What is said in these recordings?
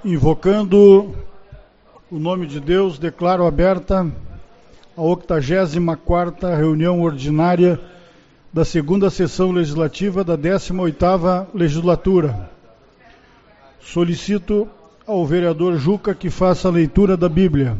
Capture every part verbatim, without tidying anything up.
Invocando o nome de Deus, declaro aberta a octagésima quarta reunião ordinária da segunda sessão legislativa da décima oitava legislatura. Solicito ao vereador Juca que faça a leitura da Bíblia.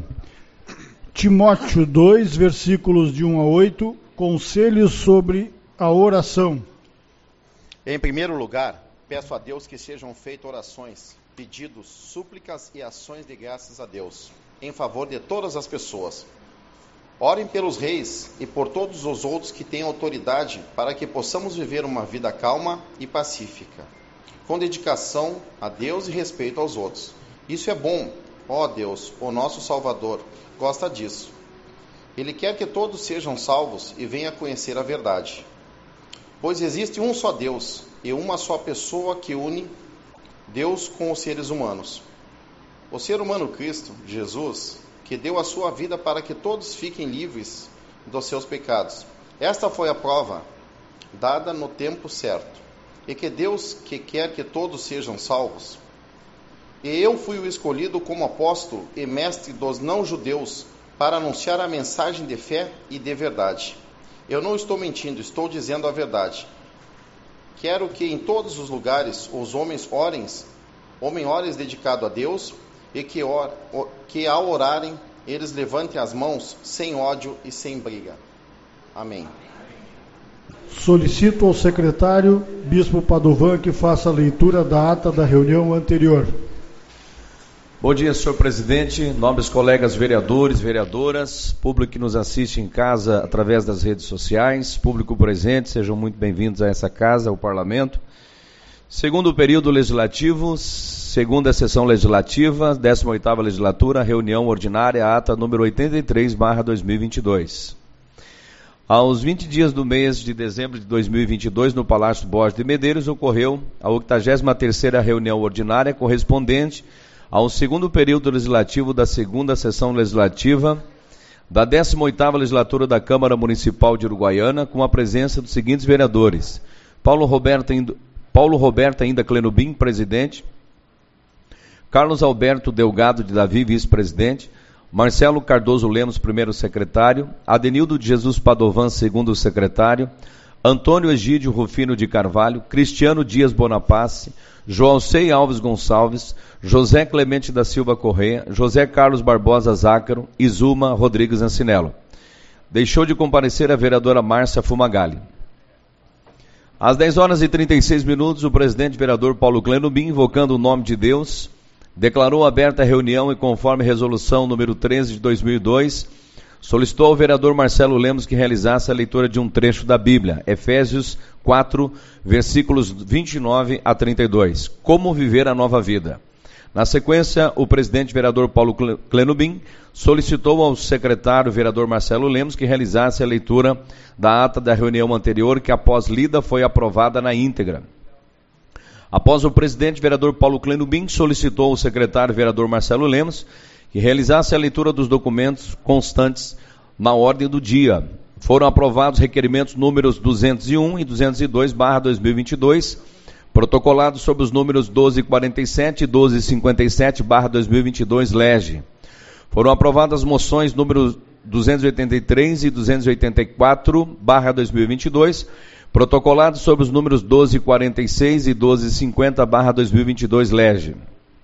Timóteo dois, versículos de um a oito, conselhos sobre a oração. Em primeiro lugar, peço a Deus que sejam feitas orações, pedidos, súplicas e ações de graças a Deus, em favor de todas as pessoas. Orem pelos reis e por todos os outros que têm autoridade, para que possamos viver uma vida calma e pacífica, com dedicação a Deus e respeito aos outros. Isso é bom, ó Deus, o nosso Salvador, gosta disso. Ele quer que todos sejam salvos e venham a conhecer a verdade. Pois existe um só Deus e uma só pessoa que une Deus com os seres humanos. O ser humano Cristo, Jesus, que deu a sua vida para que todos fiquem livres dos seus pecados. Esta foi a prova dada no tempo certo. E que Deus que quer que todos sejam salvos. E eu fui o escolhido como apóstolo e mestre dos não-judeus para anunciar a mensagem de fé e de verdade. Eu não estou mentindo, estou dizendo a verdade. Quero que em todos os lugares os homens orem, homem ores dedicado a Deus, e que, or, que ao orarem eles levantem as mãos sem ódio e sem briga. Amém. Solicito ao secretário Bispo Padovan que faça a leitura da ata da reunião anterior. Bom dia, senhor presidente, nobres colegas vereadores, vereadoras, público que nos assiste em casa através das redes sociais, público presente, sejam muito bem-vindos a essa casa, ao parlamento. Segundo período legislativo, segunda sessão legislativa, décima oitava legislatura, reunião ordinária, ata número oitenta e três barra dois mil e vinte e dois. Aos vinte dias do mês de dezembro de dois mil e vinte e dois, no Palácio Borges de Medeiros, ocorreu a octagésima terceira reunião ordinária correspondente ao segundo período legislativo da segunda sessão legislativa da décima oitava legislatura da Câmara Municipal de Uruguaiana, com a presença dos seguintes vereadores: Paulo Roberto, Paulo Roberto ainda Clenubim, presidente; Carlos Alberto Delgado de Davi, vice-presidente; Marcelo Cardoso Lemos, primeiro secretário; Adenildo de Jesus Padovan, segundo secretário; Antônio Egídio Rufino de Carvalho; Cristiano Dias Bonapace; Joalcei Alves Gonçalves; José Clemente da Silva Correia; José Carlos Barbosa Zácaro; Izuma Rodrigues Ancinello. Deixou de comparecer a vereadora Márcia Fumagalli. Às dez horas e trinta e seis minutos, o presidente vereador Paulo Clenubim, invocando o nome de Deus, declarou aberta a reunião e, conforme resolução número treze de dois mil e dois, solicitou ao vereador Marcelo Lemos que realizasse a leitura de um trecho da Bíblia, Efésios quatro, versículos vinte e nove a trinta e dois. Como viver a nova vida. Na sequência, o presidente vereador Paulo Clenubim solicitou ao secretário vereador Marcelo Lemos que realizasse a leitura da ata da reunião anterior, que após lida foi aprovada na íntegra. Após o presidente vereador Paulo Clenubim solicitou ao secretário vereador Marcelo Lemos que realizasse a leitura dos documentos constantes na ordem do dia. Foram aprovados requerimentos números duzentos e um e duzentos e dois barra dois mil e vinte e dois, protocolados sob os números doze e quarenta e sete e doze e cinquenta e sete barra dois mil e vinte e dois, lege. Foram aprovadas as moções números duzentos e oitenta e três e duzentos e oitenta e quatro barra dois mil e vinte e dois, protocolados sob os números doze e quarenta e seis e doze e cinquenta barra dois mil e vinte e dois, lege.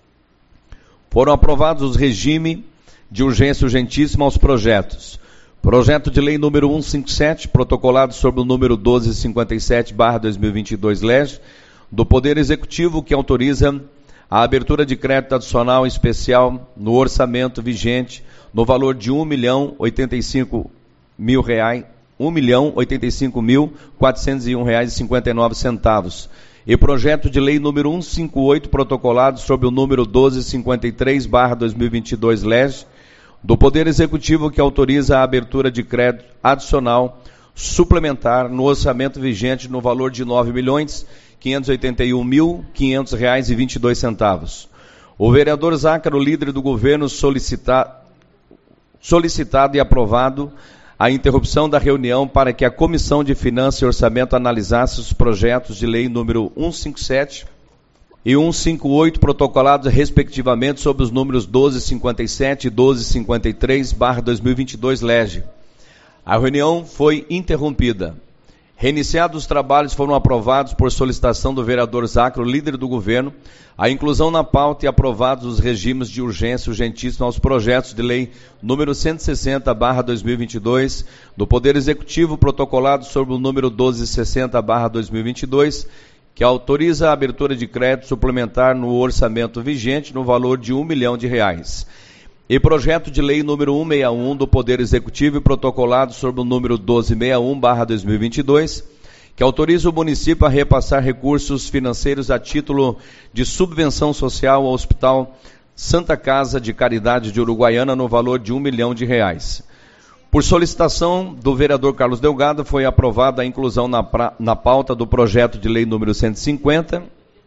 Foram aprovados os regimes de urgência urgentíssima aos projetos. Projeto de lei número cento e cinquenta e sete, protocolado sob o número doze e cinquenta e sete barra dois mil e vinte e dois, lege, do Poder Executivo, que autoriza a abertura de crédito adicional especial no orçamento vigente no valor de um milhão oitenta e cinco mil reais, um milhão oitenta e cinco mil quatrocentos e um reais e cinquenta e nove centavos. E projeto de lei número cento e cinquenta e oito, protocolado sob o número doze cinquenta e três barra dois mil e vinte e dois, lege, do Poder Executivo, que autoriza a abertura de crédito adicional suplementar no orçamento vigente no valor de nove milhões quinhentos e oitenta e um mil quinhentos reais e vinte e dois centavos. O vereador Zácaro, líder do governo, solicita, solicitado e aprovado a interrupção da reunião para que a Comissão de Finanças e Orçamento analisasse os projetos de lei número cento e cinquenta e sete e cento e cinquenta e oito, protocolados respectivamente sob os números doze cinquenta e sete e doze cinquenta e três barra dois mil e vinte e dois L E G. A reunião foi interrompida. Reiniciados os trabalhos, foram aprovados por solicitação do vereador Zácaro, líder do governo, a inclusão na pauta e aprovados os regimes de urgência urgentíssima aos projetos de lei número cento e sessenta barra dois mil e vinte e dois, do Poder Executivo, protocolado sobre o número doze sessenta barra dois mil e vinte e dois, que autoriza a abertura de crédito suplementar no orçamento vigente no valor de um milhão de reais. E projeto de lei número cento e sessenta e um do Poder Executivo e protocolado sobre o número doze sessenta e um barra dois mil e vinte e dois, que autoriza o município a repassar recursos financeiros a título de subvenção social ao Hospital Santa Casa de Caridade de Uruguaiana no valor de um milhão de reais. Por solicitação do vereador Carlos Delgado, foi aprovada a inclusão na, pra, na pauta do projeto de lei número cento e cinquenta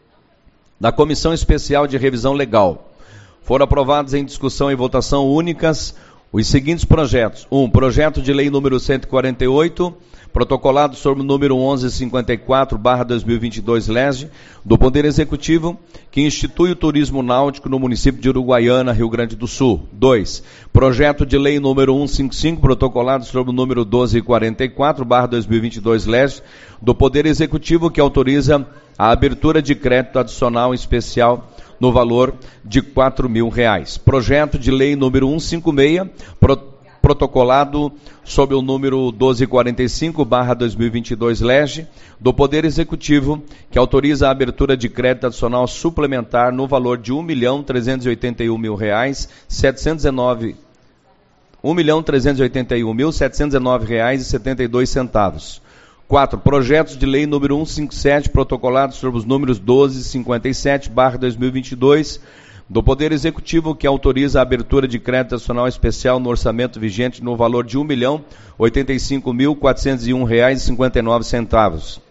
da Comissão Especial de Revisão Legal. Foram aprovados em discussão e votação únicas os seguintes projetos. um. Projeto de lei número cento e quarenta e oito, protocolado sobre o número onze cinquenta e quatro barra dois mil e vinte e dois L E G, do Poder Executivo, que institui o turismo náutico no município de Uruguaiana, Rio Grande do Sul. dois. Projeto de lei número cento e cinquenta e cinco, protocolado sobre o número doze quarenta e quatro barra dois mil e vinte e dois L E G, do Poder Executivo, que autoriza a abertura de crédito adicional especial no valor de quatro mil reais. Projeto de lei número cento e cinquenta e seis, pro, protocolado sob o número doze quarenta e cinco barra dois mil e vinte e dois L E G, do Poder Executivo, que autoriza a abertura de crédito adicional suplementar no valor de um milhão trezentos e oitenta e um mil reais, setecentos e nove, um milhão trezentos e oitenta e um mil setecentos e nove reais e setenta e dois centavos. quatro. Projetos de lei número cento e cinquenta e sete, protocolados sobre os números doze cinquenta e sete barra dois mil e vinte e dois, do Poder Executivo, que autoriza a abertura de crédito adicional especial no orçamento vigente no valor de um milhão oitenta e cinco mil quatrocentos e um reais e cinquenta e nove centavos.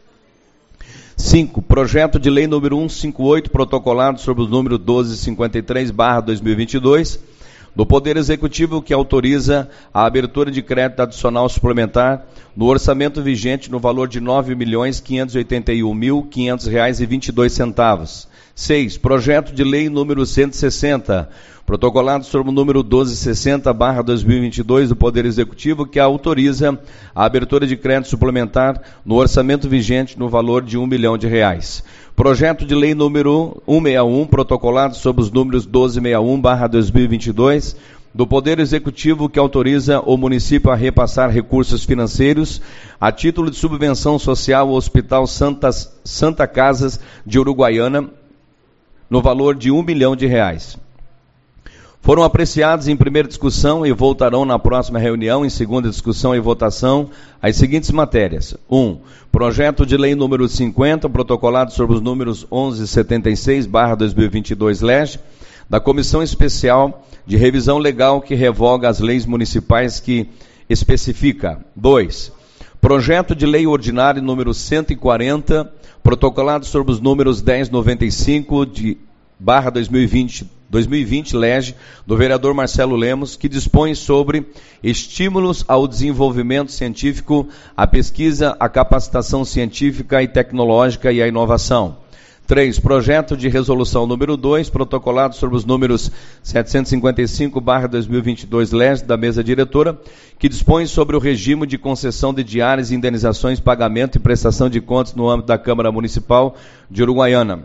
cinco. Projeto de lei número cento e cinquenta e oito, protocolado sobre os números doze cinquenta e três barra dois mil e vinte e dois, do Poder Executivo, que autoriza a abertura de crédito adicional suplementar no orçamento vigente no valor de nove milhões quinhentos e oitenta e um mil quinhentos reais e vinte e dois centavos. seis. Projeto de lei número cento e sessenta, protocolado sobre o número doze sessenta barra dois mil e vinte e dois do Poder Executivo, que autoriza a abertura de crédito suplementar no orçamento vigente no valor de um milhão de reais. Projeto de lei número cento e sessenta e um, protocolado sob os números doze sessenta e um barra dois mil e vinte e dois, do Poder Executivo, que autoriza o município a repassar recursos financeiros a título de subvenção social ao Hospital Santa, Santa Casas de Uruguaiana, no valor de um milhão de reais. Foram apreciados em primeira discussão e voltarão na próxima reunião em segunda discussão e votação as seguintes matérias. um. Projeto de lei número cinquenta, protocolado sobre os números onze setenta e seis barra dois mil e vinte e dois L E G, da Comissão Especial de Revisão Legal, que revoga as leis municipais que especifica. dois. Projeto de lei ordinário número cento e quarenta, protocolado sobre os números dez noventa e cinco de barra dois mil e vinte, dois mil e vinte L E G, do vereador Marcelo Lemos, que dispõe sobre estímulos ao desenvolvimento científico, à pesquisa, à capacitação científica e tecnológica e à inovação. três. Projeto de resolução número dois, protocolado sobre os números setecentos e cinquenta e cinco barra dois mil e vinte e dois L E G da mesa diretora, que dispõe sobre o regime de concessão de diárias, indenizações, pagamento e prestação de contas no âmbito da Câmara Municipal de Uruguaiana.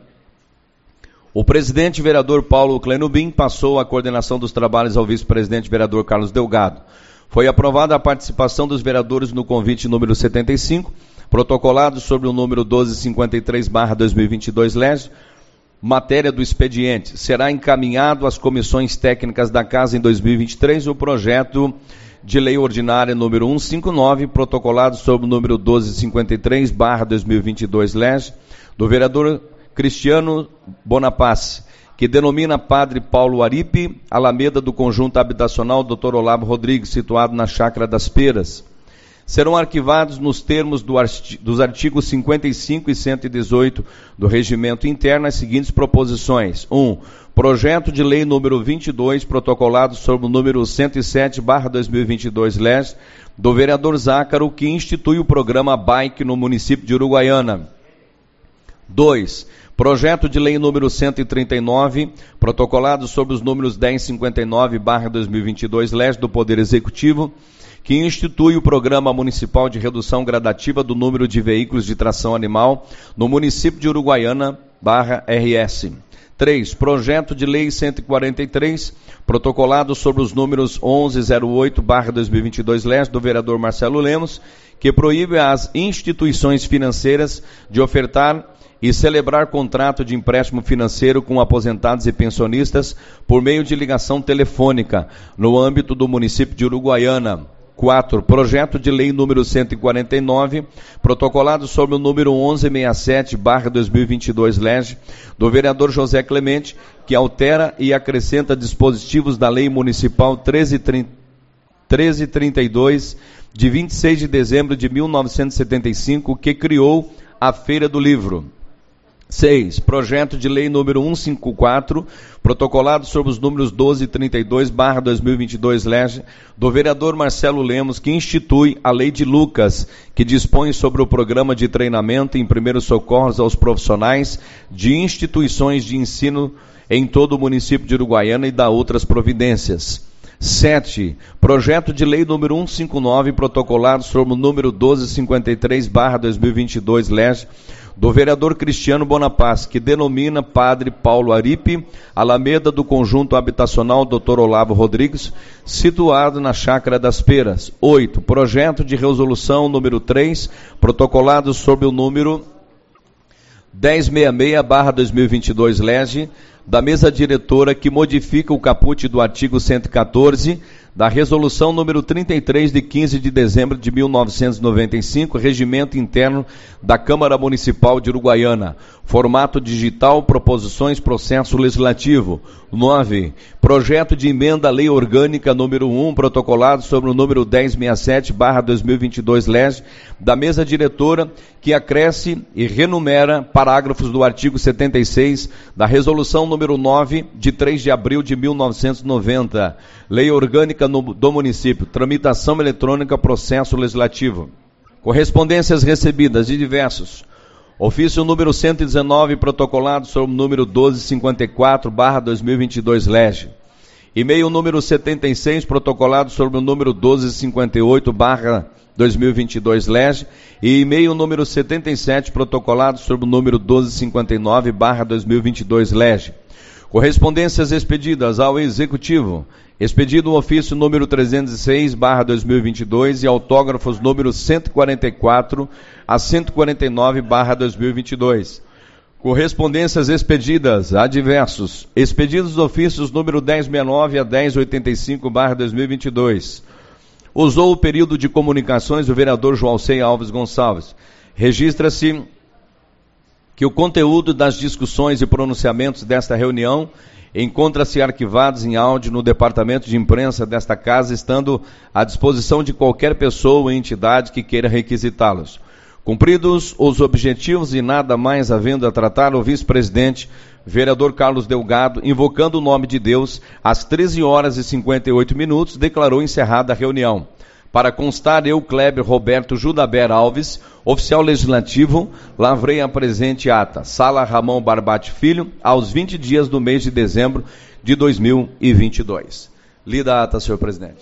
O presidente vereador Paulo Clenubim passou a coordenação dos trabalhos ao vice-presidente vereador Carlos Delgado. Foi aprovada a participação dos vereadores no convite número setenta e cinco, protocolado sobre o número doze cinquenta e três barra dois mil e vinte e dois L E G, matéria do expediente. Será encaminhado às comissões técnicas da Casa em dois mil e vinte e três o projeto de lei ordinária número cento e cinquenta e nove, protocolado sobre o número doze cinquenta e três barra dois mil e vinte e dois L E G, do vereador Cristiano Bonapace, que denomina Padre Paulo Aripe, Alameda do Conjunto Habitacional doutor Olavo Rodrigues, situado na Chácara das Peras. Serão arquivados nos termos do arti- dos artigos cinquenta e cinco e cento e dezoito do Regimento Interno as seguintes proposições. um. Projeto de lei número vinte e dois, protocolado sob o número cento e sete barra dois mil e vinte e dois L E G, do vereador Zácaro, que institui o programa Bike no município de Uruguaiana. dois. Projeto de Lei número cento e trinta e nove, protocolado sobre os números dez cinquenta e nove barra dois mil e vinte e dois, Lei do Poder Executivo, que institui o Programa Municipal de Redução Gradativa do Número de Veículos de Tração Animal no município de Uruguaiana, barra R S. três. Projeto de Lei cento e quarenta e três, protocolado sobre os números onze zero oito barra dois mil e vinte e dois, Lei do vereador Marcelo Lemos, que proíbe às instituições financeiras de ofertar e celebrar contrato de empréstimo financeiro com aposentados e pensionistas por meio de ligação telefônica no âmbito do município de Uruguaiana. quatro. Projeto de Lei número cento e quarenta e nove, protocolado sobre o número onze sessenta e sete barra dois mil e vinte e dois, L E G, do vereador José Clemente, que altera e acrescenta dispositivos da Lei Municipal treze trinta e dois, de vinte e seis de dezembro de mil novecentos e setenta e cinco, que criou a Feira do Livro. seis. Projeto de Lei número cento e cinquenta e quatro, protocolado sobre os números doze trinta e dois barra dois mil e vinte e dois, L E G, do vereador Marcelo Lemos, que institui a Lei de Lucas, que dispõe sobre o programa de treinamento em primeiros socorros aos profissionais de instituições de ensino em todo o município de Uruguaiana e da outras providências. sete. Projeto de Lei número cento e cinquenta e nove, protocolado sobre o número doze cinquenta e três barra dois mil e vinte e dois, L E G, do vereador Cristiano Bonaparte, que denomina Padre Paulo Aripe, Alameda do Conjunto Habitacional doutor Olavo Rodrigues, situado na Chácara das Peras. oito. Projeto de Resolução número três, protocolado sob o número dez sessenta e seis barra dois mil e vinte e dois, L E G, da mesa diretora, que modifica o caput do artigo cento e quatorze da Resolução número trinta e três, de quinze de dezembro de mil novecentos e noventa e cinco, Regimento Interno da Câmara Municipal de Uruguaiana. Formato digital, proposições, processo legislativo. nove. Projeto de emenda à Lei Orgânica número um, protocolado sobre o número dez sessenta e sete barra dois mil e vinte e dois, L E G, da mesa diretora, que acresce e renumera parágrafos do artigo setenta e seis da Resolução número nove, de três de abril de mil novecentos e noventa. Lei Orgânica no, do Município. Tramitação eletrônica, processo legislativo. Correspondências recebidas de diversos. Ofício número cento e dezenove, protocolado sobre o número doze cinquenta e quatro barra dois mil e vinte e dois, L E G. E-mail número setenta e seis, protocolado sobre o número doze cinquenta e oito barra dois mil e vinte e dois, L E G. E e-mail número setenta e sete, protocolado sobre o número doze cinquenta e nove barra dois mil e vinte e dois, L E G. Correspondências expedidas ao Executivo. Expedido o ofício número trezentos e seis barra dois mil e vinte e dois e autógrafos número cento e quarenta e quatro a cento e quarenta e nove barra dois mil e vinte e dois. Correspondências expedidas a diversos. Expedidos ofícios número dez sessenta e nove a dez oitenta e cinco barra dois mil e vinte e dois. Usou o período de comunicações o vereador Joalcei Alves Gonçalves. Registra-se que o conteúdo das discussões e pronunciamentos desta reunião encontra-se arquivados em áudio no departamento de imprensa desta casa, estando à disposição de qualquer pessoa ou entidade que queira requisitá-los. Cumpridos os objetivos e nada mais havendo a tratar, o vice-presidente, vereador Carlos Delgado, invocando o nome de Deus, às treze horas e cinquenta e oito minutos, declarou encerrada a reunião. Para constar, eu, Kleber Roberto Judaber Alves, oficial legislativo, lavrei a presente ata. Sala Ramon Barbate Filho, aos vinte dias do mês de dezembro de dois mil e vinte e dois. Lida a ata, senhor presidente.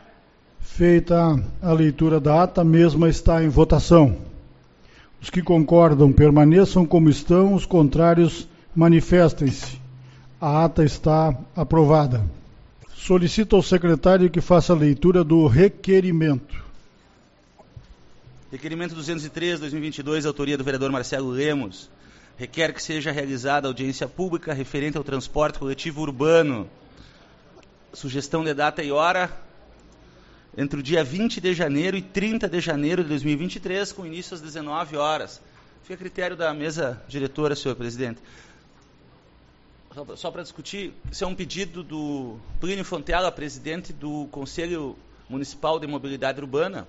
Feita a leitura da ata, a mesma está em votação. Os que concordam permaneçam como estão, os contrários manifestem-se. A ata está aprovada. Solicito ao secretário que faça a leitura do requerimento. Requerimento duzentos e três, dois mil e vinte e dois, autoria do vereador Marcelo Lemos. Requer que seja realizada audiência pública referente ao transporte coletivo urbano. Sugestão de data e hora entre o dia vinte de janeiro e trinta de janeiro de dois mil e vinte e três, com início às dezenove horas. Fica a critério da mesa diretora, senhor presidente. Só, só para discutir, isso é um pedido do Plínio Fontela, presidente do Conselho Municipal de Mobilidade Urbana,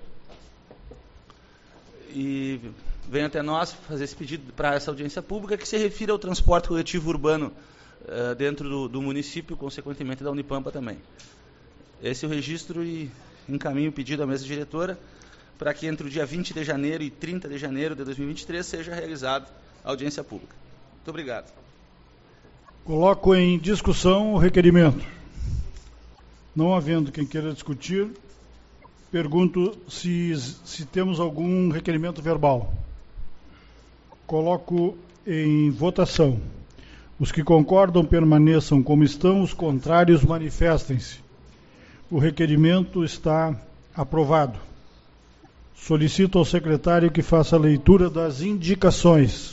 e vem até nós fazer esse pedido para essa audiência pública, que se refere ao transporte coletivo urbano uh, dentro do, do município, consequentemente da Unipampa também. Esse é o registro e encaminho o pedido à mesa diretora para que entre o dia vinte de janeiro e trinta de janeiro de dois mil e vinte e três seja realizado a audiência pública. Muito obrigado. Coloco em discussão o requerimento. Não havendo quem queira discutir, pergunto se, se temos algum requerimento verbal. Coloco em votação. Os que concordam permaneçam como estão, os contrários manifestem-se. O requerimento está aprovado. Solicito ao secretário que faça a leitura das indicações.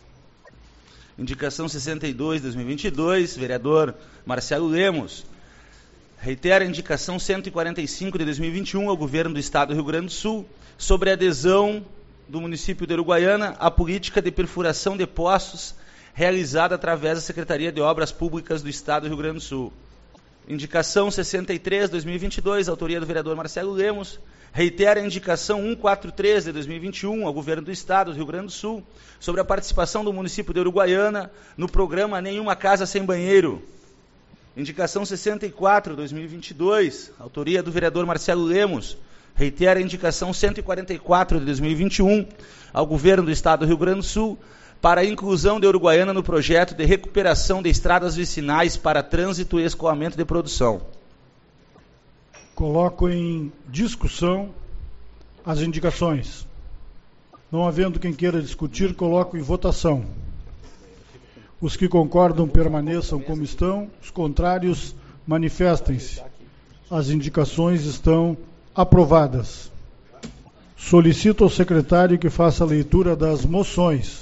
Indicação sessenta e dois, dois mil e vinte e dois, vereador Marcelo Lemos. Reitera a indicação cento e quarenta e cinco de dois mil e vinte e um ao governo do Estado do Rio Grande do Sul sobre a adesão do município de Uruguaiana à política de perfuração de poços realizada através da Secretaria de Obras Públicas do Estado do Rio Grande do Sul. Indicação sessenta e três, dois mil e vinte e dois, autoria do vereador Marcelo Lemos. Reitera a indicação cento e quarenta e três de dois mil e vinte e um ao governo do Estado do Rio Grande do Sul sobre a participação do município de Uruguaiana no programa Nenhuma Casa Sem Banheiro. Indicação sessenta e quatro, dois mil e vinte e dois, autoria do vereador Marcelo Lemos. Reitera a indicação cento e quarenta e quatro de dois mil e vinte e um ao governo do Estado do Rio Grande do Sul para a inclusão de Uruguaiana no projeto de recuperação de estradas vicinais para trânsito e escoamento de produção. Coloco em discussão as indicações. Não havendo quem queira discutir, coloco em votação. Os que concordam permaneçam como estão, os contrários manifestem-se. As indicações estão aprovadas. Solicito ao secretário que faça a leitura das moções.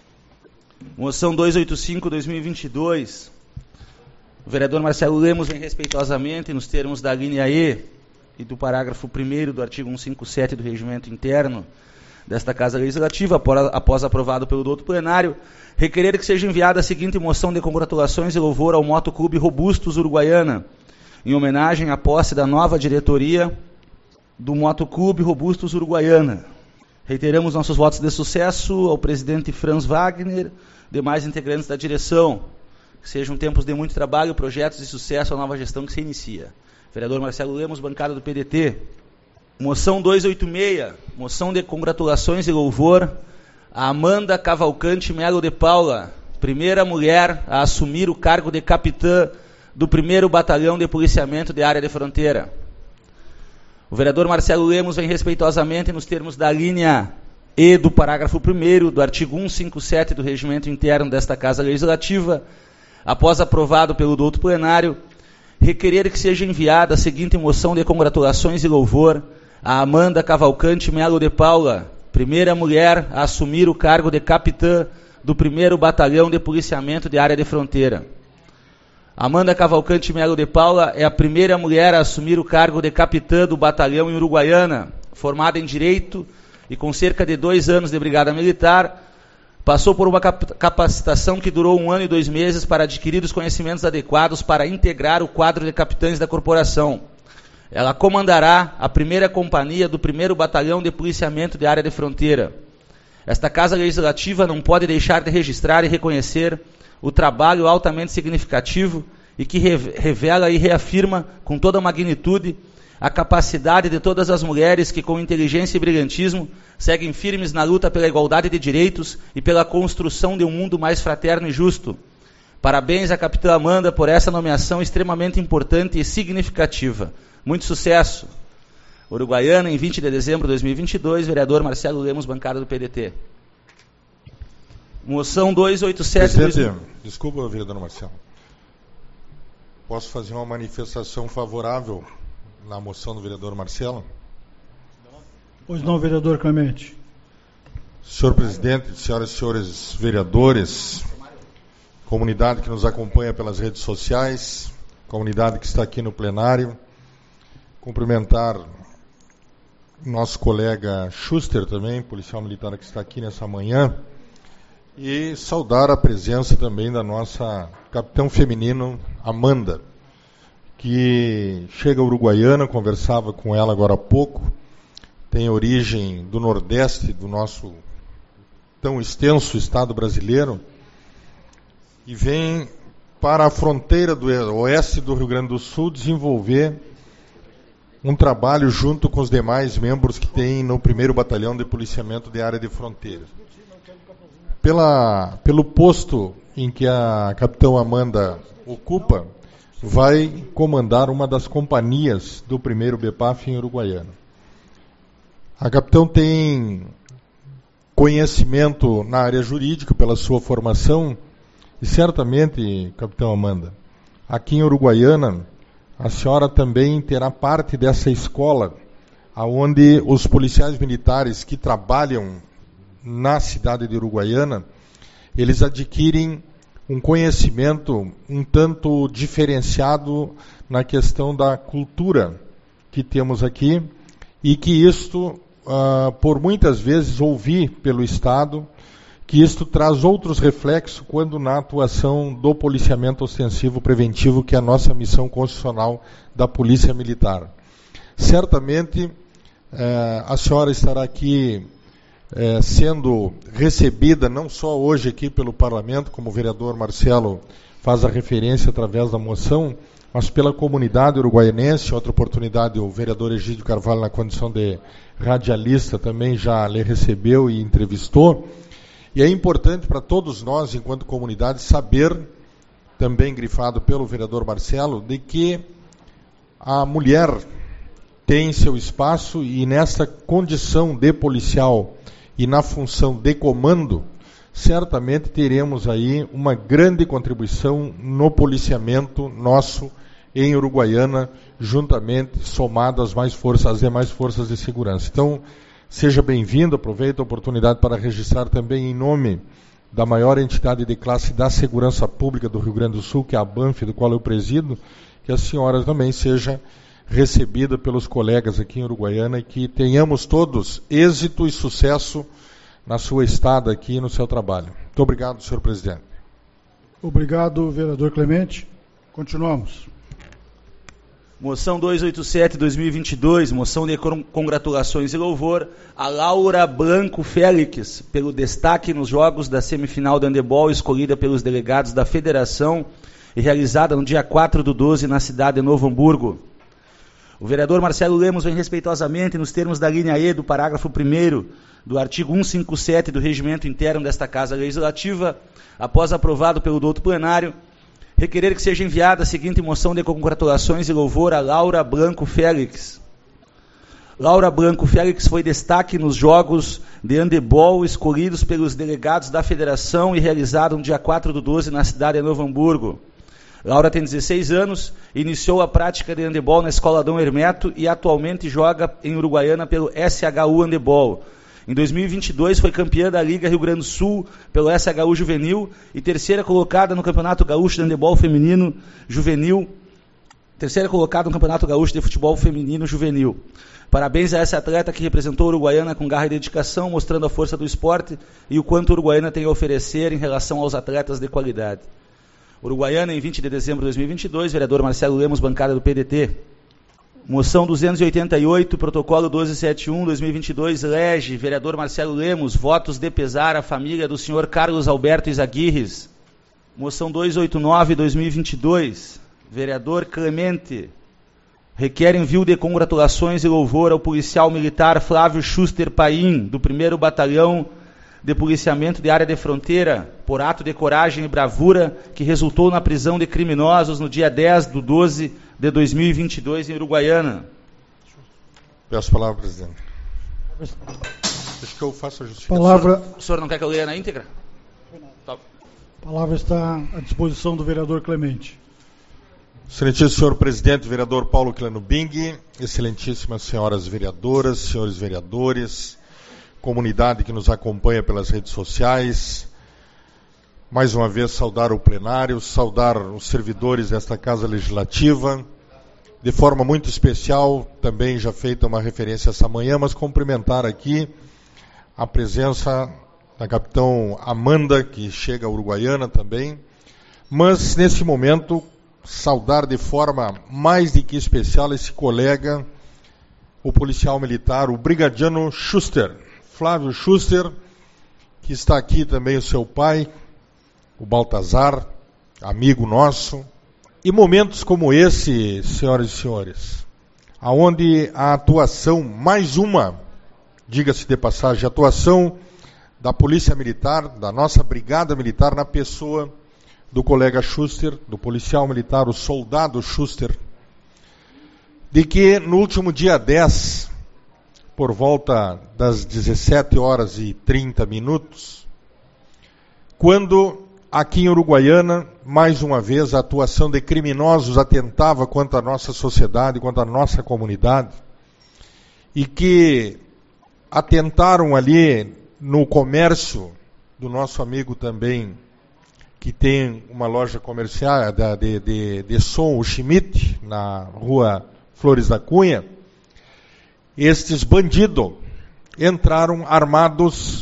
Moção duzentos e oitenta e cinco, dois mil e vinte e dois. O vereador Marcelo Lemos vem respeitosamente, nos termos da linha E e do parágrafo primeiro do artigo cento e cinquenta e sete do Regimento Interno desta Casa Legislativa, após aprovado pelo douto plenário, requerer que seja enviada a seguinte moção de congratulações e louvor ao Motoclube Robustos Uruguaiana, em homenagem à posse da nova diretoria do Motoclube Robustos Uruguaiana. Reiteramos nossos votos de sucesso ao presidente Franz Wagner, demais integrantes da direção. Que sejam tempos de muito trabalho, projetos de sucesso à nova gestão que se inicia. Vereador Marcelo Lemos, bancada do P D T. Moção duzentos e oitenta e seis, moção de congratulações e louvor a Amanda Cavalcante Melo de Paula, primeira mulher a assumir o cargo de capitã do primeiro Batalhão de Policiamento de Área de Fronteira. O vereador Marcelo Lemos vem respeitosamente, nos termos da linha E do parágrafo primeiro do artigo cento e cinquenta e sete do Regimento Interno desta Casa Legislativa, após aprovado pelo douto plenário, requerer que seja enviada a seguinte moção de congratulações e louvor a Amanda Cavalcante Melo de Paula, primeira mulher a assumir o cargo de capitã do primeiro Batalhão de Policiamento de Área de Fronteira. Amanda Cavalcante Melo de Paula é a primeira mulher a assumir o cargo de capitã do batalhão em Uruguaiana, formada em Direito e com cerca de dois anos de brigada militar. Passou por uma capacitação que durou um ano e dois meses para adquirir os conhecimentos adequados para integrar o quadro de capitães da corporação. Ela comandará a primeira companhia do primeiro Batalhão de Policiamento de Área de Fronteira. Esta Casa Legislativa não pode deixar de registrar e reconhecer o trabalho altamente significativo e que revela e reafirma com toda a magnitude a capacidade de todas as mulheres que, com inteligência e brilhantismo, seguem firmes na luta pela igualdade de direitos e pela construção de um mundo mais fraterno e justo. Parabéns à capitã Amanda por essa nomeação extremamente importante e significativa. Muito sucesso. Uruguaiana, em vinte de dezembro de dois mil e vinte e dois, vereador Marcelo Lemos, bancada do P D T. Moção duzentos e oitenta e sete... Presidente, dois... desculpa, vereador Marcelo. Posso fazer uma manifestação favorável na moção do vereador Marcelo? Pois não, vereador Clemente. Senhor presidente, senhoras e senhores vereadores, comunidade que nos acompanha pelas redes sociais, comunidade que está aqui no plenário, cumprimentar nosso colega Schuster também, policial militar que está aqui nessa manhã, e saudar a presença também da nossa capitão feminino, Amanda, que chega a Uruguaiana, conversava com ela agora há pouco, tem origem do Nordeste, do nosso tão extenso estado brasileiro, e vem para a fronteira do oeste do Rio Grande do Sul desenvolver um trabalho junto com os demais membros que tem no primeiro Batalhão de Policiamento de Área de Fronteira. pela, pelo posto em que a capitão Amanda ocupa, vai comandar uma das companhias do primeiro B P A F em Uruguaiana. A capitão tem conhecimento na área jurídica pela sua formação e certamente, capitão Amanda, aqui em Uruguaiana, a senhora também terá parte dessa escola onde os policiais militares que trabalham na cidade de Uruguaiana, eles adquirem um conhecimento um tanto diferenciado na questão da cultura que temos aqui e que isto, uh, por muitas vezes, ouvi pelo Estado, que isto traz outros reflexos quando na atuação do policiamento ostensivo preventivo, que é a nossa missão constitucional da Polícia Militar. Certamente, eh, a senhora estará aqui eh, sendo recebida, não só hoje aqui pelo Parlamento, como o vereador Marcelo faz a referência através da moção, mas pela comunidade uruguaianense. Outra oportunidade, o vereador Egídio Carvalho, na condição de radialista, também já lhe recebeu e entrevistou. E é importante para todos nós, enquanto comunidade, saber, também grifado pelo vereador Marcelo, de que a mulher tem seu espaço e nessa condição de policial e na função de comando, certamente teremos aí uma grande contribuição no policiamento nosso em Uruguaiana, juntamente somado às mais forças, às demais forças de segurança. Então, seja bem-vindo, aproveito a oportunidade para registrar também em nome da maior entidade de classe da segurança pública do Rio Grande do Sul, que é a BANF, do qual eu presido, que a senhora também seja recebida pelos colegas aqui em Uruguaiana e que tenhamos todos êxito e sucesso na sua estada aqui e no seu trabalho. Muito obrigado, senhor presidente. Obrigado, vereador Clemente. Continuamos. Moção duzentos e oitenta e sete, dois mil e vinte e dois, moção de congratulações e louvor a Laura Blanco Félix, pelo destaque nos jogos da semifinal de handebol escolhida pelos delegados da federação e realizada no dia quatro do doze na cidade de Novo Hamburgo. O vereador Marcelo Lemos vem respeitosamente, nos termos da linha E do parágrafo primeiro do artigo cento e cinquenta e sete do regimento interno desta Casa Legislativa, após aprovado pelo douto plenário, requerer que seja enviada a seguinte moção de congratulações e louvor a Laura Blanco Félix. Laura Blanco Félix foi destaque nos jogos de handebol escolhidos pelos delegados da federação e realizado no dia quatro do doze na cidade de Novo Hamburgo. Laura tem dezesseis anos, iniciou a prática de handebol na Escola Dom Hermeto e atualmente joga em Uruguaiana pelo S H U Handebol. Em dois mil e vinte e dois foi campeã da Liga Rio Grande do Sul pelo S H U Juvenil e terceira colocada no Campeonato Gaúcho de Handebol Feminino Juvenil, terceira colocada no Campeonato Gaúcho de Futebol Feminino Juvenil. Parabéns a essa atleta que representou a Uruguaiana com garra e dedicação, mostrando a força do esporte e o quanto a Uruguaiana tem a oferecer em relação aos atletas de qualidade. Uruguaiana, em vinte de dezembro de dois mil e vinte e dois, vereador Marcelo Lemos, bancada do P D T. Moção duzentos e oitenta e oito, protocolo doze setenta e um, dois mil e vinte e dois, lege, vereador Marcelo Lemos, votos de pesar à família do senhor Carlos Alberto Izaguirres. Moção duzentos e oitenta e nove, dois mil e vinte e dois, vereador Clemente, requer envio de congratulações e louvor ao policial militar Flávio Schuster Paim, do primeiro Batalhão de Policiamento de Área de Fronteira, por ato de coragem e bravura que resultou na prisão de criminosos no dia dez do doze de dois mil e vinte e dois em Uruguaiana. Peço a palavra, presidente. Acho que eu faço a justificação. Palavra... O senhor, o senhor não quer que eu leia na íntegra? A palavra está à disposição do vereador Clemente. Excelentíssimo senhor presidente, vereador Paulo Clano Bing, excelentíssimas senhoras vereadoras, senhores vereadores, comunidade que nos acompanha pelas redes sociais, mais uma vez saudar o plenário, saudar os servidores desta Casa Legislativa, de forma muito especial, também já feita uma referência essa manhã, mas cumprimentar aqui a presença da capitão Amanda, que chega a Uruguaiana também, mas nesse momento saudar de forma mais do que especial esse colega, o policial militar, o brigadiano Schuster, Flávio Schuster, que está aqui também o seu pai, o Baltazar, amigo nosso. E momentos como esse, senhoras e senhores, aonde a atuação, mais uma, diga-se de passagem, a atuação da Polícia Militar, da nossa Brigada Militar, na pessoa do colega Schuster, do policial militar, o soldado Schuster, de que no último dia dez, por volta das dezessete horas e trinta minutos, quando aqui em Uruguaiana, mais uma vez, a atuação de criminosos atentava contra a nossa sociedade, contra a nossa comunidade, e que atentaram ali no comércio do nosso amigo também, que tem uma loja comercial de, de, de som, o Schmidt, na rua Flores da Cunha. Estes bandidos entraram armados,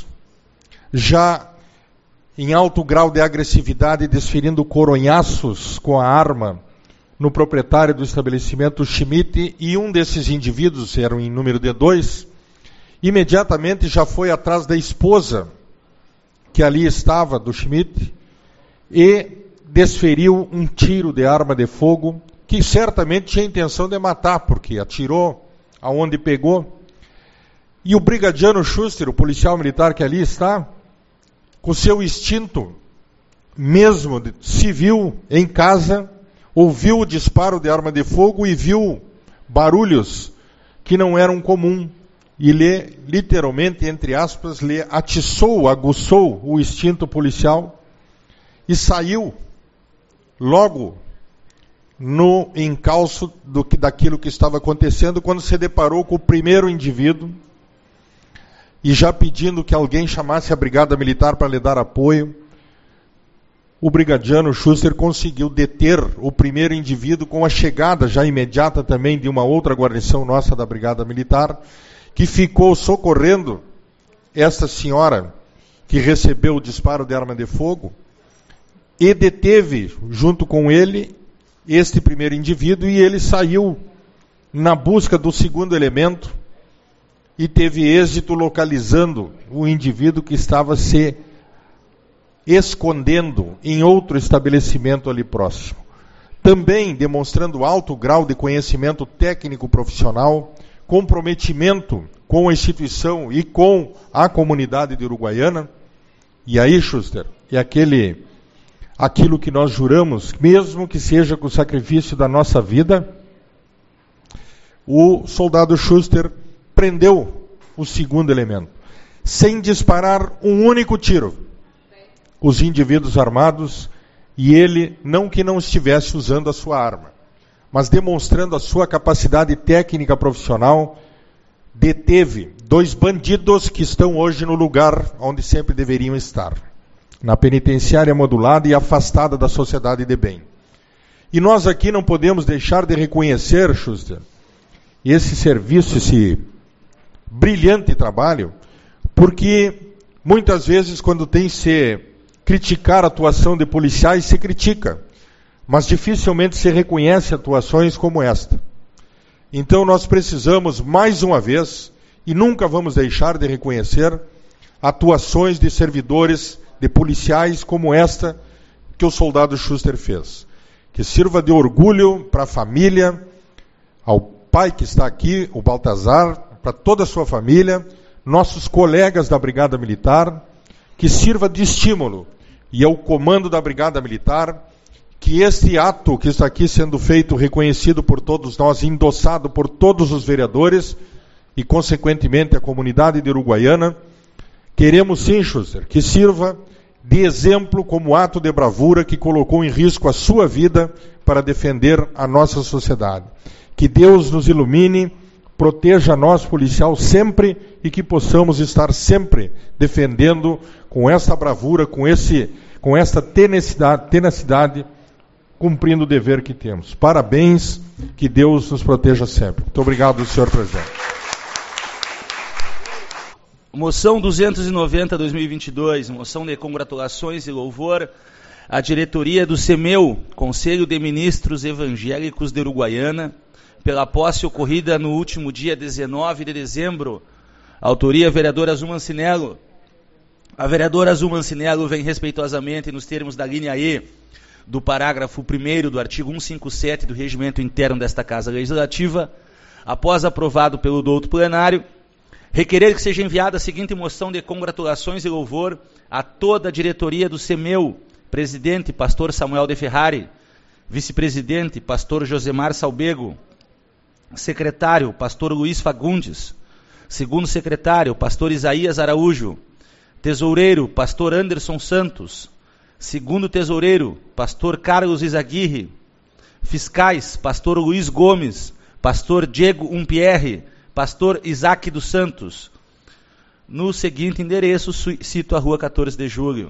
já em alto grau de agressividade, desferindo coronhaços com a arma no proprietário do estabelecimento Schmidt, e um desses indivíduos, eram em número de dois, imediatamente já foi atrás da esposa que ali estava, do Schmidt, e desferiu um tiro de arma de fogo, que certamente tinha intenção de matar, porque atirou aonde pegou. E o brigadiano Schuster, o policial militar que ali está, com seu instinto mesmo de civil em casa, ouviu o disparo de arma de fogo e viu barulhos que não eram comuns. E lhe, literalmente, entre aspas, lhe atiçou, aguçou o instinto policial e saiu logo no encalço do, daquilo que estava acontecendo, quando se deparou com o primeiro indivíduo, e já pedindo que alguém chamasse a Brigada Militar para lhe dar apoio, o brigadiano Schuster conseguiu deter o primeiro indivíduo com a chegada já imediata também de uma outra guarnição nossa da Brigada Militar, que ficou socorrendo esta senhora que recebeu o disparo de arma de fogo, e deteve, junto com ele, este primeiro indivíduo, e ele saiu na busca do segundo elemento e teve êxito localizando o indivíduo que estava se escondendo em outro estabelecimento ali próximo. Também demonstrando alto grau de conhecimento técnico profissional, comprometimento com a instituição e com a comunidade de Uruguaiana. E aí, Schuster, é aquele, aquilo que nós juramos, mesmo que seja com o sacrifício da nossa vida. O soldado Schuster prendeu o segundo elemento, sem disparar um único tiro. Os indivíduos armados, e ele, não que não estivesse usando a sua arma, mas demonstrando a sua capacidade técnica profissional, deteve dois bandidos que estão hoje no lugar onde sempre deveriam estar, na penitenciária modulada e afastada da sociedade de bem. E nós aqui não podemos deixar de reconhecer, Schuster, esse serviço, esse brilhante trabalho, porque muitas vezes quando tem se criticar a atuação de policiais, se critica, mas dificilmente se reconhece atuações como esta. Então nós precisamos, mais uma vez, e nunca vamos deixar de reconhecer, atuações de servidores, de policiais como esta que o soldado Schuster fez. Que sirva de orgulho para a família, ao pai que está aqui, o Baltazar, para toda a sua família, nossos colegas da Brigada Militar, que sirva de estímulo, e ao comando da Brigada Militar, que este ato que está aqui sendo feito, reconhecido por todos nós, endossado por todos os vereadores, e consequentemente a comunidade de Uruguaiana, queremos sim, Schuster, que sirva de exemplo como ato de bravura que colocou em risco a sua vida para defender a nossa sociedade. Que Deus nos ilumine, proteja nós, policial, sempre, e que possamos estar sempre defendendo com essa bravura, com, esse, com essa tenacidade, tenacidade, cumprindo o dever que temos. Parabéns, que Deus nos proteja sempre. Muito obrigado, senhor presidente. Moção duzentos e noventa, dois mil e vinte e dois, moção de congratulações e louvor à diretoria do CEMEU, Conselho de Ministros Evangélicos de Uruguaiana, pela posse ocorrida no último dia dezenove de dezembro. Autoria, vereadora Azul Mancinello. A vereadora Azul Mancinello vem respeitosamente nos termos da linha E do parágrafo primeiro do artigo cento e cinquenta e sete do regimento interno desta Casa Legislativa, após aprovado pelo douto plenário, Requerer que seja enviada a seguinte moção de congratulações e louvor a toda a diretoria do SEMEU, presidente, pastor Samuel de Ferrari, vice-presidente, pastor Josemar Salbego, secretário, pastor Luiz Fagundes, segundo secretário, pastor Isaías Araújo, tesoureiro, pastor Anderson Santos, segundo tesoureiro, pastor Carlos Izaguirre, fiscais, pastor Luiz Gomes, pastor Diego Umpierre, pastor Isaac dos Santos. No seguinte endereço, cito a rua quatorze de julho.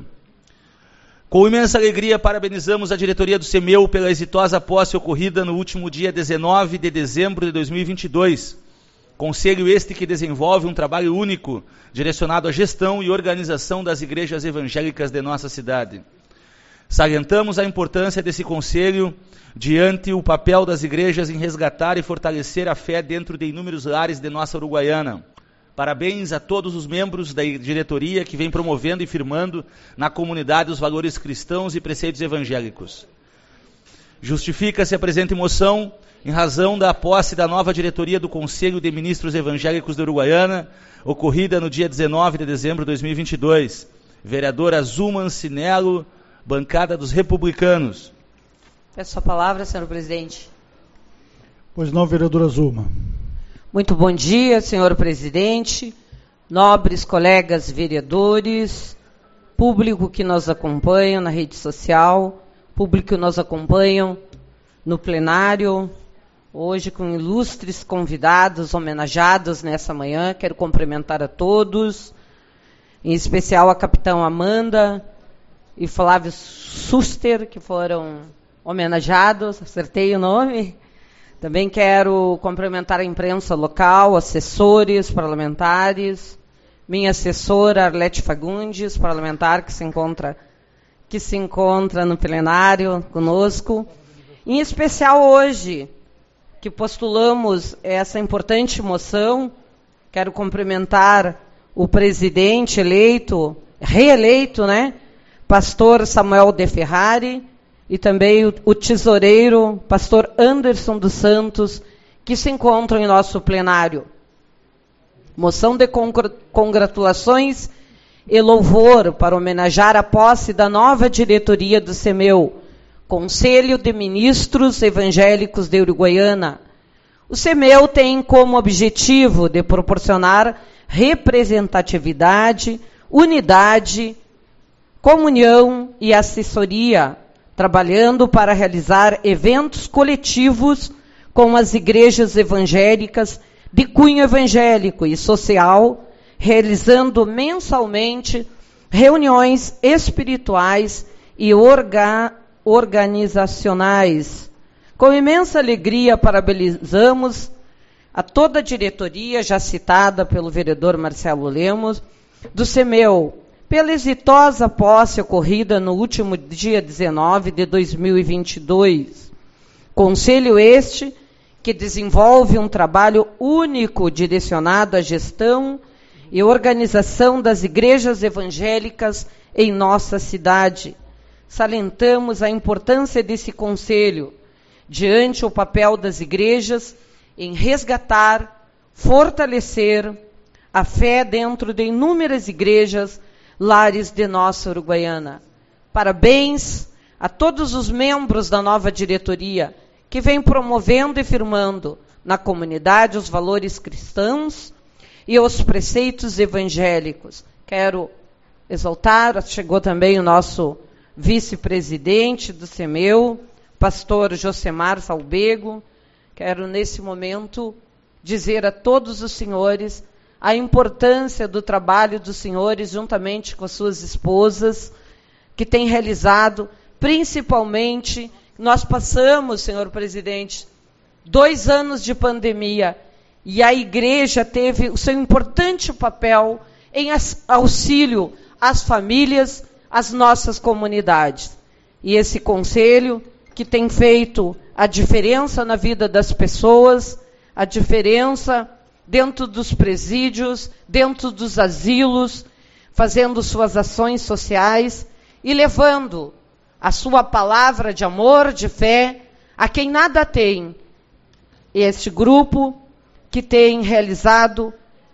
Com imensa alegria, parabenizamos a diretoria do SEMEU pela exitosa posse ocorrida no último dia dezenove de dezembro de dois mil e vinte e dois. Conselho este que desenvolve um trabalho único, direcionado à gestão e organização das igrejas evangélicas de nossa cidade. Salientamos a importância desse conselho diante o papel das igrejas em resgatar e fortalecer a fé dentro de inúmeros lares de nossa Uruguaiana. Parabéns a todos os membros da diretoria que vem promovendo e firmando na comunidade os valores cristãos e preceitos evangélicos. Justifica-se a presente moção em razão da posse da nova diretoria do Conselho de Ministros Evangélicos da Uruguaiana, ocorrida no dia dezenove de dezembro de dois mil e vinte e dois. Vereadora Zuma Ancinello, bancada dos republicanos. Peço a palavra, senhor presidente. Pois não, vereadora Zuma. Muito bom dia, senhor presidente, nobres colegas vereadores, público que nos acompanha na rede social, público que nos acompanham no plenário, hoje com ilustres convidados homenageados nessa manhã. Quero cumprimentar a todos, em especial a capitã Amanda e Flávio Suster, que foram homenageados, acertei o nome. Também quero cumprimentar a imprensa local, assessores parlamentares, minha assessora Arlete Fagundes, parlamentar que se encontra, que se encontra no plenário conosco. Em especial hoje, que postulamos essa importante moção, quero cumprimentar o presidente eleito, reeleito, né, pastor Samuel de Ferrari, e também o, o tesoureiro, pastor Anderson dos Santos, que se encontram em nosso plenário. Moção de congratulações e louvor para homenagear a posse da nova diretoria do SEMEU, Conselho de Ministros Evangélicos de Uruguaiana. O SEMEU tem como objetivo de proporcionar representatividade, unidade, comunhão e assessoria, trabalhando para realizar eventos coletivos com as igrejas evangélicas de cunho evangélico e social, realizando mensalmente reuniões espirituais e orga, organizacionais. Com imensa alegria, parabenizamos a toda a diretoria, já citada pelo vereador Marcelo Lemos, do SEMEU, pela exitosa posse ocorrida no último dia dezenove de dois mil e vinte e dois. Conselho este que desenvolve um trabalho único direcionado à gestão e organização das igrejas evangélicas em nossa cidade. Salientamos a importância desse conselho diante o papel das igrejas em resgatar, fortalecer a fé dentro de inúmeras igrejas, lares de nossa Uruguaiana. Parabéns a todos os membros da nova diretoria que vem promovendo e firmando na comunidade os valores cristãos e os preceitos evangélicos. Quero exaltar, chegou também o nosso vice-presidente do SEMEU, pastor Josemar Salbego. Quero, nesse momento, dizer a todos os senhores a importância do trabalho dos senhores, juntamente com as suas esposas, que têm realizado, principalmente, nós passamos, senhor presidente, dois anos de pandemia, e a igreja teve o seu importante papel em auxílio às famílias, às nossas comunidades. E esse conselho, que tem feito a diferença na vida das pessoas, a diferença dentro dos presídios, dentro dos asilos, fazendo suas ações sociais e levando a sua palavra de amor, de fé, a quem nada tem. Este grupo que tem realizado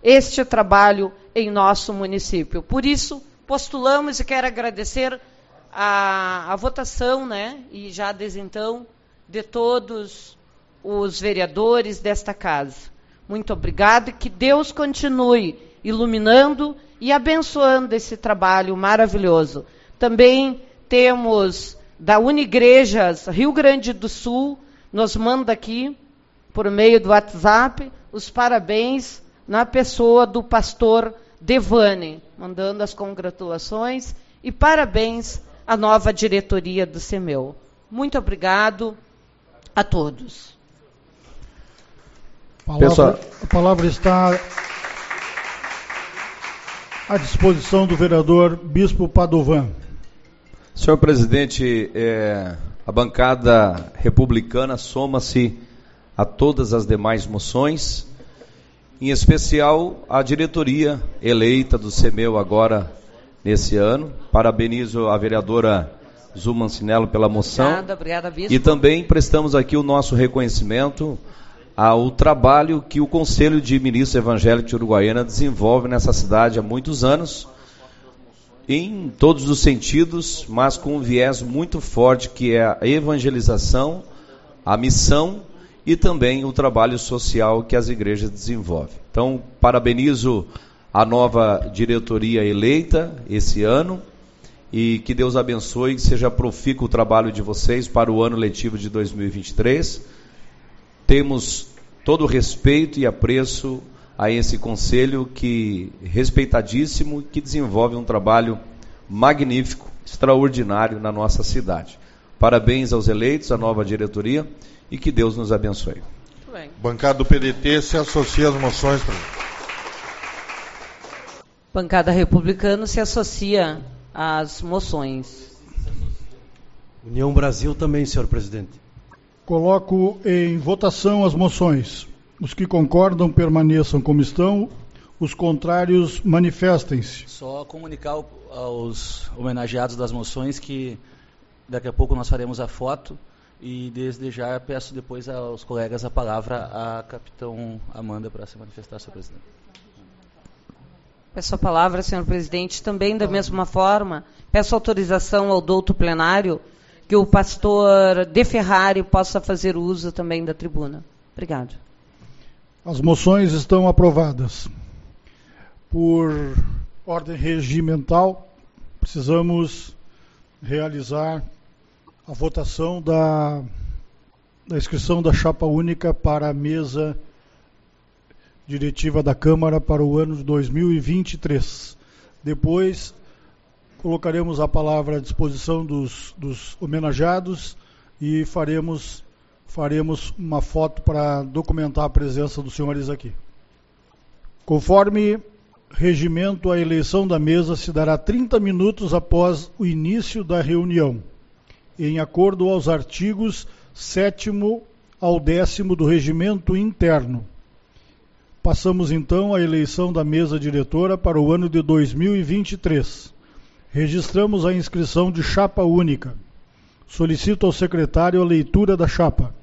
este trabalho em nosso município. Por isso, postulamos e quero agradecer a, a votação, né, e já desde então, de todos os vereadores desta casa. Muito obrigado e que Deus continue iluminando e abençoando esse trabalho maravilhoso. Também temos da Unigrejas Rio Grande do Sul, nos manda aqui, por meio do WhatsApp, os parabéns na pessoa do pastor Devane, mandando as congratulações e parabéns à nova diretoria do CEMEU. Muito obrigado a todos. A palavra, a palavra está à disposição do vereador Bispo Padovan. Senhor presidente, é, a bancada republicana soma-se a todas as demais moções, em especial a diretoria eleita do CEMEU agora nesse ano. Parabenizo a vereadora Zuma Ancinello pela moção. Obrigada, obrigada, Bispo. E também prestamos aqui o nosso reconhecimento ao trabalho que o Conselho de Ministros Evangélicos de Uruguaiana desenvolve nessa cidade há muitos anos, em todos os sentidos, mas com um viés muito forte, que é a evangelização, a missão e também o trabalho social que as igrejas desenvolvem. Então, parabenizo a nova diretoria eleita esse ano e que Deus abençoe e seja profícuo o trabalho de vocês para o ano letivo de dois mil e vinte e três. Temos todo o respeito e apreço a esse conselho que respeitadíssimo, que desenvolve um trabalho magnífico, extraordinário na nossa cidade. Parabéns aos eleitos, à nova diretoria e que Deus nos abençoe. Muito bem. Bancada do P D T se associa às moções. Bancada republicana se associa às moções. União Brasil também, senhor presidente. Coloco em votação as moções. Os que concordam permaneçam como estão, os contrários manifestem-se. Só comunicar aos homenageados das moções que daqui a pouco nós faremos a foto e desde já peço depois aos colegas a palavra a capitão Amanda para se manifestar, senhor presidente. Peço a palavra, senhor presidente, também da mesma forma, peço autorização ao douto plenário que o pastor De Ferrari possa fazer uso também da tribuna. Obrigado. As moções estão aprovadas. Por ordem regimental, precisamos realizar a votação da, da inscrição da chapa única para a mesa diretiva da Câmara para o ano de dois mil e vinte e três. Depois, colocaremos a palavra à disposição dos, dos homenageados e faremos, faremos uma foto para documentar a presença dos senhores aqui. Conforme regimento, a eleição da mesa se dará trinta minutos após o início da reunião, em acordo aos artigos sétimo ao décimo do regimento interno. Passamos então à eleição da mesa diretora para o ano de dois mil e vinte e três. Registramos a inscrição de chapa única. Solicito ao secretário a leitura da chapa.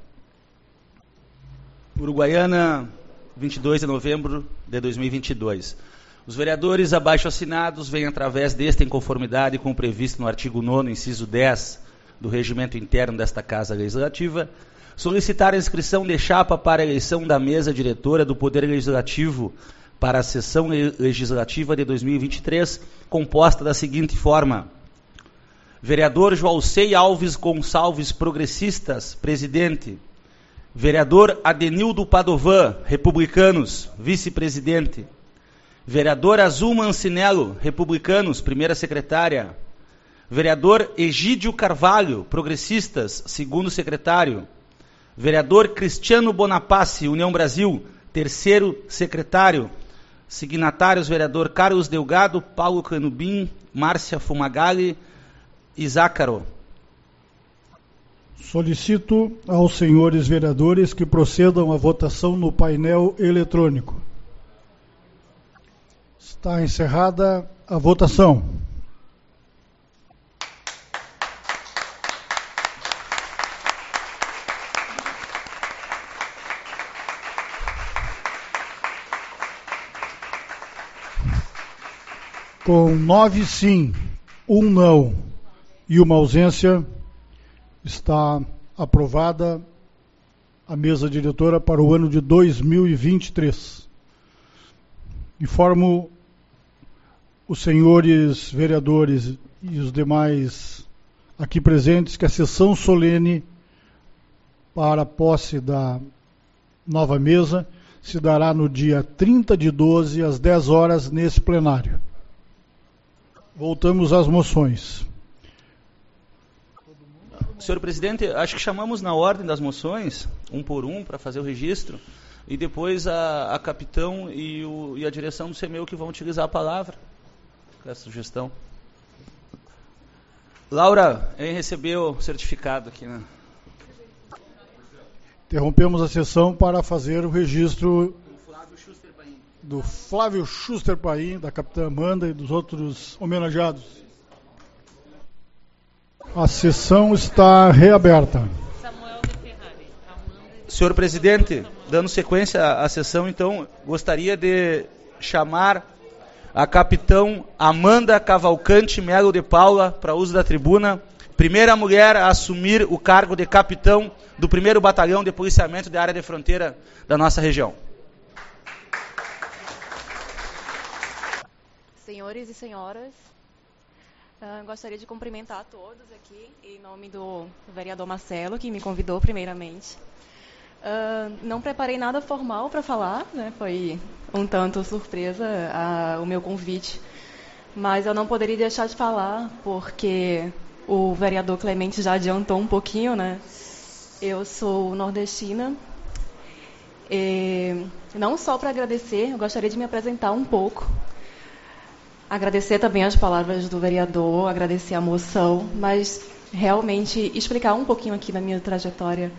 Uruguaiana, vinte e dois de novembro de dois mil e vinte e dois. Os vereadores abaixo assinados vêm através desta, em conformidade com o previsto no artigo nono, inciso dez do regimento interno desta Casa Legislativa, solicitar a inscrição de chapa para a eleição da mesa diretora do Poder Legislativo para a sessão legislativa de dois mil e vinte e três, composta da seguinte forma: vereador Joalcei Alves Gonçalves, Progressistas, presidente. Vereador Adenildo Padovan, Republicanos, vice-presidente. Vereadora Zuma Ancinello, Republicanos, primeira secretária. Vereador Egídio Carvalho, Progressistas, segundo secretário. Vereador Cristiano Bonapace, União Brasil, terceiro secretário. Signatários: vereador Carlos Delgado, Paulo Canubim, Márcia Fumagalli e Zácaro. Solicito aos senhores vereadores que procedam à votação no painel eletrônico. Está encerrada a votação. Com nove sim, um não e uma ausência, está aprovada a mesa diretora para o ano de dois mil e vinte e três. Informo os senhores vereadores e os demais aqui presentes que a sessão solene para a posse da nova mesa se dará no dia trinta de doze, às dez horas, nesse plenário. Voltamos às moções. Senhor presidente, acho que chamamos na ordem das moções, um por um, para fazer o registro, e depois a, a capitão e, o, e a direção do C M E U que vão utilizar a palavra. Com essa sugestão. Laura, eu recebi o certificado aqui, né? Interrompemos a sessão para fazer o registro do Flávio Schuster Paim, da capitã Amanda e dos outros homenageados. A sessão está reaberta. Senhor presidente, dando sequência à sessão, então, gostaria de chamar a capitão Amanda Cavalcante Melo de Paula para uso da tribuna, primeira mulher a assumir o cargo de capitão do primeiro Batalhão de Policiamento da Área de Fronteira da nossa região. Senhores e senhoras, uh, gostaria de cumprimentar a todos aqui, em nome do vereador Marcelo, que me convidou primeiramente. Uh, não preparei nada formal para falar, né? Foi um tanto surpresa uh, o meu convite, mas eu não poderia deixar de falar, porque o vereador Clemente já adiantou um pouquinho, né? Eu sou nordestina, e não só para agradecer, eu gostaria de me apresentar um pouco. Agradecer também as palavras do vereador, agradecer a moção, mas realmente explicar um pouquinho aqui da minha trajetória.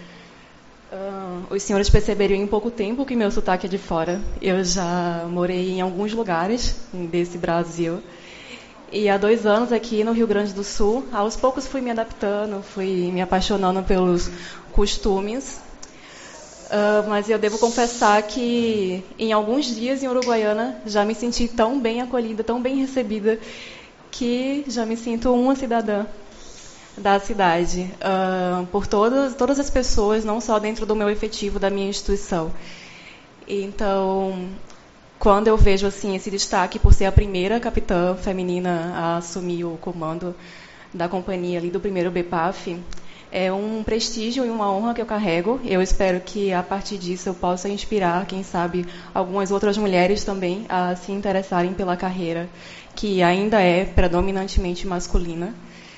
Uh, os senhores perceberam em pouco tempo que meu sotaque é de fora. Eu já morei em alguns lugares desse Brasil. E há dois anos aqui no Rio Grande do Sul, aos poucos fui me adaptando, fui me apaixonando pelos costumes. Uh, mas eu devo confessar que em alguns dias em Uruguaiana já me senti tão bem acolhida, tão bem recebida, que já me sinto uma cidadã da cidade, uh, por todas, todas as pessoas, não só dentro do meu efetivo, da minha instituição. Então, quando eu vejo assim esse destaque por ser a primeira capitã feminina a assumir o comando da companhia ali do primeiro B P A F, é um prestígio e uma honra que eu carrego. Eu espero que, a partir disso, eu possa inspirar, quem sabe, algumas outras mulheres também a se interessarem pela carreira, que ainda é predominantemente masculina.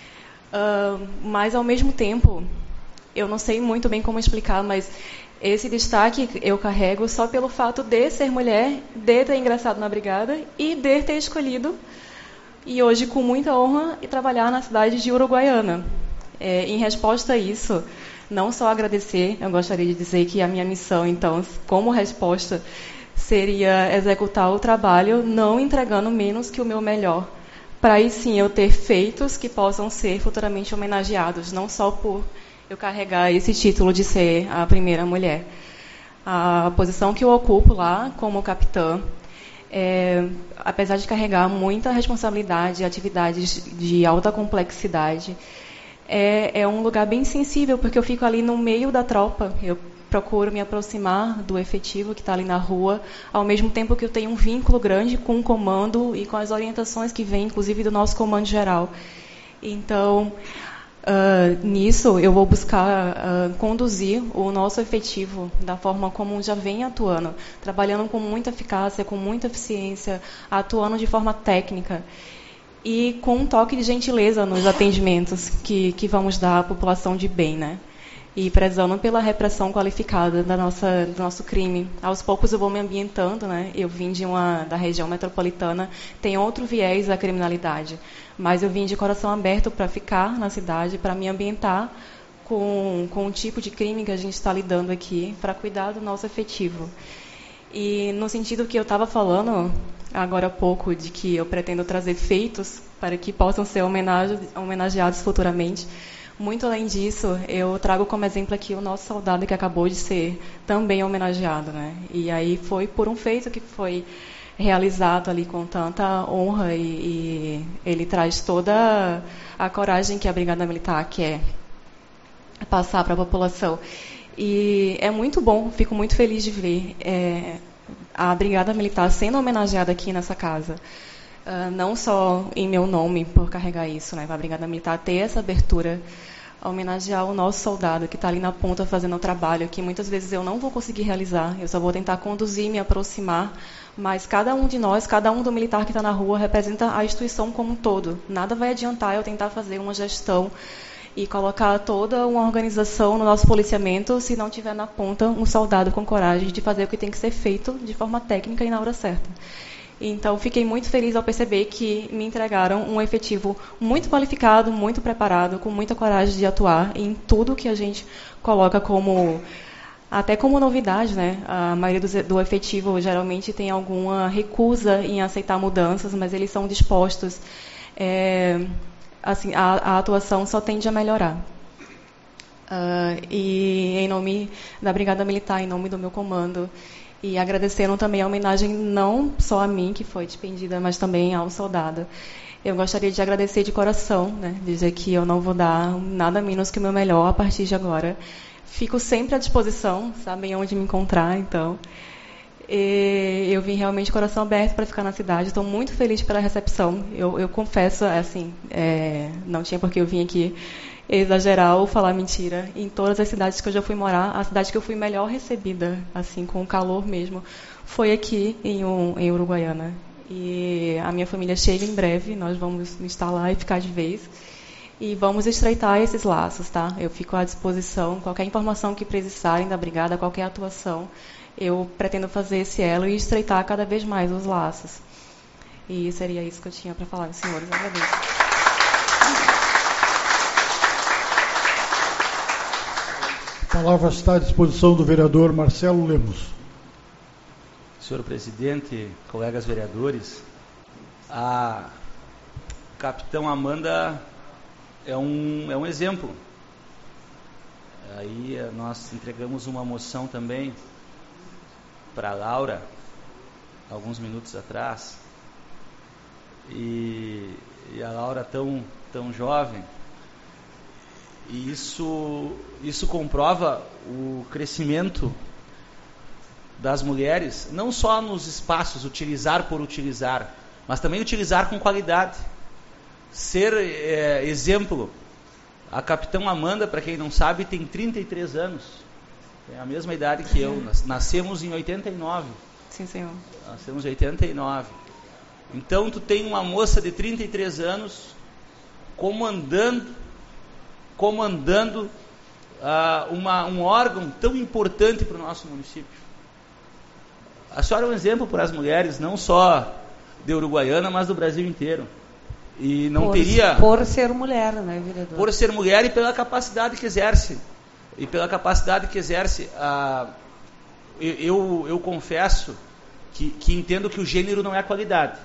Uh, mas, ao mesmo tempo, eu não sei muito bem como explicar, mas esse destaque eu carrego só pelo fato de ser mulher, de ter ingressado na brigada e de ter escolhido, e hoje, com muita honra, trabalhar na cidade de Uruguaiana. É, em resposta a isso, não só agradecer, eu gostaria de dizer que a minha missão, então, como resposta, seria executar o trabalho não entregando menos que o meu melhor, para aí sim eu ter feitos que possam ser futuramente homenageados, não só por eu carregar esse título de ser a primeira mulher. A posição que eu ocupo lá como capitã, é, apesar de carregar muita responsabilidade, atividades de alta complexidade, É, é um lugar bem sensível, porque eu fico ali no meio da tropa. Eu procuro me aproximar do efetivo que está ali na rua, ao mesmo tempo que eu tenho um vínculo grande com o comando e com as orientações que vêm, inclusive, do nosso comando geral. Então, uh, nisso, eu vou buscar uh, conduzir o nosso efetivo da forma como já vem atuando, trabalhando com muita eficácia, com muita eficiência, atuando de forma técnica, e com um toque de gentileza nos atendimentos que, que vamos dar à população de bem, né? E prezando pela repressão qualificada da nossa, do nosso crime. Aos poucos eu vou me ambientando, né? Eu vim de uma, da região metropolitana, tem outro viés da criminalidade, mas eu vim de coração aberto para ficar na cidade, para me ambientar com, com o tipo de crime que a gente está lidando aqui, para cuidar do nosso efetivo. E no sentido que eu estava falando agora há pouco, de que eu pretendo trazer feitos para que possam ser homenage, homenageados futuramente, muito além disso, eu trago como exemplo aqui o nosso soldado que acabou de ser também homenageado, né? E aí foi por um feito que foi realizado ali com tanta honra, e, e ele traz toda a coragem que a Brigada Militar quer passar para a população. E é muito bom, fico muito feliz de ver é, a Brigada Militar sendo homenageada aqui nessa casa. Uh, não só em meu nome, por carregar isso, né? A Brigada Militar ter essa abertura a homenagear o nosso soldado que está ali na ponta fazendo o trabalho que muitas vezes eu não vou conseguir realizar, eu só vou tentar conduzir, me aproximar, mas cada um de nós, cada um do militar que está na rua representa a instituição como um todo. Nada vai adiantar eu tentar fazer uma gestão e colocar toda uma organização no nosso policiamento se não tiver na ponta um soldado com coragem de fazer o que tem que ser feito de forma técnica e na hora certa. Então, fiquei muito feliz ao perceber que me entregaram um efetivo muito qualificado, muito preparado, com muita coragem de atuar em tudo que a gente coloca como, até como novidade, né? A maioria do, do efetivo geralmente tem alguma recusa em aceitar mudanças, mas eles são dispostos. É, assim, a, a atuação só tende a melhorar. Uh, e em nome da Brigada Militar, em nome do meu comando, e agradecendo também a homenagem não só a mim, que foi despedida, mas também ao soldado. Eu gostaria de agradecer de coração, né, dizer que eu não vou dar nada menos que o meu melhor a partir de agora. Fico sempre à disposição, sabem onde me encontrar, então. E eu vim realmente de coração aberto para ficar na cidade. Estou muito feliz pela recepção. Eu, eu confesso, assim, é, não tinha por que eu vir aqui exagerar ou falar mentira. Em todas as cidades que eu já fui morar, a cidade que eu fui melhor recebida, assim, com o calor mesmo, foi aqui em, um, em Uruguaiana. E a minha família chega em breve, nós vamos estar lá e ficar de vez. E vamos estreitar esses laços, tá? Eu fico à disposição, qualquer informação que precisarem da Brigada, qualquer atuação, eu pretendo fazer esse elo e estreitar cada vez mais os laços. E seria isso que eu tinha para falar, senhores. Agradeço. A palavra está à disposição do vereador Marcelo Lemos. Senhor presidente, colegas vereadores, a capitão Amanda é um, é um exemplo. Aí nós entregamos uma moção também para a Laura, alguns minutos atrás, e, e a Laura tão, tão jovem. E isso, isso comprova o crescimento das mulheres, não só nos espaços, utilizar por utilizar, mas também utilizar com qualidade. Ser é, exemplo. A capitão Amanda, para quem não sabe, tem trinta e três anos. Tem a mesma idade que eu. Nascemos em oitenta e nove. Sim, senhor. Nascemos em oitenta e nove. Então, tu tem uma moça de trinta e três anos comandando comandando uh, uma, um órgão tão importante para o nosso município. A senhora é um exemplo para as mulheres, não só de Uruguaiana, mas do Brasil inteiro. E não por, teria... Por ser mulher, né, vereador? Por ser mulher e pela capacidade que exerce. E pela capacidade que exerce. Uh, eu, eu, eu confesso que, que entendo que o gênero não é a qualidade.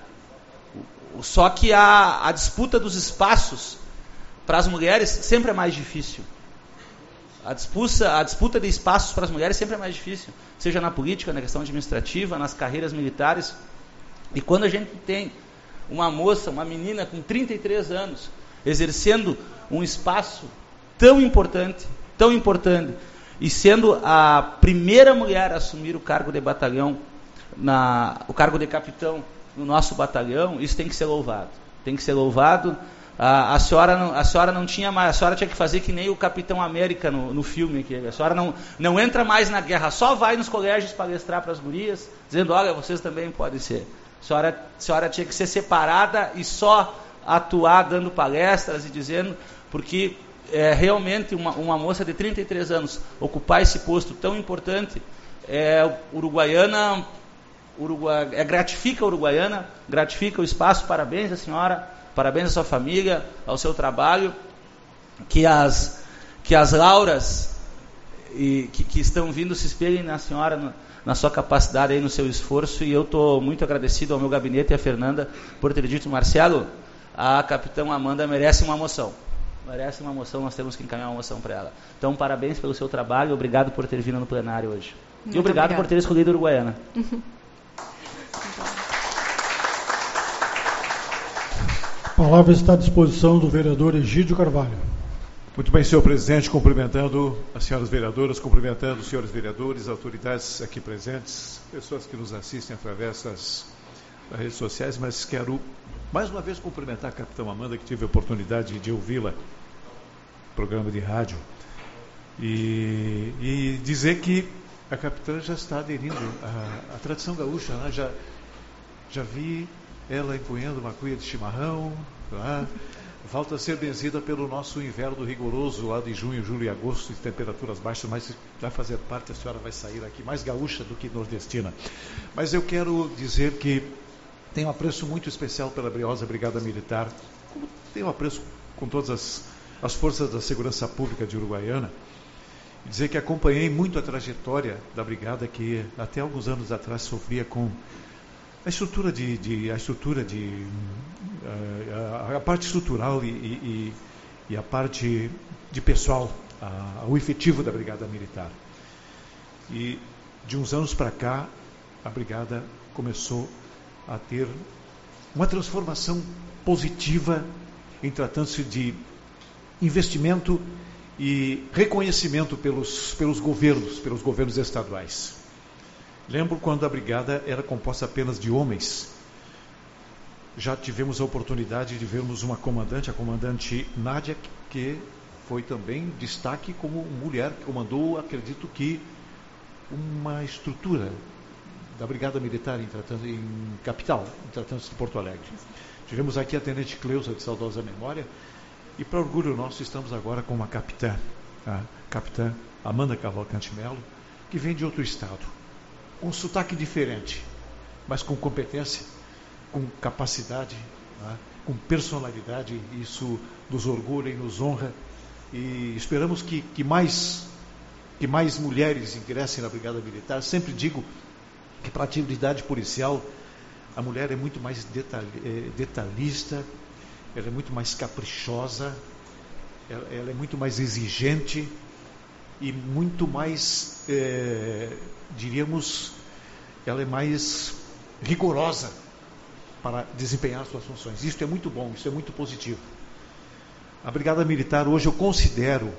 Só que a, a disputa dos espaços para as mulheres sempre é mais difícil. A disputa, a disputa de espaços para as mulheres sempre é mais difícil, seja na política, na questão administrativa, nas carreiras militares. E quando a gente tem uma moça, uma menina com trinta e três anos, exercendo um espaço tão importante, tão importante, e sendo a primeira mulher a assumir o cargo de batalhão, na, o cargo de capitão no nosso batalhão, isso tem que ser louvado. Tem que ser louvado. A, a, senhora não, a senhora não tinha mais, a senhora tinha que fazer que nem o Capitão América no, no filme. Que a senhora não, não entra mais na guerra, só vai nos colégios palestrar para as gurias, dizendo, olha, vocês também podem ser. A senhora, a senhora tinha que ser separada e só atuar dando palestras e dizendo, porque é, realmente uma, uma moça de trinta e três anos ocupar esse posto tão importante, é, Uruguaiana, Uruguai, é, gratifica a Uruguaiana, gratifica o espaço, parabéns à senhora. Parabéns à sua família, ao seu trabalho, que as, que as Lauras e, que, que estão vindo se espelhem na senhora, no, na sua capacidade, aí, no seu esforço, e eu estou muito agradecido ao meu gabinete e à Fernanda por ter dito, Marcelo, a capitão Amanda merece uma moção, merece uma moção, nós temos que encaminhar uma moção para ela. Então, parabéns pelo seu trabalho, obrigado por ter vindo no plenário hoje. Muito e obrigado obrigado por ter escolhido Uruguaiana. Então. A palavra está à disposição do vereador Egídio Carvalho. Muito bem, senhor presidente, cumprimentando as senhoras vereadoras, cumprimentando os senhores vereadores, autoridades aqui presentes, pessoas que nos assistem através das, das redes sociais, mas quero mais uma vez cumprimentar a capitã Amanda, que tive a oportunidade de ouvi-la no programa de rádio, e, e dizer que a capitã já está aderindo à, à tradição gaúcha, né? já, já vi ela empunhando uma cuia de chimarrão, né? Falta ser benzida pelo nosso inverno rigoroso lá de junho, julho e agosto, de temperaturas baixas, mas vai fazer parte, a senhora vai sair aqui mais gaúcha do que nordestina. Mas eu quero dizer que tenho um apreço muito especial pela briosa Brigada Militar, como tenho um apreço com todas as, as forças da segurança pública de Uruguaiana, e dizer que acompanhei muito a trajetória da Brigada, que até alguns anos atrás sofria com a estrutura de, de a estrutura de a, a parte estrutural e, e, e a parte de pessoal, a, o efetivo da Brigada Militar. E de uns anos para cá, a Brigada começou a ter uma transformação positiva em tratando-se de investimento e reconhecimento pelos, pelos governos, pelos governos estaduais. Lembro quando a Brigada era composta apenas de homens. Já tivemos a oportunidade de vermos uma comandante, a comandante Nádia, que foi também destaque como mulher, que comandou, acredito que, uma estrutura da Brigada Militar em, tratando, em capital, em tratando-se de Porto Alegre. Tivemos aqui a Tenente Cleusa, de saudosa memória, e para orgulho nosso estamos agora com uma capitã, a capitã Amanda Cavalcante Melo, que vem de outro estado, com um sotaque diferente, mas com competência, com capacidade, né, com personalidade. Isso nos orgulha e nos honra, e esperamos que, que, mais, que mais mulheres ingressem na Brigada Militar. Sempre digo que para a atividade policial a mulher é muito mais detalh, é, detalhista, ela é muito mais caprichosa, ela, ela é muito mais exigente e muito mais, é, diríamos, ela é mais rigorosa para desempenhar suas funções. Isso é muito bom, isso é muito positivo. A Brigada Militar hoje eu considero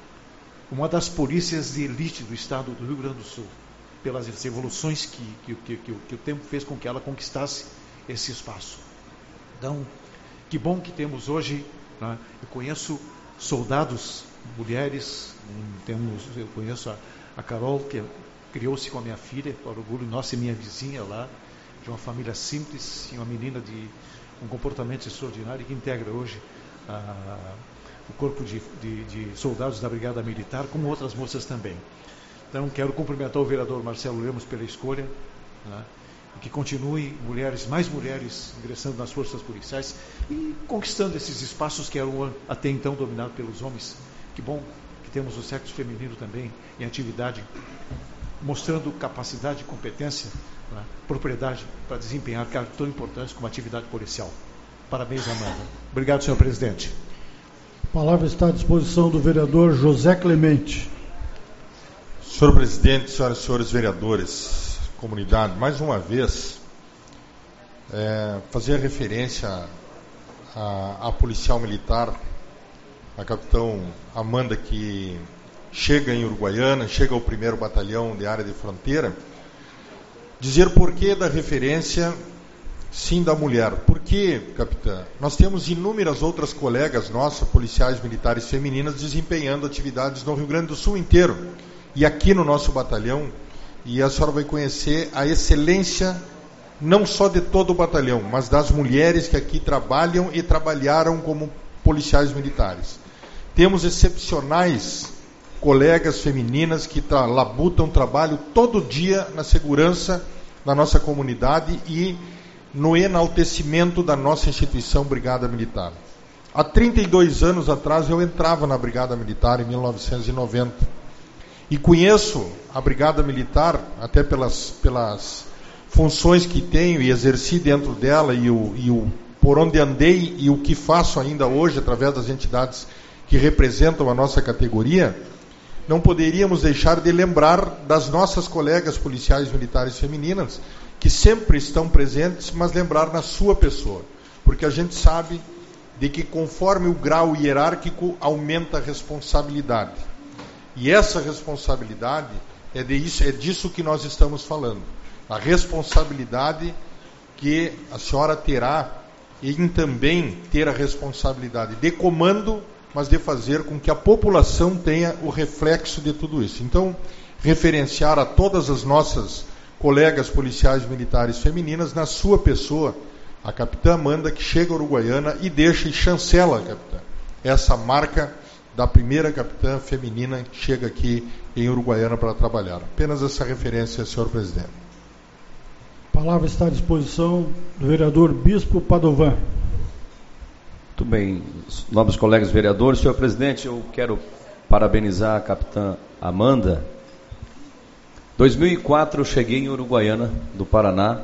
uma das polícias de elite do estado do Rio Grande do Sul, pelas evoluções que, que, que, que, que o tempo fez com que ela conquistasse esse espaço. Então, que bom que temos hoje, né? Eu conheço soldados, mulheres, temos, eu conheço a, a Carol, que criou-se com a minha filha, para orgulho nosso, e minha vizinha lá, de uma família simples, e uma menina de um comportamento extraordinário, que integra hoje a, o corpo de, de, de soldados da Brigada Militar, como outras moças também. Então, quero cumprimentar o vereador Marcelo Lemos pela escolha, né, e que continue mulheres, mais mulheres ingressando nas forças policiais e conquistando esses espaços que eram até então dominados pelos homens. Que bom que temos o sexo feminino também em atividade, mostrando capacidade e competência, né, propriedade para desempenhar cargos tão importantes como a atividade policial. Parabéns, Amanda. Obrigado, senhor presidente. A palavra está à disposição do vereador José Clemente. Senhor presidente, senhoras e senhores vereadores, comunidade, mais uma vez, é, fazer referência à, à policial militar, a capitão Amanda, que chega em Uruguaiana, chega ao primeiro batalhão de área de fronteira, dizer por que da referência, sim, da mulher. Porque, capitã, nós temos inúmeras outras colegas nossas, policiais militares femininas, desempenhando atividades no Rio Grande do Sul inteiro, e aqui no nosso batalhão, e a senhora vai conhecer a excelência não só de todo o batalhão, mas das mulheres que aqui trabalham e trabalharam como policiais militares. Temos excepcionais colegas femininas que tra- labutam trabalho todo dia na segurança da nossa comunidade e no enaltecimento da nossa instituição Brigada Militar. Há trinta e dois anos atrás eu entrava na Brigada Militar, em mil novecentos e noventa. E conheço a Brigada Militar, até pelas, pelas funções que tenho e exerci dentro dela, e o, e o por onde andei e o que faço ainda hoje, através das entidades que representam a nossa categoria. Não poderíamos deixar de lembrar das nossas colegas policiais militares femininas, que sempre estão presentes, mas lembrar na sua pessoa. Porque a gente sabe de que conforme o grau hierárquico aumenta a responsabilidade. E essa responsabilidade é, de isso, é disso que nós estamos falando. A responsabilidade que a senhora terá em também ter a responsabilidade de comando, mas de fazer com que a população tenha o reflexo de tudo isso. Então, referenciar a todas as nossas colegas policiais militares femininas na sua pessoa, a capitã Amanda, que chega a Uruguaiana e deixa e chancela, capitã, essa marca da primeira capitã feminina que chega aqui em Uruguaiana para trabalhar. Apenas essa referência, senhor presidente. A palavra está à disposição do vereador Bispo Padovan. Muito bem, nobres colegas vereadores. Senhor presidente, eu quero parabenizar a capitã Amanda. Em dois mil e quatro eu cheguei em Uruguaiana, do Paraná,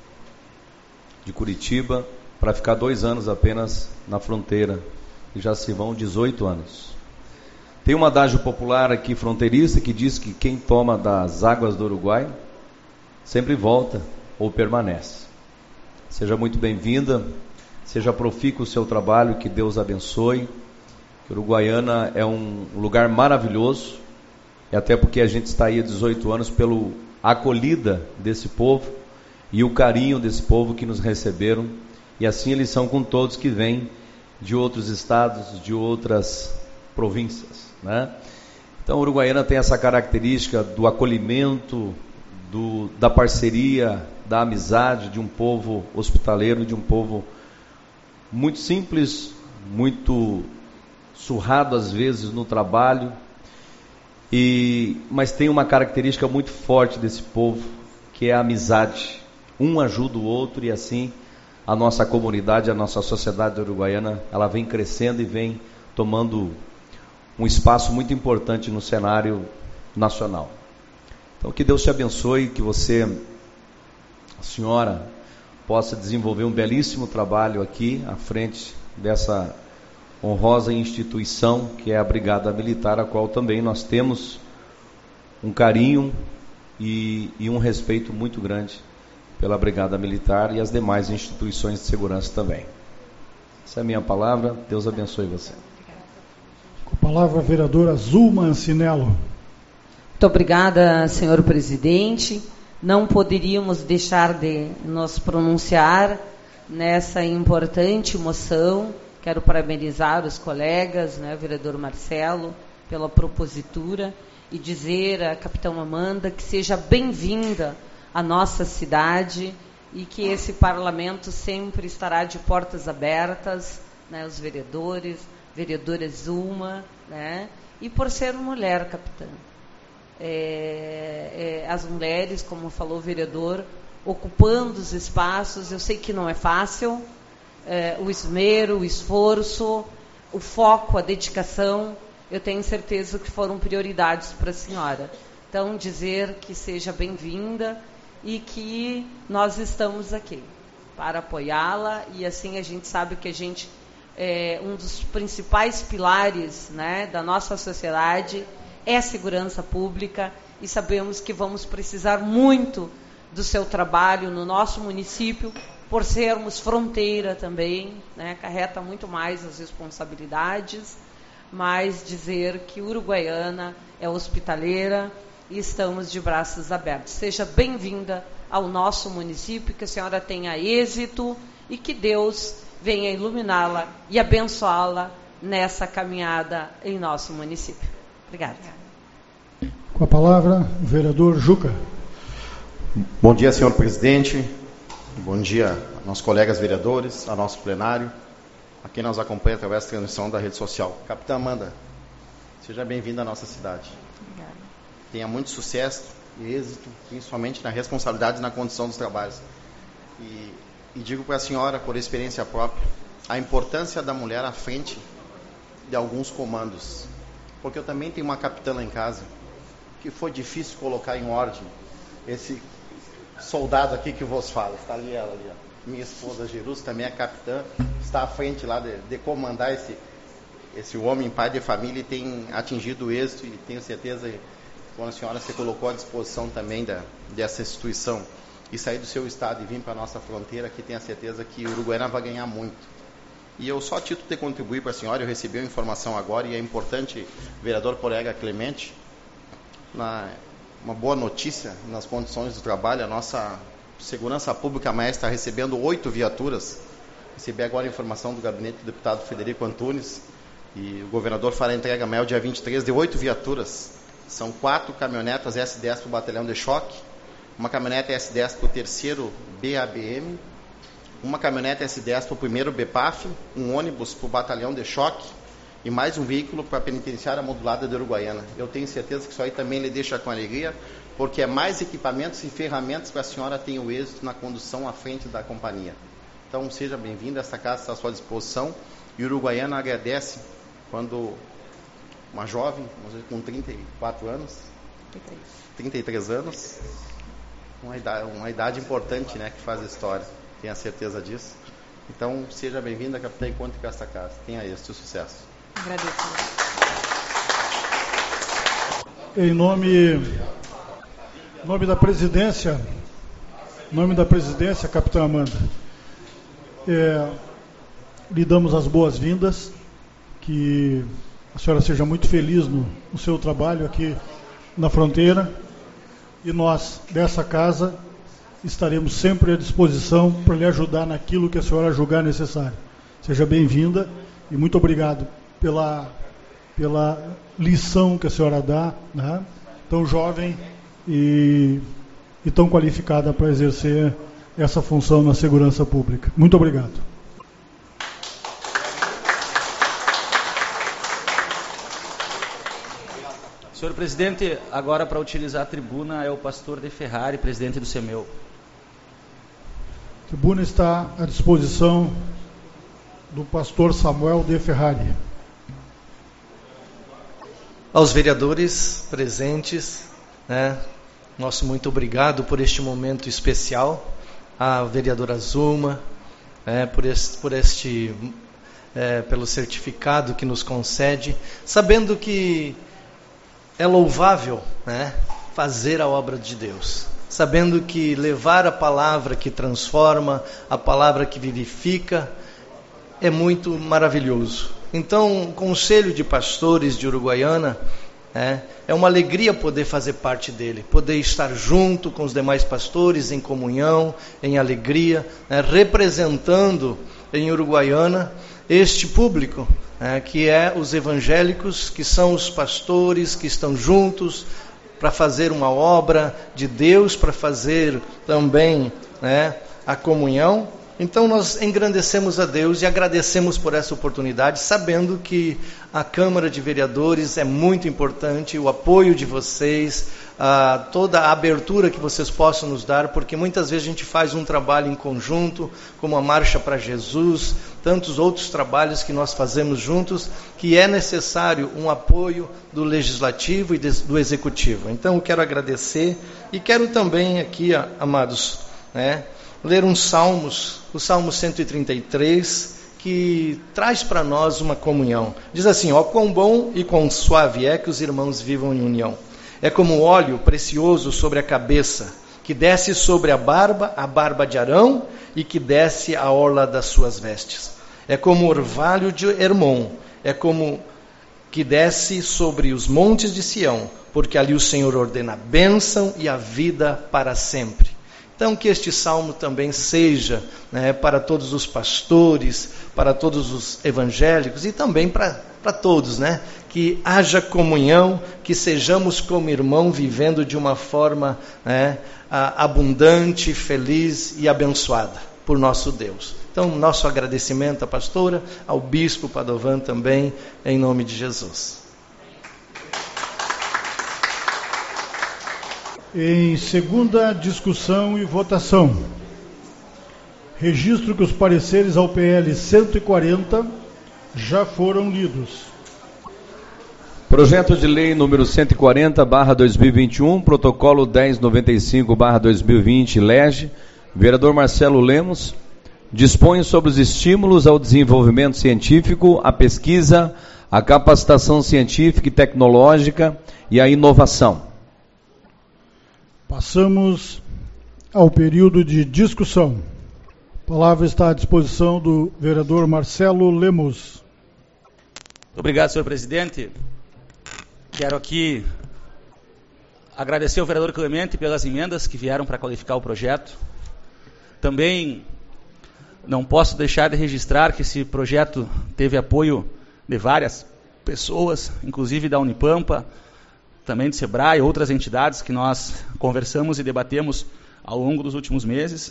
de Curitiba, para ficar dois anos apenas na fronteira, e já se vão dezoito anos. Tem um adágio popular aqui fronteiriça que diz que quem toma das águas do Uruguai sempre volta ou permanece. Seja muito bem-vinda, seja profícuo o seu trabalho, que Deus abençoe. Que Uruguaiana é um lugar maravilhoso, e até porque a gente está aí há dezoito anos pela acolhida desse povo e o carinho desse povo que nos receberam, e assim eles são com todos que vêm de outros estados, de outras províncias, né? Então, Uruguaiana tem essa característica do acolhimento, do, da parceria, da amizade, de um povo hospitaleiro, de um povo muito simples, muito surrado às vezes no trabalho, e, mas tem uma característica muito forte desse povo, que é a amizade. Um ajuda o outro, e assim a nossa comunidade, a nossa sociedade uruguaiana, ela vem crescendo e vem tomando um espaço muito importante no cenário nacional. Então, que Deus te abençoe, que você, a senhora, possa desenvolver um belíssimo trabalho aqui à frente dessa honrosa instituição que é a Brigada Militar, a qual também nós temos um carinho e, e um respeito muito grande pela Brigada Militar e as demais instituições de segurança também. Essa é a minha palavra. Deus abençoe você. Com a palavra a vereadora Zulma Ancinello. Muito obrigada, senhor presidente. Não poderíamos deixar de nos pronunciar nessa importante moção. Quero parabenizar os colegas, né, vereador Marcelo, pela propositura, e dizer à capitã Amanda que seja bem-vinda à nossa cidade e que esse parlamento sempre estará de portas abertas, né, os vereadores, vereadora Zulma, né, e por ser mulher, capitã. É, é, as mulheres, como falou o vereador, ocupando os espaços, eu sei que não é fácil, é, o esmero, o esforço, o foco, a dedicação, eu tenho certeza que foram prioridades para a senhora. Então, dizer que seja bem-vinda e que nós estamos aqui para apoiá-la, e assim a gente sabe que a gente, é, um dos principais pilares, né, da nossa sociedade é a segurança pública, e sabemos que vamos precisar muito do seu trabalho no nosso município, por sermos fronteira também, né, acarreta muito mais as responsabilidades, mas dizer que Uruguaiana é hospitaleira e estamos de braços abertos. Seja bem-vinda ao nosso município, que a senhora tenha êxito e que Deus venha iluminá-la e abençoá-la nessa caminhada em nosso município. Obrigada. Com a palavra, o vereador Juca. Bom dia, senhor presidente. Bom dia aos nossos colegas vereadores, ao nosso plenário, a quem nos acompanha através da transmissão da rede social. Capitã Amanda, seja bem-vinda à nossa cidade. Obrigada. Tenha muito sucesso e êxito, principalmente na responsabilidade e na condição dos trabalhos. E, e digo para a senhora, por experiência própria, a importância da mulher à frente de alguns comandos. Porque eu também tenho uma capitã lá em casa, que foi difícil colocar em ordem esse soldado aqui que vos fala. Está ali ela, ali, ó. Minha esposa Jerus, também é capitã, está à frente lá de, de comandar esse, esse homem, pai de família, e tem atingido o êxito, e tenho certeza que quando a senhora se colocou à disposição também da, dessa instituição e sair do seu estado e vir para a nossa fronteira, que tenho a certeza que o Uruguaiana vai ganhar muito. E eu só a título de contribuir para a senhora, eu recebi a informação agora, e é importante, vereador colega Clemente, na, uma boa notícia nas condições do trabalho, a nossa Segurança Pública Maestra está recebendo oito viaturas. Recebi agora a informação do gabinete do deputado Frederico Antunes, e o governador fará a entrega amanhã, dia vinte e três, de oito viaturas. São quatro caminhonetas S dez para o batalhão de choque, uma caminhonete S dez para o terceiro B A B M, uma caminhonete S dez para o primeiro B P A F, um ônibus para o batalhão de choque e mais um veículo para a penitenciária modulada de Uruguaiana. Eu tenho certeza que isso aí também lhe deixa com alegria, porque é mais equipamentos e ferramentas para a senhora ter o êxito na condução à frente da companhia. Então, seja bem-vinda, esta casa está à sua disposição, e Uruguaiana agradece quando uma jovem, com trinta e quatro anos, trinta e três anos, uma idade, uma idade importante, né, que faz a história, tenha certeza disso. Então, seja bem-vinda, capitã, e conte com esta casa. Tenha êxito e sucesso. Agradeço. Em nome, em nome da presidência, em nome da presidência, capitã Amanda, é, lhe damos as boas-vindas, que a senhora seja muito feliz no, no seu trabalho aqui na fronteira, e nós, dessa casa, estaremos sempre à disposição para lhe ajudar naquilo que a senhora julgar necessário. Seja bem-vinda e muito obrigado pela, pela lição que a senhora dá, né? Tão jovem e, e tão qualificada para exercer essa função na segurança pública. Muito obrigado. Senhor presidente, agora para utilizar a tribuna é o pastor de Ferrari, presidente do SEMEU. A tribuna está à disposição do pastor Samuel de Ferrari. Aos vereadores presentes, né, nosso muito obrigado por este momento especial, à vereadora Zuma, é, por este, por este é, pelo certificado que nos concede, sabendo que é louvável, né, fazer a obra de Deus, sabendo que levar a palavra que transforma, a palavra que vivifica, é muito maravilhoso. Então, o Conselho de Pastores de Uruguaiana, é, é uma alegria poder fazer parte dele, poder estar junto com os demais pastores em comunhão, em alegria, né, representando em Uruguaiana este público, é, que é os evangélicos, que são os pastores que estão juntos para fazer uma obra de Deus, para fazer também, né, a comunhão. Então nós engrandecemos a Deus e agradecemos por essa oportunidade, sabendo que a Câmara de Vereadores é muito importante, o apoio de vocês, a, toda a abertura que vocês possam nos dar, porque muitas vezes a gente faz um trabalho em conjunto, como a Marcha para Jesus, tantos outros trabalhos que nós fazemos juntos, que é necessário um apoio do Legislativo e do Executivo. Então eu quero agradecer e quero também aqui, amados, né, ler uns salmos, o Salmo cento e trinta e três, que traz para nós uma comunhão. Diz assim: ó, quão bom e quão suave é que os irmãos vivam em união. É como óleo precioso sobre a cabeça, que desce sobre a barba, a barba de Arão, e que desce a orla das suas vestes. É como orvalho de Hermon, é como que desce sobre os montes de Sião, porque ali o Senhor ordena a bênção e a vida para sempre. Então, que este salmo também seja, né, para todos os pastores, para todos os evangélicos e também para, para todos, né, que haja comunhão, que sejamos como irmão, vivendo de uma forma, né, abundante, feliz e abençoada por nosso Deus. Então, nosso agradecimento à pastora, ao bispo Padovan também, em nome de Jesus. Em segunda discussão e votação, registro que os pareceres ao P L cento e quarenta já foram lidos. Projeto de lei número cento e quarenta barra dois mil e vinte e um, protocolo dez noventa e cinco barra dois mil e vinte, L E G, vereador Marcelo Lemos, dispõe sobre os estímulos ao desenvolvimento científico, à pesquisa, à capacitação científica e tecnológica e à inovação. Passamos ao período de discussão. A palavra está à disposição do vereador Marcelo Lemos. Obrigado, senhor presidente. Quero aqui agradecer ao vereador Clemente pelas emendas que vieram para qualificar o projeto. Também não posso deixar de registrar que esse projeto teve apoio de várias pessoas, inclusive da Unipampa, também do Sebrae, outras entidades que nós conversamos e debatemos ao longo dos últimos meses.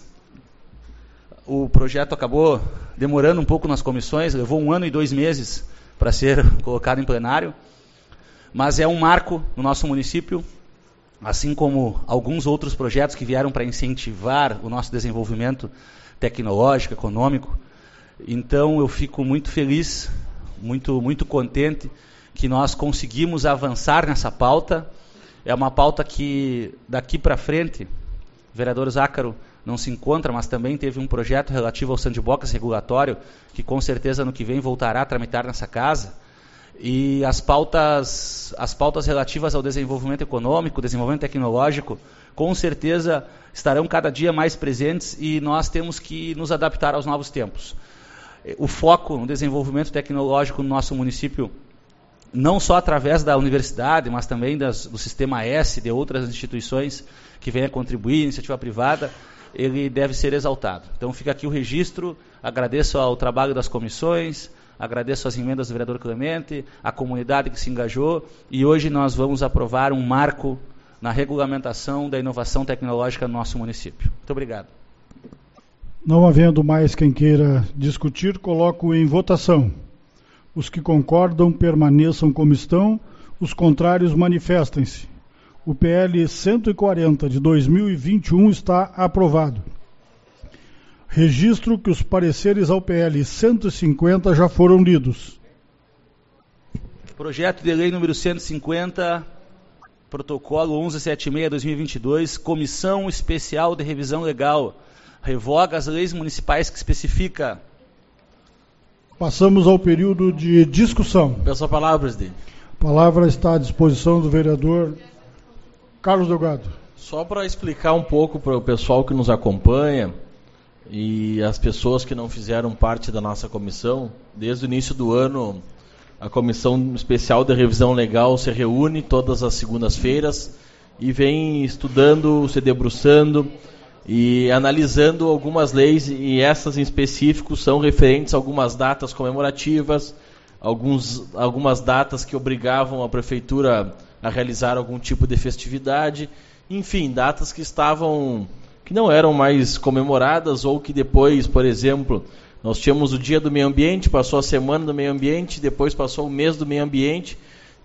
O projeto acabou demorando um pouco nas comissões, levou um ano e dois meses para ser colocado em plenário, mas é um marco no nosso município, assim como alguns outros projetos que vieram para incentivar o nosso desenvolvimento tecnológico, econômico. Então eu fico muito feliz, muito, muito contente que nós conseguimos avançar nessa pauta. É uma pauta que daqui para frente, o vereador Zácaro não se encontra, mas também teve um projeto relativo ao sandbox regulatório, que com certeza no que vem voltará a tramitar nessa casa. E as pautas, as pautas relativas ao desenvolvimento econômico, desenvolvimento tecnológico, com certeza estarão cada dia mais presentes e nós temos que nos adaptar aos novos tempos. O foco no desenvolvimento tecnológico no nosso município, não só através da universidade, mas também das, do Sistema S, de outras instituições que venham a contribuir, iniciativa privada, ele deve ser exaltado. Então fica aqui o registro, agradeço ao trabalho das comissões, agradeço as emendas do vereador Clemente, a comunidade que se engajou, e hoje nós vamos aprovar um marco na regulamentação da inovação tecnológica no nosso município. Muito obrigado. Não havendo mais quem queira discutir, coloco em votação. Os que concordam permaneçam como estão, os contrários manifestem-se. O P L cento e quarenta de dois mil e vinte e um está aprovado. Registro que os pareceres ao P L cento e cinquenta já foram lidos. Projeto de lei número cento e cinquenta, protocolo onze setenta e seis de dois mil e vinte e dois, Comissão Especial de Revisão Legal, revoga as leis municipais que especifica. Passamos ao período de discussão. Peço a palavra, presidente. A palavra está à disposição do vereador Carlos Delgado. Só para explicar um pouco para o pessoal que nos acompanha e as pessoas que não fizeram parte da nossa comissão, desde o início do ano, a Comissão Especial de Revisão Legal se reúne todas as segundas-feiras e vem estudando, se debruçando e analisando algumas leis, e essas em específico são referentes a algumas datas comemorativas, alguns, algumas datas que obrigavam a prefeitura a realizar algum tipo de festividade, enfim, datas que estavam, que não eram mais comemoradas, ou que depois, por exemplo, nós tínhamos o Dia do Meio Ambiente, passou a Semana do Meio Ambiente, depois passou o Mês do Meio Ambiente.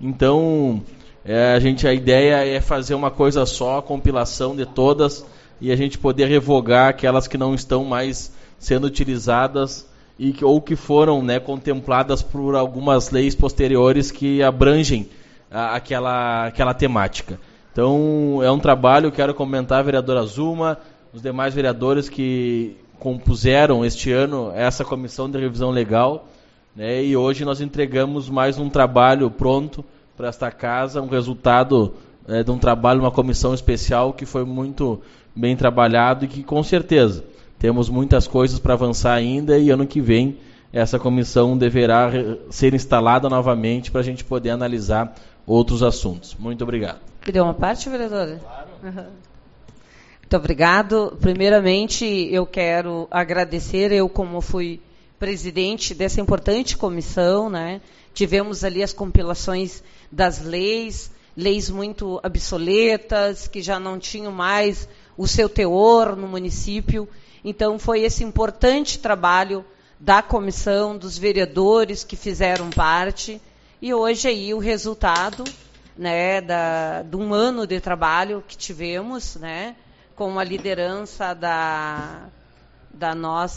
Então, é, a, gente, a ideia é fazer uma coisa só, a compilação de todas, e a gente poder revogar aquelas que não estão mais sendo utilizadas e que, ou que foram, né, contempladas por algumas leis posteriores que abrangem a, aquela, aquela temática. Então, é um trabalho, quero comentar a vereadora Zuma, os demais vereadores que compuseram este ano essa comissão de revisão legal, né, e hoje nós entregamos mais um trabalho pronto para esta casa, um resultado é, de um trabalho, uma comissão especial que foi muito bem trabalhado e que com certeza temos muitas coisas para avançar ainda, e ano que vem essa comissão deverá ser instalada novamente para a gente poder analisar outros assuntos. Muito obrigado. Queria uma parte, vereadora? Claro. Uhum. Muito obrigado. Primeiramente, eu quero agradecer, eu como fui presidente dessa importante comissão, né? Tivemos ali as compilações das leis, leis muito obsoletas, que já não tinham mais o seu teor no município. Então, foi esse importante trabalho da comissão, dos vereadores que fizeram parte, e hoje aí o resultado, né, da, de um ano de trabalho que tivemos, né, com a liderança da, da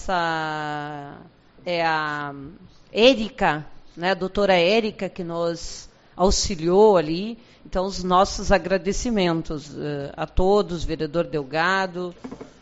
nossa é a Érica, né, a doutora Érica, que nos auxiliou ali. Então, os nossos agradecimentos uh, a todos, vereador Delgado,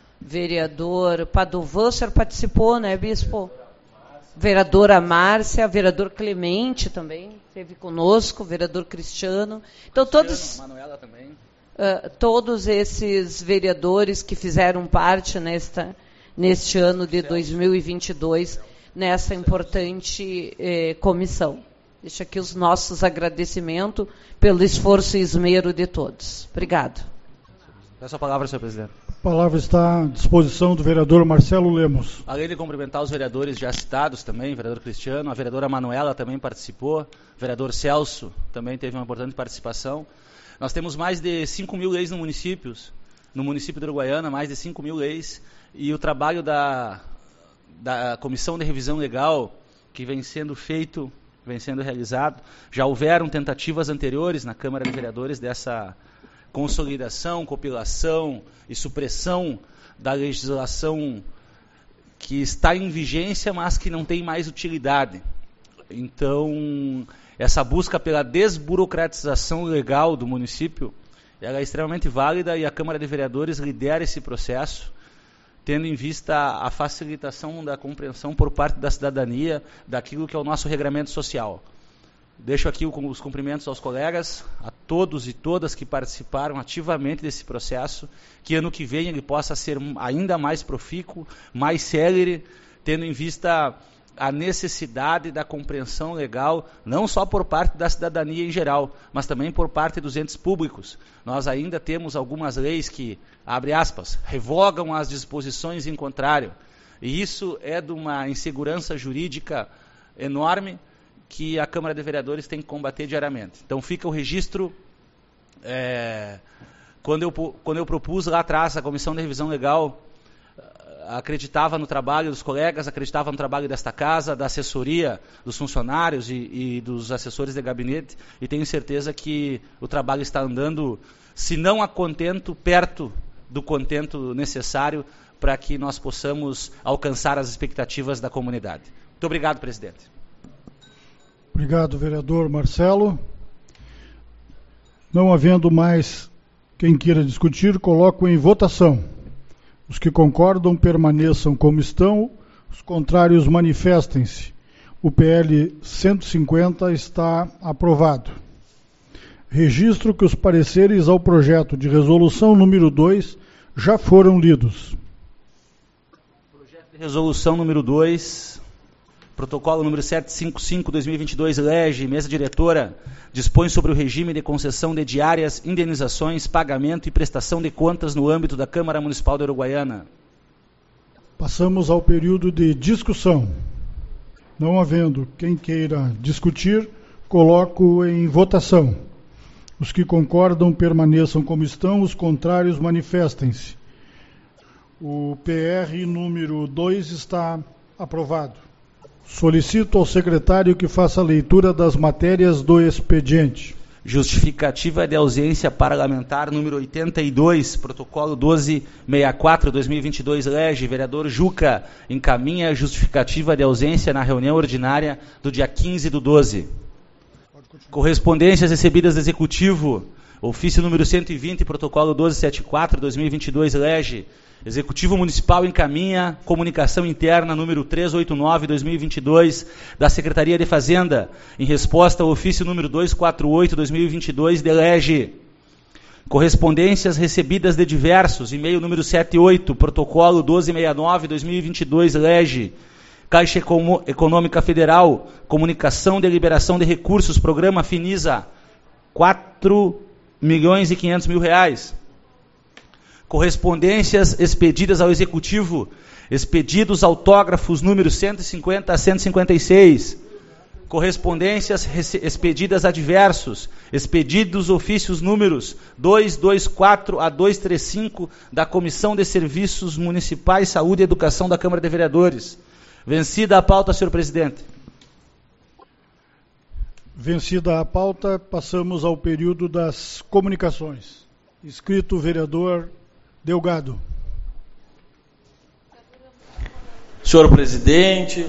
vereador Padovan, o senhor participou, né, bispo? Vereadora Márcia, vereador Clemente também esteve conosco, vereador Cristiano. Então, todos, Manuela também. Uh, todos esses vereadores que fizeram parte nesta, neste ano de dois mil e vinte e dois, nessa importante eh, comissão. Deixo aqui os nossos agradecimentos pelo esforço e esmero de todos. Obrigado. Peço a palavra, senhor presidente. A palavra está à disposição do vereador Marcelo Lemos. Além de cumprimentar os vereadores já citados também, o vereador Cristiano, a vereadora Manuela também participou, o vereador Celso também teve uma importante participação. Nós temos mais de cinco mil leis no município, no município de Uruguaiana, mais de cinco mil leis, e o trabalho da, da Comissão de Revisão Legal, que vem sendo feito, vem sendo realizado, já houveram tentativas anteriores na Câmara de Vereadores dessa consolidação, compilação e supressão da legislação que está em vigência, mas que não tem mais utilidade. Então, essa busca pela desburocratização legal do município, ela é extremamente válida e a Câmara de Vereadores lidera esse processo, tendo em vista a facilitação da compreensão por parte da cidadania daquilo que é o nosso regramento social. Deixo aqui os cumprimentos aos colegas, a todos e todas que participaram ativamente desse processo, que ano que vem ele possa ser ainda mais profícuo, mais célere, tendo em vista a necessidade da compreensão legal, não só por parte da cidadania em geral, mas também por parte dos entes públicos. Nós ainda temos algumas leis que, abre aspas, revogam as disposições em contrário, e isso é de uma insegurança jurídica enorme, que a Câmara de Vereadores tem que combater diariamente. Então fica o registro, é, quando, eu, quando eu propus lá atrás a Comissão de Revisão Legal, acreditava no trabalho dos colegas, acreditava no trabalho desta casa, da assessoria, dos funcionários e, e dos assessores de gabinete, e tenho certeza que o trabalho está andando, se não a contento, perto do contento necessário para que nós possamos alcançar as expectativas da comunidade. Muito obrigado, presidente. Obrigado, vereador Marcelo. Não havendo mais quem queira discutir, coloco em votação. Os que concordam permaneçam como estão, os contrários manifestem-se. O P L cento e cinquenta está aprovado. Registro que os pareceres ao projeto de resolução número dois já foram lidos. Projeto de resolução número dois... Protocolo número setecentos e cinquenta e cinco, dois mil e vinte e dois, lege, mesa diretora, dispõe sobre o regime de concessão de diárias, indenizações, pagamento e prestação de contas no âmbito da Câmara Municipal de Uruguaiana. Passamos ao período de discussão. Não havendo quem queira discutir, coloco em votação. Os que concordam permaneçam como estão, os contrários manifestem-se. O P R número dois está aprovado. Solicito ao secretário que faça a leitura das matérias do expediente. Justificativa de ausência parlamentar número oitenta e dois, protocolo doze sessenta e quatro, dois mil e vinte e dois, lege, vereador Juca, encaminha a justificativa de ausência na reunião ordinária do dia quinze do doze. Correspondências recebidas do Executivo, ofício número cento e vinte, protocolo doze setenta e quatro, dois mil e vinte e dois, lege, Executivo Municipal encaminha comunicação interna número trezentos e oitenta e nove, dois mil e vinte e dois, da Secretaria de Fazenda, em resposta ao ofício número duzentos e quarenta e oito, dois mil e vinte e dois, delege. Correspondências recebidas de diversos, e-mail número setenta e oito, protocolo doze sessenta e nove, dois mil e vinte e dois, lege. Caixa Econômica Federal, comunicação de liberação de recursos, programa Finisa, quatro milhões e quinhentos mil reais. Correspondências expedidas ao Executivo, expedidos autógrafos número cento e cinquenta a cento e cinquenta e seis. Correspondências expedidas a diversos, expedidos ofícios números duzentos e vinte e quatro a duzentos e trinta e cinco da Comissão de Serviços Municipais, Saúde e Educação da Câmara de Vereadores. Vencida a pauta, senhor presidente. Vencida a pauta, passamos ao período das comunicações. Inscrito o vereador Delgado. Senhor presidente,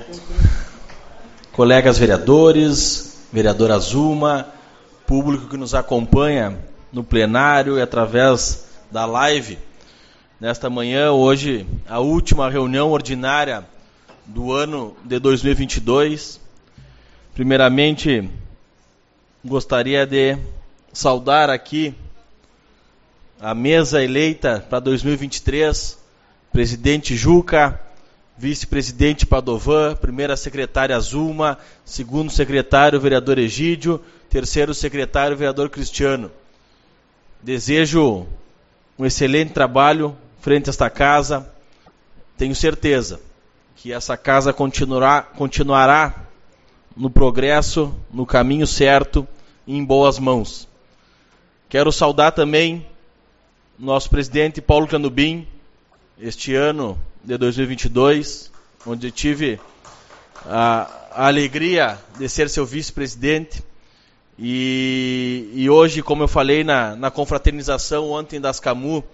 colegas vereadores, vereadora Zuma, público que nos acompanha no plenário e através da live, nesta manhã, hoje, a última reunião ordinária do ano de dois mil e vinte e dois. Primeiramente, gostaria de saudar aqui a mesa eleita para dois mil e vinte e três, presidente Juca, vice-presidente Padovan, primeira secretária Zuma, segundo secretário vereador Egídio, terceiro secretário vereador Cristiano. Desejo um excelente trabalho frente a esta casa. Tenho certeza que essa casa continuará, continuará no progresso, no caminho certo e em boas mãos. Quero saudar também nosso presidente Paulo Canubim, este ano de dois mil e vinte e dois, onde tive a, a alegria de ser seu vice-presidente. E, e hoje, como eu falei na, na confraternização ontem das Camu,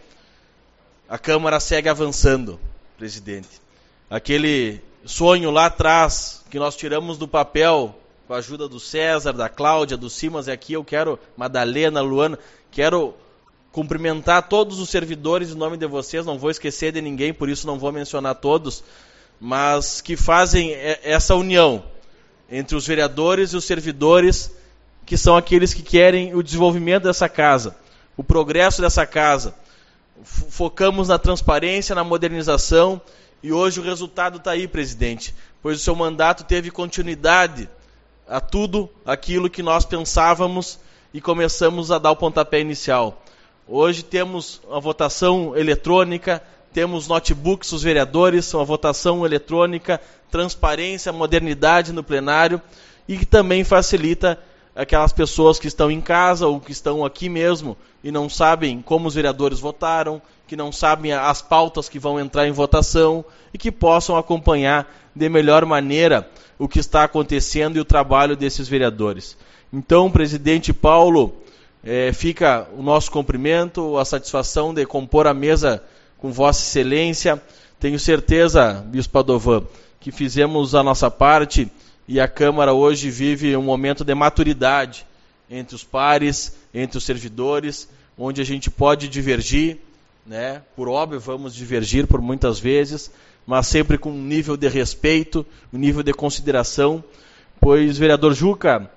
a Câmara segue avançando, presidente. Aquele sonho lá atrás, que nós tiramos do papel, com a ajuda do César, da Cláudia, do Simas, e aqui eu quero, Madalena, Luana, quero cumprimentar todos os servidores em nome de vocês, não vou esquecer de ninguém, por isso não vou mencionar todos, mas que fazem essa união entre os vereadores e os servidores, que são aqueles que querem o desenvolvimento dessa casa, o progresso dessa casa. Focamos na transparência, na modernização, e hoje o resultado está aí, presidente, pois o seu mandato teve continuidade a tudo aquilo que nós pensávamos e começamos a dar o pontapé inicial. Hoje temos a votação eletrônica, temos notebooks dos vereadores, uma votação eletrônica, transparência, modernidade no plenário, e que também facilita aquelas pessoas que estão em casa ou que estão aqui mesmo e não sabem como os vereadores votaram, que não sabem as pautas que vão entrar em votação e que possam acompanhar de melhor maneira o que está acontecendo e o trabalho desses vereadores. Então, presidente Paulo, é, fica o nosso cumprimento, a satisfação de compor a mesa com Vossa Excelência. Tenho certeza, Bispo Padovan, que fizemos a nossa parte e a Câmara hoje vive um momento de maturidade entre os pares, entre os servidores, onde a gente pode divergir, né? Por óbvio, vamos divergir por muitas vezes, mas sempre com um nível de respeito, um nível de consideração, pois, vereador Juca,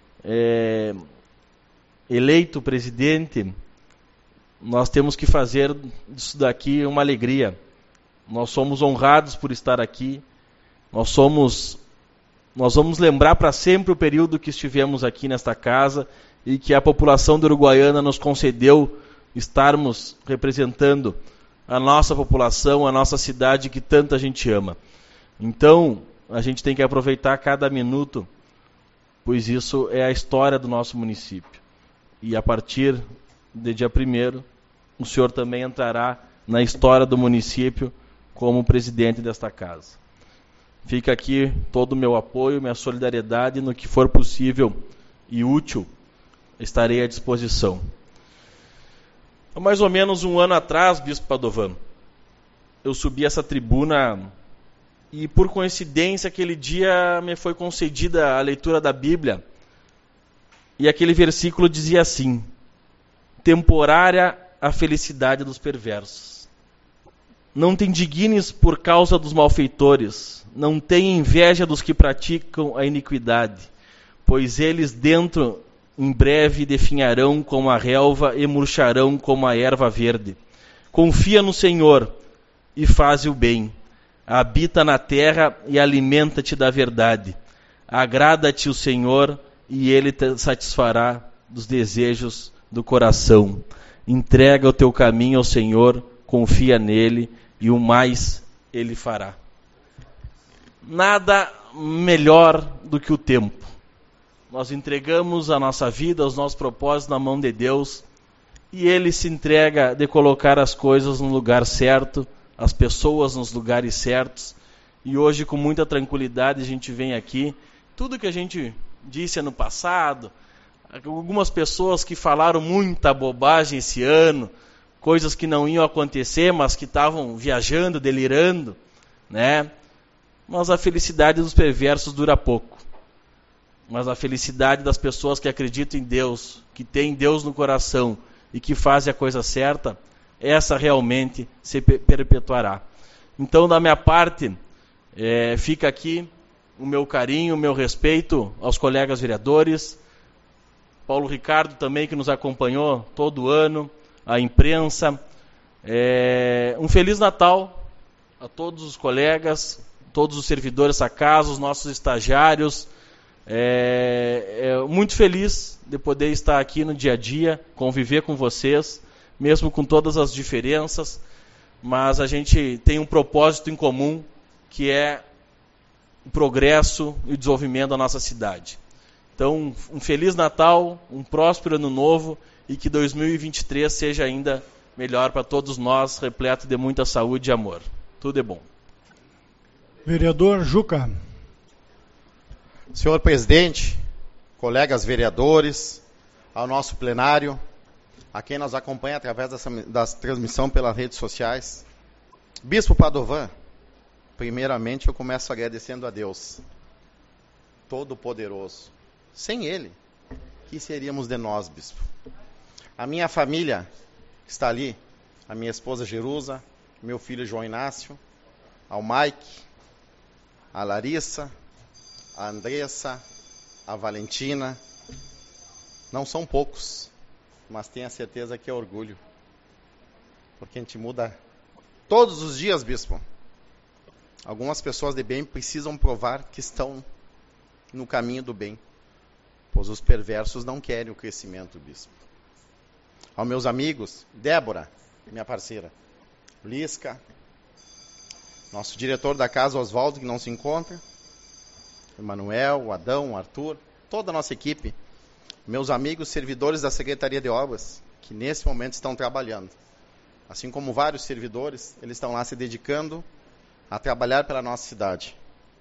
é, eleito presidente, nós temos que fazer disso daqui uma alegria. Nós somos honrados por estar aqui, nós somos... Nós vamos lembrar para sempre o período que estivemos aqui nesta casa e que a população de Uruguaiana nos concedeu estarmos representando a nossa população, a nossa cidade que tanta gente ama. Então, a gente tem que aproveitar cada minuto, pois isso é a história do nosso município. E a partir de dia primeiro, o senhor também entrará na história do município como presidente desta casa. Fica aqui todo o meu apoio, minha solidariedade, no que for possível e útil, estarei à disposição. Há mais ou menos um ano atrás, Bispo Padovan, eu subi essa tribuna e, por coincidência, aquele dia me foi concedida a leitura da Bíblia e aquele versículo dizia assim: temporária a felicidade dos perversos. Não te indignes por causa dos malfeitores, não tenha inveja dos que praticam a iniquidade, pois eles dentro em breve definharão como a relva e murcharão como a erva verde. Confia no Senhor e faze o bem, habita na terra e alimenta-te da verdade. Agrada-te o Senhor e Ele te satisfará dos desejos do coração. Entrega o teu caminho ao Senhor, confia nele e o mais Ele fará. Nada melhor do que o tempo. Nós entregamos a nossa vida, os nossos propósitos na mão de Deus e Ele se entrega de colocar as coisas no lugar certo, as pessoas nos lugares certos. E hoje, com muita tranquilidade, a gente vem aqui. Tudo que a gente disse ano passado, algumas pessoas que falaram muita bobagem esse ano, coisas que não iam acontecer, mas que estavam viajando, delirando, né? Mas a felicidade dos perversos dura pouco. Mas a felicidade das pessoas que acreditam em Deus, que têm Deus no coração e que fazem a coisa certa, essa realmente se perpetuará. Então, da minha parte, é, fica aqui o meu carinho, o meu respeito aos colegas vereadores, Paulo Ricardo também, que nos acompanhou todo ano, a imprensa. É, um Feliz Natal a todos os colegas, todos os servidores da casa, os nossos estagiários. É, é muito feliz de poder estar aqui no dia a dia, conviver com vocês, mesmo com todas as diferenças, mas a gente tem um propósito em comum, que é o progresso e o desenvolvimento da nossa cidade. Então, um Feliz Natal, um próspero Ano Novo e que dois mil e vinte e três seja ainda melhor para todos nós, repleto de muita saúde e amor. Tudo é bom. Vereador Juca. Senhor presidente, colegas vereadores, ao nosso plenário, a quem nos acompanha através dessa, da transmissão pelas redes sociais. Bispo Padovan, primeiramente eu começo agradecendo a Deus, Todo-Poderoso. Sem Ele, que seríamos de nós, bispo? A minha família que está ali, a minha esposa Jerusa, meu filho João Inácio, ao Mike, a Larissa, a Andressa, a Valentina, não são poucos, mas tenha certeza que é orgulho, porque a gente muda todos os dias, bispo. Algumas pessoas de bem precisam provar que estão no caminho do bem, pois os perversos não querem o crescimento, bispo. Aos meus amigos, Débora, minha parceira, Lisca, nosso diretor da casa, Oswaldo, que não se encontra, Emanuel, o Adão, o Arthur, toda a nossa equipe, meus amigos servidores da Secretaria de Obras, que nesse momento estão trabalhando. Assim como vários servidores, eles estão lá se dedicando a trabalhar pela nossa cidade.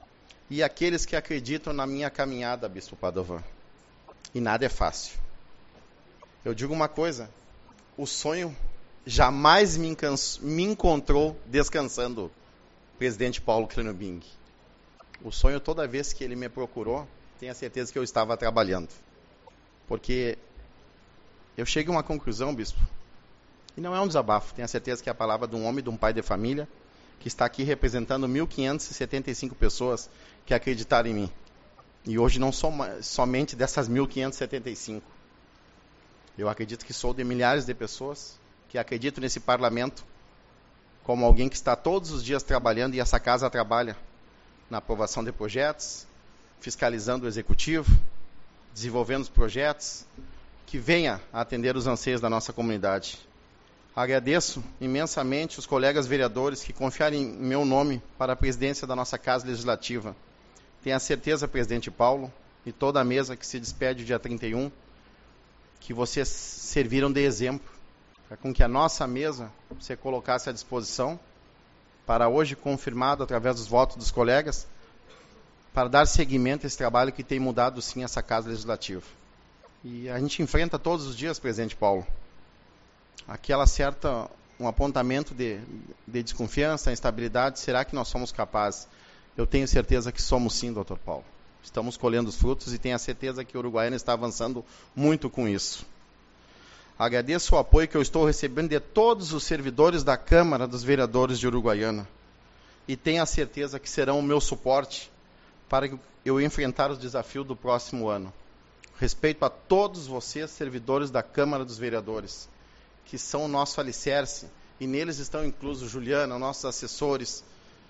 E aqueles que acreditam na minha caminhada, Bispo Padovan. E nada é fácil. Eu digo uma coisa, o sonho jamais me, me encontrou descansando, presidente Paulo Cranubing. O sonho, toda vez que ele me procurou, tenha certeza que eu estava trabalhando. Porque eu cheguei a uma conclusão, bispo, e não é um desabafo, tenha certeza que é a palavra de um homem, de um pai de família, que está aqui representando mil quinhentas e setenta e cinco pessoas que acreditaram em mim. E hoje não sou somente dessas mil quinhentas e setenta e cinco. Eu acredito que sou de milhares de pessoas que acreditam nesse parlamento como alguém que está todos os dias trabalhando, e essa casa trabalha na aprovação de projetos, fiscalizando o executivo, desenvolvendo os projetos, que venha a atender os anseios da nossa comunidade. Agradeço imensamente os colegas vereadores que confiaram em meu nome para a presidência da nossa Casa Legislativa. Tenho a certeza, presidente Paulo, e toda a mesa que se despede dia trinta e um, que vocês serviram de exemplo, para com que a nossa mesa se colocasse à disposição, para hoje confirmado através dos votos dos colegas, para dar seguimento a esse trabalho que tem mudado sim essa Casa Legislativa. E a gente enfrenta todos os dias, presidente Paulo, aquela certa, um apontamento de, de desconfiança, instabilidade, será que nós somos capazes? Eu tenho certeza que somos sim, doutor Paulo. Estamos colhendo os frutos e tenho a certeza que o Uruguaiana está avançando muito com isso. Agradeço o apoio que eu estou recebendo de todos os servidores da Câmara dos Vereadores de Uruguaiana e tenho a certeza que serão o meu suporte para eu enfrentar os desafios do próximo ano. Respeito a todos vocês, servidores da Câmara dos Vereadores, que são o nosso alicerce, e neles estão inclusos Juliana, nossos assessores,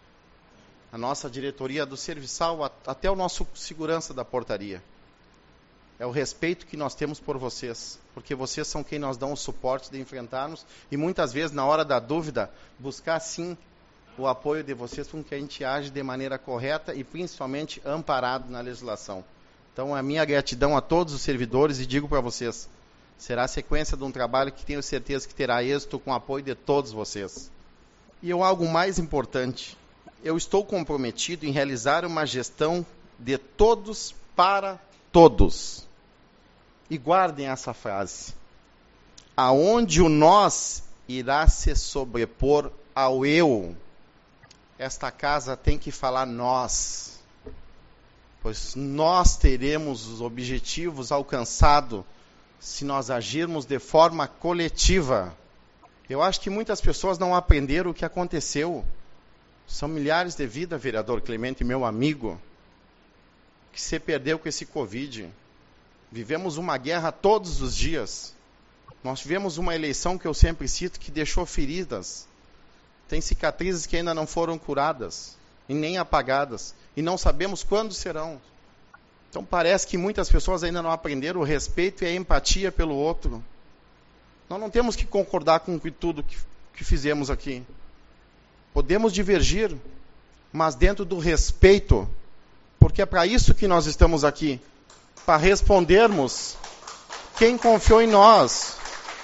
a nossa diretoria do serviçal, até o nosso segurança da portaria. É o respeito que nós temos por vocês, porque vocês são quem nos dão o suporte de enfrentarmos, e muitas vezes, na hora da dúvida, buscar sim o apoio de vocês para que a gente age de maneira correta e principalmente amparado na legislação. Então, a minha gratidão a todos os servidores e digo para vocês, será a sequência de um trabalho que tenho certeza que terá êxito com o apoio de todos vocês. E o algo mais importante, eu estou comprometido em realizar uma gestão de todos para todos. E guardem essa frase. Aonde o nós irá se sobrepor ao eu, esta casa tem que falar nós. Pois nós teremos os objetivos alcançados se nós agirmos de forma coletiva. Eu acho que muitas pessoas não aprenderam o que aconteceu. São milhares de vidas, vereador Clemente, meu amigo, que se perdeu com esse Covid. Vivemos uma guerra todos os dias. Nós tivemos uma eleição que eu sempre cito, que deixou feridas. tem cicatrizes que ainda não foram curadas e nem apagadas, e não sabemos quando serão. Então parece que muitas pessoas ainda não aprenderam o respeito e a empatia pelo outro. Nós não temos que concordar com tudo que, que fizemos aqui. Podemos divergir, mas dentro do respeito, porque é para isso que nós estamos aqui, para respondermos quem confiou em nós.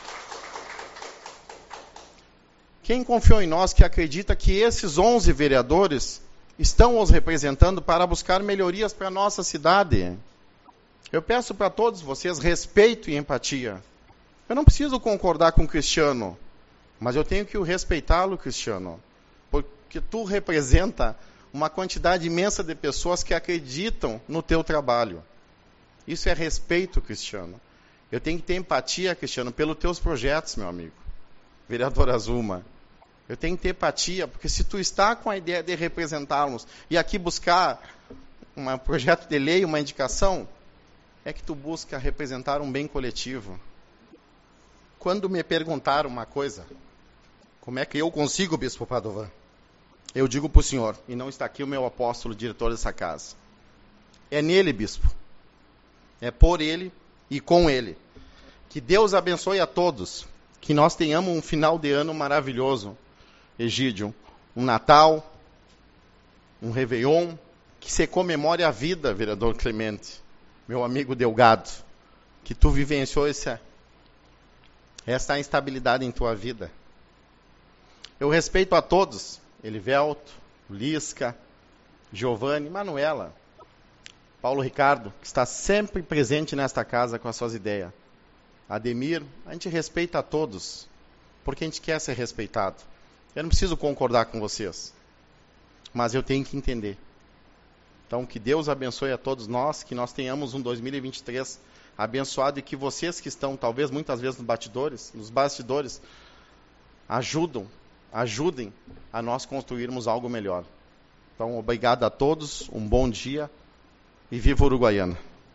Quem confiou em nós, que acredita que esses onze vereadores estão os representando para buscar melhorias para a nossa cidade. Eu peço para todos vocês respeito e empatia. Eu não preciso concordar com o Cristiano, mas eu tenho que o respeitá-lo, Cristiano, porque tu representa uma quantidade imensa de pessoas que acreditam no teu trabalho. Isso é respeito, Cristiano. Eu tenho que ter empatia, Cristiano, pelos teus projetos, meu amigo. Vereador Azuma. Eu tenho que ter empatia, porque se tu está com a ideia de representá-los e aqui buscar um projeto de lei, uma indicação, é que tu busca representar um bem coletivo. Quando me perguntaram uma coisa, como é que eu consigo, Bispo Padovan? Eu digo para o senhor, e não está aqui o meu apóstolo, diretor dessa casa. É nele, Bispo. É por ele e com ele. Que Deus abençoe a todos. Que nós tenhamos um final de ano maravilhoso. Egídio, um Natal, um Réveillon, que se comemore a vida, vereador Clemente, meu amigo Delgado, que tu vivenciou essa, essa instabilidade em tua vida. Eu respeito a todos, Elivelto, Lisca, Giovanni, Manuela, Paulo Ricardo, que está sempre presente nesta casa com as suas ideias. Ademir, a gente respeita a todos, porque a gente quer ser respeitado. Eu não preciso concordar com vocês, mas eu tenho que entender. Então, que Deus abençoe a todos nós, que nós tenhamos um dois mil e vinte e três abençoado e que vocês que estão, talvez, muitas vezes nos bastidores, nos bastidores, ajudam, ajudem a nós construirmos algo melhor. Então, obrigado a todos, um bom dia e viva Uruguaiana.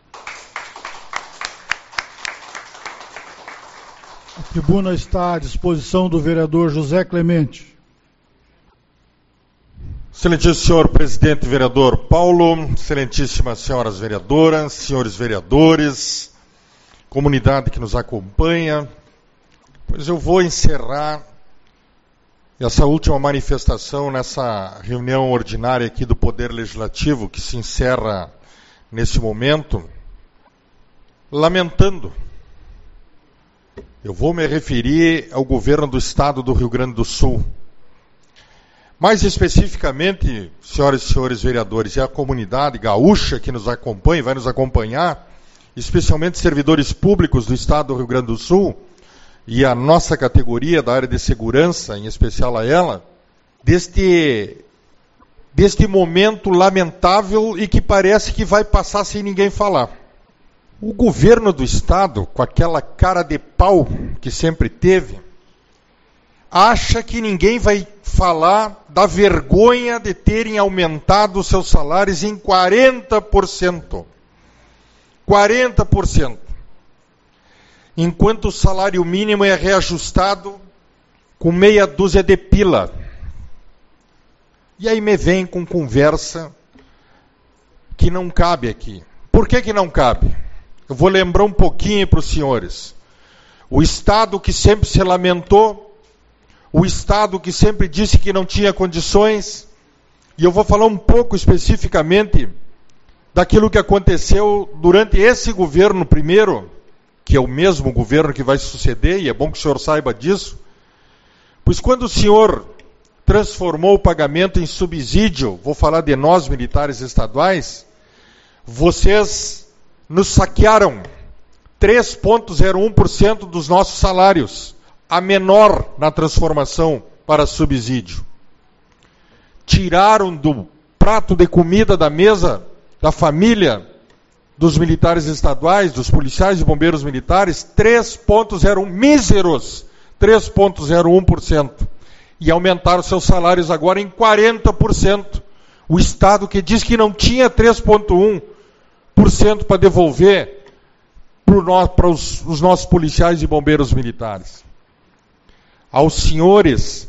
A tribuna está à disposição do vereador José Clemente. Excelentíssimo senhor presidente vereador Paulo, excelentíssimas senhoras vereadoras, senhores vereadores, comunidade que nos acompanha, pois eu vou encerrar essa última manifestação nessa reunião ordinária aqui do Poder Legislativo, que se encerra nesse momento, lamentando. Eu vou me referir ao governo do estado do Rio Grande do Sul. Mais especificamente, senhoras e senhores vereadores, e a comunidade gaúcha que nos acompanha e vai nos acompanhar, especialmente servidores públicos do estado do Rio Grande do Sul, e a nossa categoria da área de segurança, em especial a ela, deste, deste momento lamentável e que parece que vai passar sem ninguém falar. O governo do estado, com aquela cara de pau que sempre teve, acha que ninguém vai falar da vergonha de terem aumentado os seus salários em quarenta por cento. quarenta por cento. Enquanto o salário mínimo é reajustado com meia dúzia de pila. E aí me vem com conversa que não cabe aqui. Por que que não cabe? Eu vou lembrar um pouquinho para os senhores. O Estado que sempre se lamentou, o Estado que sempre disse que não tinha condições, e eu vou falar um pouco especificamente daquilo que aconteceu durante esse governo primeiro, que é o mesmo governo que vai suceder, e é bom que o senhor saiba disso, pois quando o senhor transformou o pagamento em subsídio, vou falar de nós militares estaduais, vocês nos saquearam três vírgula zero um por cento dos nossos salários, a menor na transformação para subsídio. Tiraram do prato de comida da mesa da família dos militares estaduais, dos policiais e bombeiros militares, três vírgula zero um, míseros, três vírgula zero um por cento. E aumentaram seus salários agora em quarenta por cento. O Estado que diz que não tinha três vírgula um por cento para devolver para os, os nossos policiais e bombeiros militares. Aos senhores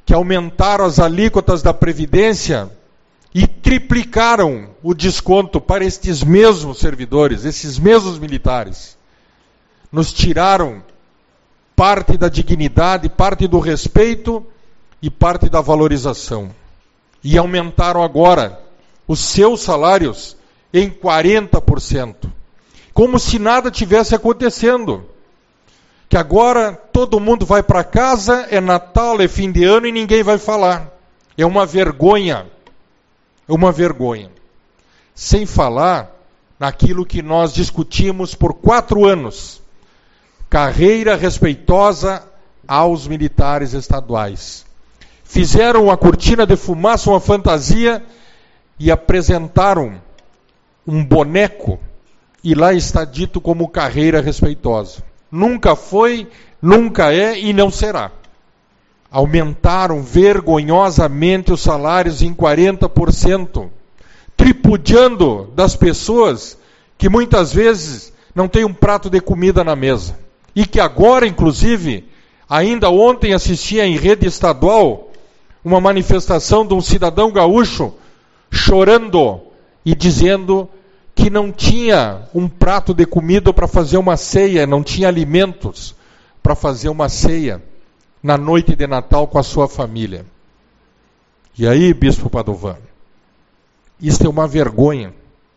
que aumentaram as alíquotas da Previdência e triplicaram o desconto para estes mesmos servidores, esses mesmos militares. Nos tiraram parte da dignidade, parte do respeito e parte da valorização. E aumentaram agora os seus salários em quarenta por cento. Como se nada tivesse acontecendo. Que agora todo mundo vai para casa, é Natal, é fim de ano e ninguém vai falar. É uma vergonha. É uma vergonha. Sem falar naquilo que nós discutimos por quatro anos. Carreira respeitosa aos militares estaduais. Fizeram uma cortina de fumaça, uma fantasia e apresentaram um boneco e lá está dito como carreira respeitosa. Nunca foi, nunca é e não será. Aumentaram vergonhosamente os salários em quarenta por cento, tripudiando das pessoas que muitas vezes não têm um prato de comida na mesa. E que agora, inclusive, ainda ontem assistia em rede estadual uma manifestação de um cidadão gaúcho chorando e dizendo que não tinha um prato de comida para fazer uma ceia, não tinha alimentos para fazer uma ceia na noite de Natal com a sua família. E aí, Bispo Padovan, isso é uma vergonha.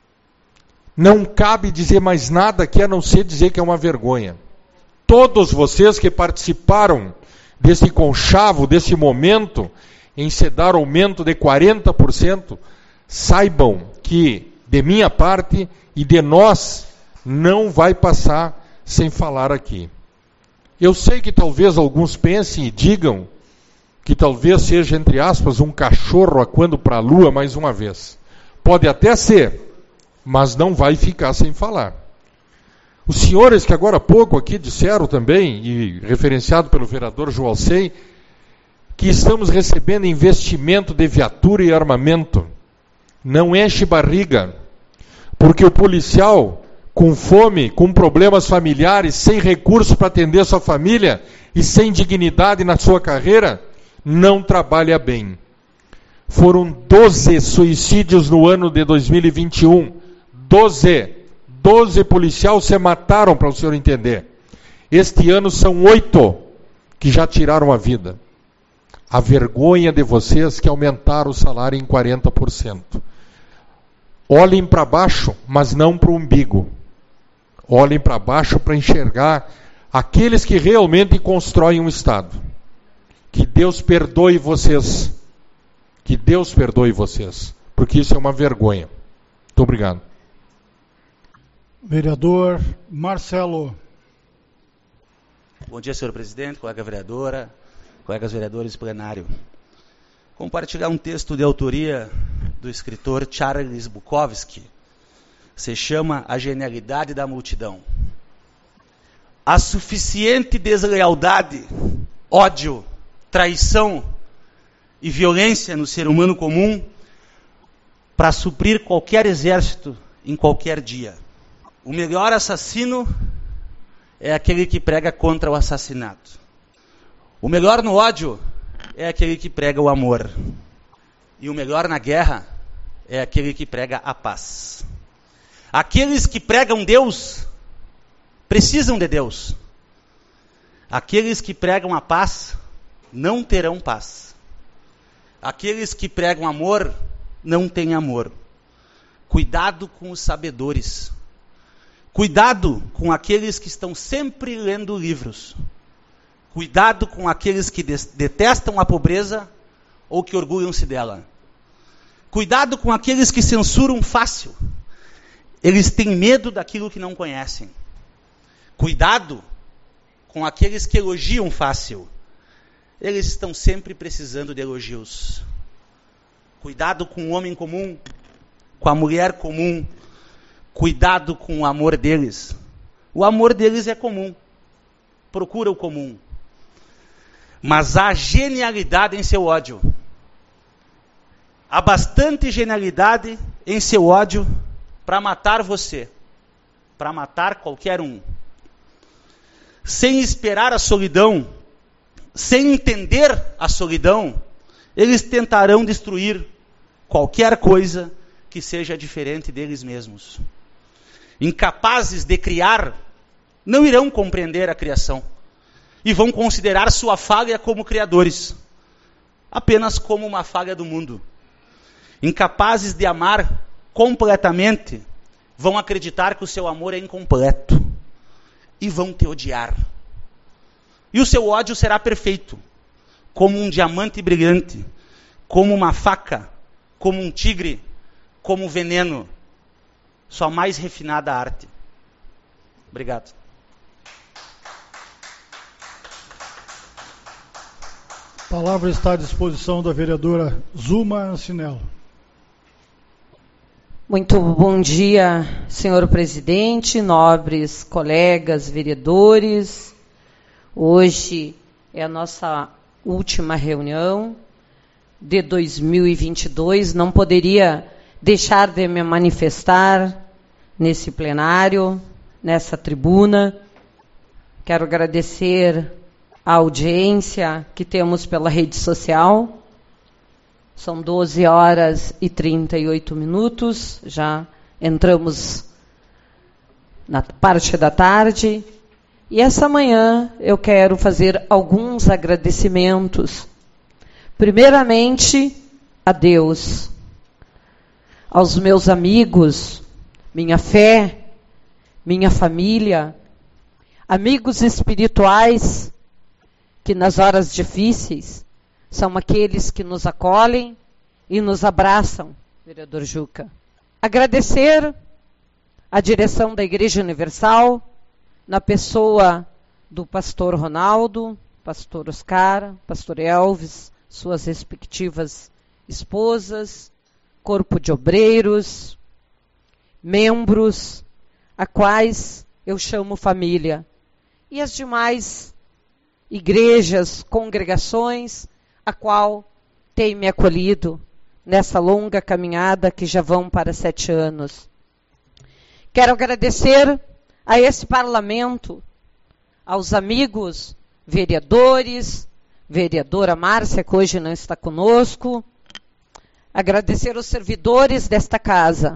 Não cabe dizer mais nada aqui a não ser dizer que é uma vergonha. Todos vocês que participaram desse conchavo, desse momento, em se dar aumento de quarenta por cento, saibam que, de minha parte e de nós, não vai passar sem falar aqui. Eu sei que talvez alguns pensem e digam que talvez seja, entre aspas, um cachorro acuando para a lua mais uma vez. Pode até ser, mas não vai ficar sem falar. Os senhores que agora há pouco aqui disseram também, e referenciado pelo vereador Joalcei, que estamos recebendo investimento de viatura e armamento. Não enche barriga, porque o policial, com fome, com problemas familiares, sem recurso para atender sua família e sem dignidade na sua carreira, não trabalha bem. Foram doze suicídios no ano de dois mil e vinte e um. doze. doze policiais se mataram, para o senhor entender. Este ano são oito que já tiraram a vida. A vergonha de vocês que aumentaram o salário em quarenta por cento. Olhem para baixo, mas não para o umbigo. Olhem para baixo para enxergar aqueles que realmente constroem um Estado. Que Deus perdoe vocês. Que Deus perdoe vocês. Porque isso é uma vergonha. Muito obrigado. Vereador Marcelo. Bom dia, senhor presidente, colega vereadora, colegas vereadores plenário. Compartilhar um texto de autoria do escritor Charles Bukowski. Se chama A Genialidade da Multidão. A suficiente deslealdade, ódio, traição e violência no ser humano comum para suprir qualquer exército em qualquer dia. O melhor assassino é aquele que prega contra o assassinato. O melhor no ódio é aquele que prega o amor. E o melhor na guerra é aquele que prega a paz. Aqueles que pregam Deus precisam de Deus. Aqueles que pregam a paz não terão paz. Aqueles que pregam amor não têm amor. Cuidado com os sabedores. Cuidado com aqueles que estão sempre lendo livros. Cuidado com aqueles que detestam a pobreza ou que orgulham-se dela. Cuidado com aqueles que censuram fácil. Eles têm medo daquilo que não conhecem. Cuidado com aqueles que elogiam fácil. Eles estão sempre precisando de elogios. Cuidado com o homem comum, com a mulher comum. Cuidado com o amor deles. O amor deles é comum. Procura o comum. Mas há genialidade em seu ódio. Há bastante genialidade em seu ódio para matar você. Para matar qualquer um. Sem esperar a solidão sem entender a solidão, eles tentarão destruir qualquer coisa que seja diferente deles mesmos. Incapazes de criar, não irão compreender a criação e vão considerar sua falha como criadores, apenas como uma falha do mundo. Incapazes de amar completamente, vão acreditar que o seu amor é incompleto e vão te odiar. E o seu ódio será perfeito, como um diamante brilhante, como uma faca, como um tigre, como um veneno. Sua mais refinada arte. Obrigado. A palavra está à disposição da vereadora Zuma Ancinello. Muito bom dia, senhor presidente, nobres colegas vereadores. Hoje é a nossa última reunião de dois mil e vinte e dois. Não poderia deixar de me manifestar nesse plenário, nessa tribuna. Quero agradecer a audiência que temos pela rede social. São doze horas e trinta e oito minutos, já entramos na parte da tarde. E essa manhã eu quero fazer alguns agradecimentos. Primeiramente, a Deus, aos meus amigos, minha fé, minha família, amigos espirituais, que nas horas difíceis são aqueles que nos acolhem e nos abraçam, vereador Juca. Agradecer a direção da Igreja Universal, na pessoa do pastor Ronaldo, pastor Oscar, pastor Elvis, suas respectivas esposas, corpo de obreiros, membros, a quais eu chamo família, e as demais igrejas, congregações, a qual tem me acolhido nessa longa caminhada que já vão para sete anos. Quero agradecer a esse parlamento, aos amigos vereadores, vereadora Márcia, que hoje não está conosco, agradecer os servidores desta casa,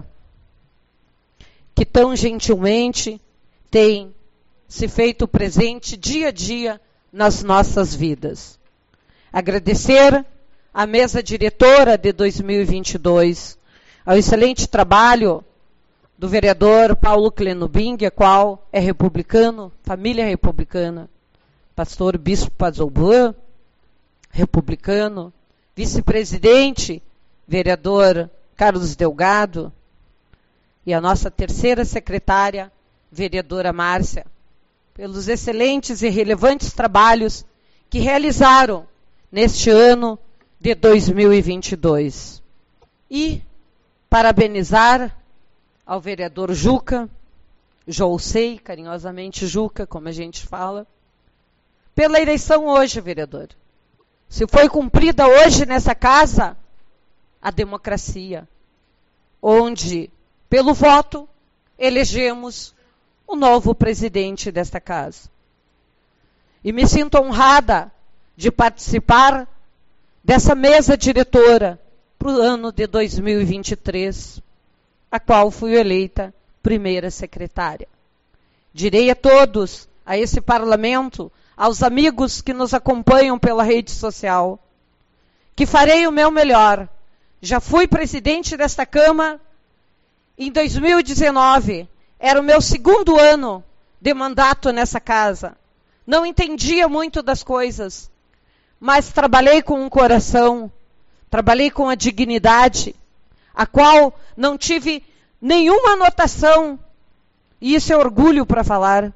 que tão gentilmente têm se feito presente dia a dia nas nossas vidas. Agradecer à mesa diretora de dois mil e vinte e dois, ao excelente trabalho do vereador Paulo Clenubing, a qual é republicano, família republicana, pastor Bispo Pazolban, republicano, vice-presidente, vereador Carlos Delgado, e a nossa terceira secretária, vereadora Márcia, pelos excelentes e relevantes trabalhos que realizaram neste ano de dois mil e vinte e dois. E parabenizar ao vereador Juca, Jousei, carinhosamente Juca, como a gente fala, pela eleição hoje, vereador. Se foi cumprida hoje nessa casa a democracia, onde, pelo voto, elegemos o novo presidente desta casa. E me sinto honrada de participar dessa mesa diretora para o ano de dois mil e vinte e três, a qual fui eleita primeira secretária. Direi a todos, a esse parlamento, aos amigos que nos acompanham pela rede social, que farei o meu melhor. Já fui presidente desta Câmara em dois mil e dezenove, era o meu segundo ano de mandato nessa casa. Não entendia muito das coisas, mas trabalhei com um coração, trabalhei com a dignidade, a qual não tive nenhuma anotação, e isso é orgulho para falar,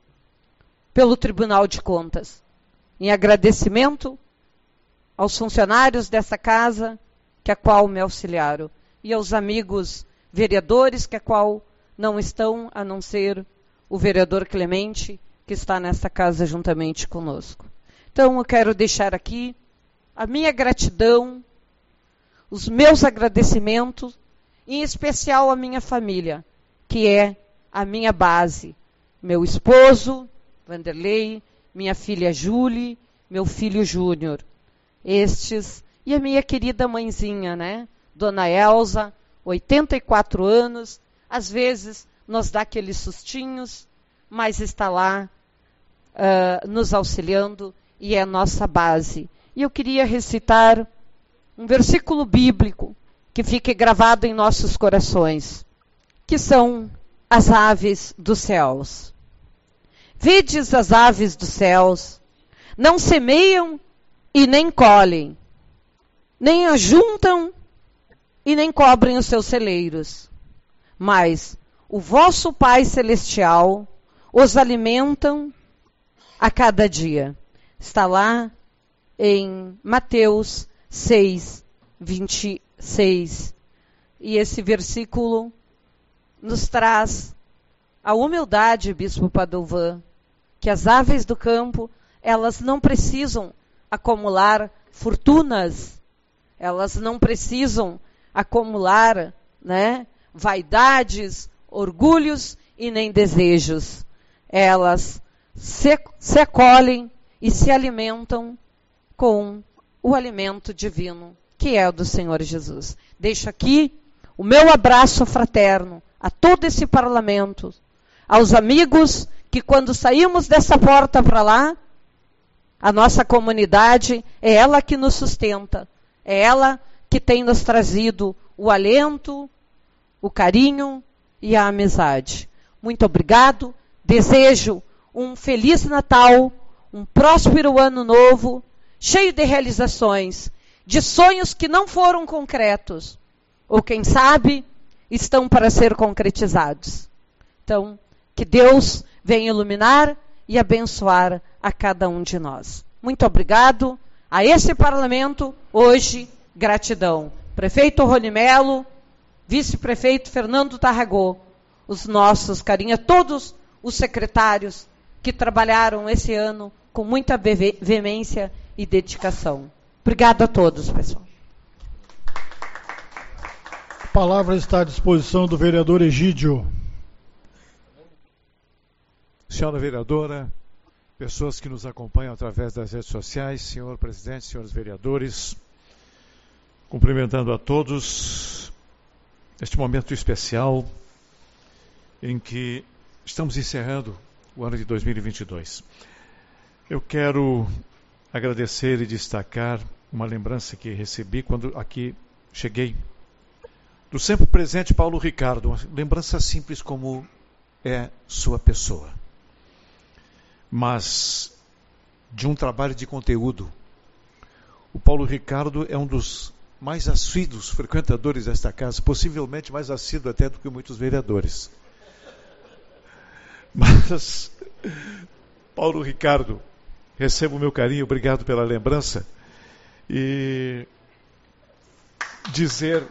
pelo Tribunal de Contas. Em agradecimento aos funcionários dessa casa, que a qual me auxiliaram, e aos amigos vereadores, que a qual não estão, a não ser o vereador Clemente, que está nesta casa juntamente conosco. Então, eu quero deixar aqui a minha gratidão, os meus agradecimentos, em especial à minha família, que é a minha base. Meu esposo, Vanderlei, minha filha Júlia, meu filho Júnior. Estes e a minha querida mãezinha, né? Dona Elza, oitenta e quatro anos, às vezes nos dá aqueles sustinhos, mas está lá uh, nos auxiliando e é a nossa base. E eu queria recitar um versículo bíblico que fique gravado em nossos corações, que são as aves dos céus. Vedes as aves dos céus, não semeiam e nem colhem, nem ajuntam e nem cobrem os seus celeiros. Mas o vosso Pai Celestial os alimentam a cada dia. Está lá em Mateus seis, vinte e seis. E esse versículo nos traz a humildade, Bispo Padovan, que as aves do campo, elas não precisam acumular fortunas, elas não precisam acumular, né, vaidades, orgulhos e nem desejos. Elas se, se acolhem e se alimentam com o alimento divino, que é o do Senhor Jesus. Deixo aqui o meu abraço fraterno a todo esse parlamento, aos amigos que quando saímos dessa porta para lá, a nossa comunidade é ela que nos sustenta, é ela que tem nos trazido o alento, o carinho e a amizade. Muito obrigado, desejo um feliz Natal, um próspero ano novo, cheio de realizações, de sonhos que não foram concretos, ou quem sabe, estão para ser concretizados. Então, que Deus venha iluminar e abençoar a cada um de nós. Muito obrigado a esse parlamento, hoje, gratidão. Prefeito Rony Melo, vice-prefeito Fernando Tarragó, os nossos carinha, todos os secretários que trabalharam esse ano com muita veemência e dedicação. Obrigado a todos, pessoal. A palavra está à disposição do vereador Egídio. Senhora vereadora, pessoas que nos acompanham através das redes sociais, senhor presidente, senhores vereadores, cumprimentando a todos neste momento especial em que estamos encerrando o ano de dois mil e vinte e dois. Eu quero agradecer e destacar uma lembrança que recebi quando aqui cheguei, do sempre presente Paulo Ricardo, uma lembrança simples como é sua pessoa, mas de um trabalho de conteúdo. O Paulo Ricardo é um dos mais assíduos frequentadores desta casa, possivelmente mais assíduo até do que muitos vereadores. Mas, Paulo Ricardo, recebo o meu carinho, obrigado pela lembrança, e dizer,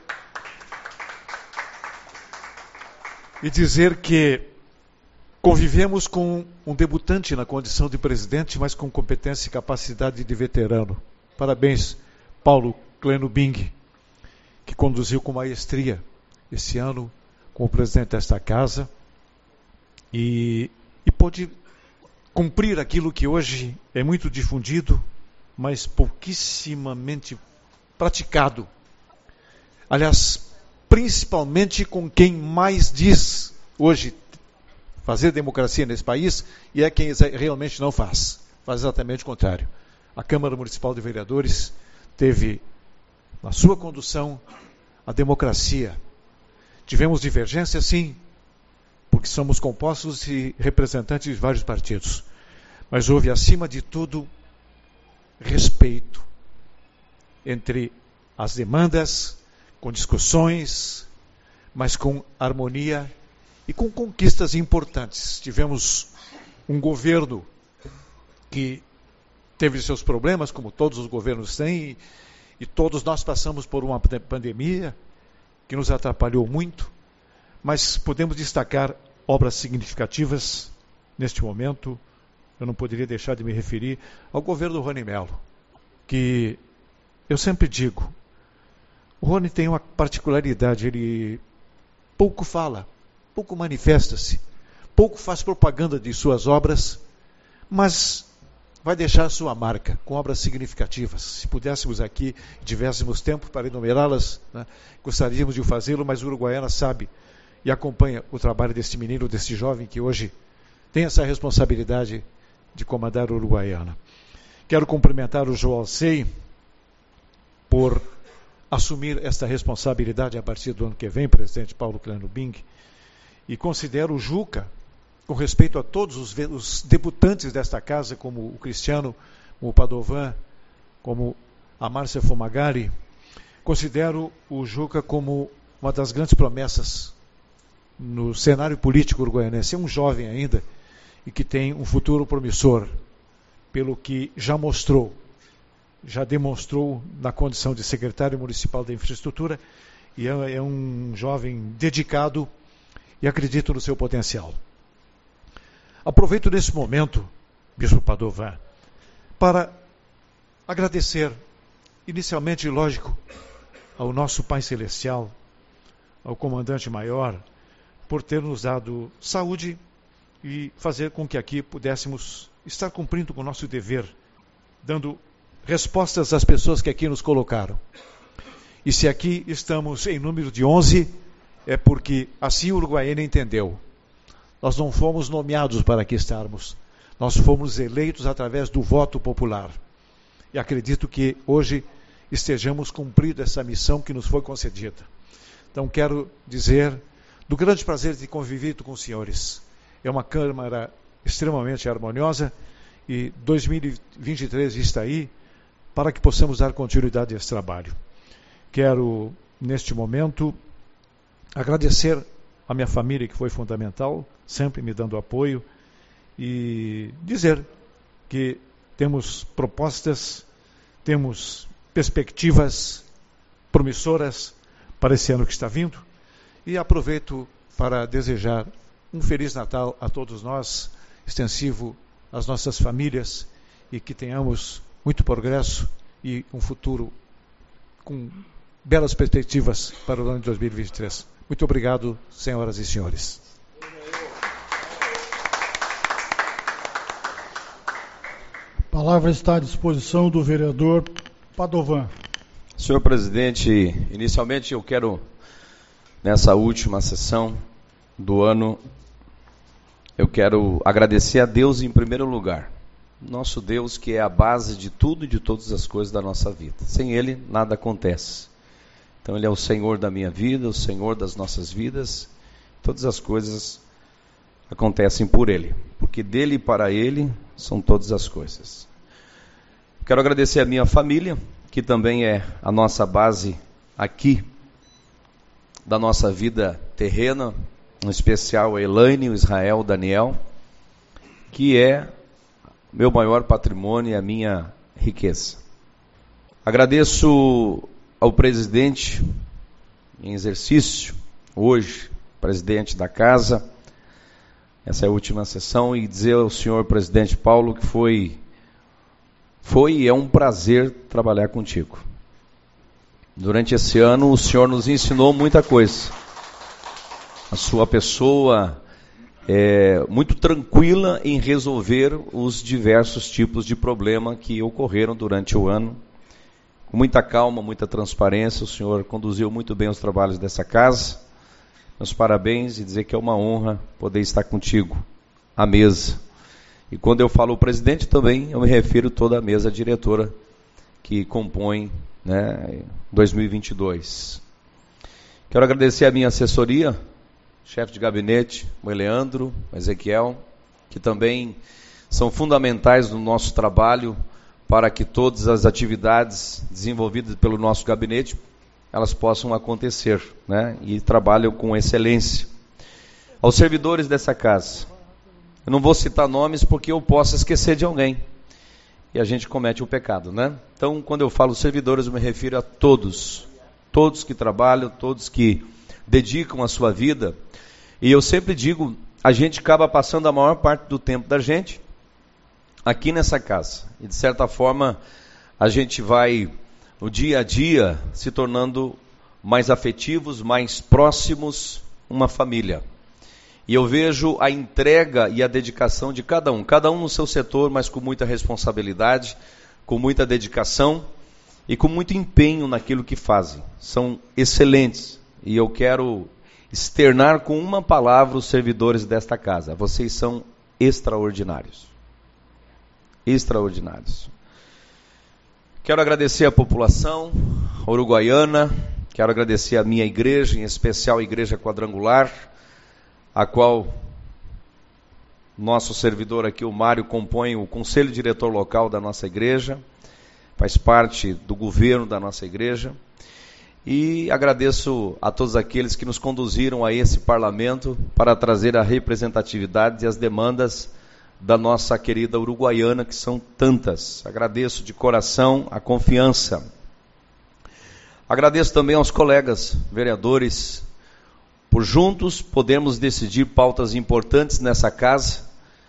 e dizer que convivemos com um debutante na condição de presidente, mas com competência e capacidade de veterano. Parabéns, Paulo Cleno Bing, que conduziu com maestria esse ano como presidente desta casa e, e pôde cumprir aquilo que hoje é muito difundido, mas pouquissimamente praticado. Aliás, principalmente com quem mais diz hoje fazer democracia nesse país, e é quem realmente não faz. Faz exatamente o contrário. A Câmara Municipal de Vereadores teve, na sua condução, a democracia. Tivemos divergência, sim, porque somos compostos de representantes de vários partidos. Mas houve, acima de tudo, respeito entre as demandas, com discussões, mas com harmonia e com conquistas importantes. Tivemos um governo que teve seus problemas, como todos os governos têm, e, e todos nós passamos por uma pandemia que nos atrapalhou muito, mas podemos destacar obras significativas neste momento. Eu não poderia deixar de me referir ao governo do Rony Melo, que eu sempre digo, o Rony tem uma particularidade, ele pouco fala, pouco manifesta-se, pouco faz propaganda de suas obras, mas vai deixar a sua marca com obras significativas. Se pudéssemos aqui, tivéssemos tempo para enumerá-las, né, gostaríamos de fazê-lo, mas o Uruguaiana sabe e acompanha o trabalho deste menino, deste jovem que hoje tem essa responsabilidade de comandar o Uruguaiana. Quero cumprimentar o João Alcei por assumir esta responsabilidade a partir do ano que vem, presidente Paulo Cleno Bing, e considero o Juca, com respeito a todos os, os debutantes desta casa, como o Cristiano, como o Padovan, como a Márcia Fumagalli, considero o Juca como uma das grandes promessas no cenário político uruguaianense. É um jovem ainda e que tem um futuro promissor, pelo que já mostrou, já demonstrou na condição de secretário municipal da infraestrutura, e é, é um jovem dedicado e acredito no seu potencial. Aproveito nesse momento, Bispo Padovan, para agradecer, inicialmente, lógico, ao nosso Pai Celestial, ao Comandante Maior, por ter nos dado saúde e fazer com que aqui pudéssemos estar cumprindo com o nosso dever, dando respostas às pessoas que aqui nos colocaram. E se aqui estamos em número de onze, é porque assim o Uruguaiana entendeu. Nós não fomos nomeados para aqui estarmos. Nós fomos eleitos através do voto popular. E acredito que hoje estejamos cumprindo essa missão que nos foi concedida. Então quero dizer do grande prazer de conviver com os senhores. É uma Câmara extremamente harmoniosa e dois mil e vinte e três está aí para que possamos dar continuidade a esse trabalho. Quero, neste momento, agradecer a minha família, que foi fundamental, sempre me dando apoio, e dizer que temos propostas, temos perspectivas promissoras para esse ano que está vindo, e aproveito para desejar um Feliz Natal a todos nós, extensivo às nossas famílias, e que tenhamos muito progresso e um futuro com belas perspectivas para o ano de dois mil e vinte e três. Muito obrigado, senhoras e senhores. A palavra está à disposição do vereador Padovan. Senhor presidente, inicialmente eu quero, nessa última sessão do ano, eu quero agradecer a Deus em primeiro lugar. Nosso Deus, que é a base de tudo e de todas as coisas da nossa vida. Sem Ele, nada acontece. Então, Ele é o Senhor da minha vida, o Senhor das nossas vidas. Todas as coisas acontecem por Ele. Porque dele e para Ele são todas as coisas. Quero agradecer a minha família, que também é a nossa base aqui, da nossa vida terrena, em especial a Elaine, o Israel, o Daniel, que é meu maior patrimônio e a minha riqueza. Agradeço ao presidente em exercício, hoje, presidente da casa, essa é a última sessão, e dizer ao senhor presidente Paulo que foi, foi e é um prazer trabalhar contigo. Durante esse ano o senhor nos ensinou muita coisa. A sua pessoa é muito tranquila em resolver os diversos tipos de problema que ocorreram durante o ano. Com muita calma, muita transparência, o senhor conduziu muito bem os trabalhos dessa casa. Meus parabéns e dizer que é uma honra poder estar contigo à mesa. E quando eu falo o presidente também, eu me refiro a toda a mesa diretora que compõe, né, dois mil e vinte e dois. Quero agradecer a minha assessoria, chefe de gabinete, o Eleandro, o Ezequiel, que também são fundamentais no nosso trabalho para que todas as atividades desenvolvidas pelo nosso gabinete, elas possam acontecer, né? E trabalham com excelência. Aos servidores dessa casa, eu não vou citar nomes porque eu posso esquecer de alguém, e a gente comete o pecado, né? Então, quando eu falo servidores, eu me refiro a todos, todos que trabalham, todos que dedicam a sua vida. E eu sempre digo, a gente acaba passando a maior parte do tempo da gente aqui nessa casa. E de certa forma, a gente vai, no dia a dia, se tornando mais afetivos, mais próximos, uma família. E eu vejo a entrega e a dedicação de cada um, cada um no seu setor, mas com muita responsabilidade, com muita dedicação e com muito empenho naquilo que fazem. São excelentes. E eu quero externar com uma palavra os servidores desta casa. Vocês são extraordinários. Extraordinários. Quero agradecer à população uruguaiana, quero agradecer à minha igreja, em especial a Igreja Quadrangular, a qual nosso servidor aqui, o Mário, compõe o conselho diretor local da nossa igreja, faz parte do governo da nossa igreja, e agradeço a todos aqueles que nos conduziram a esse parlamento para trazer a representatividade e as demandas da nossa querida Uruguaiana, que são tantas. Agradeço de coração a confiança. Agradeço também aos colegas vereadores, por juntos podermos decidir pautas importantes nessa casa,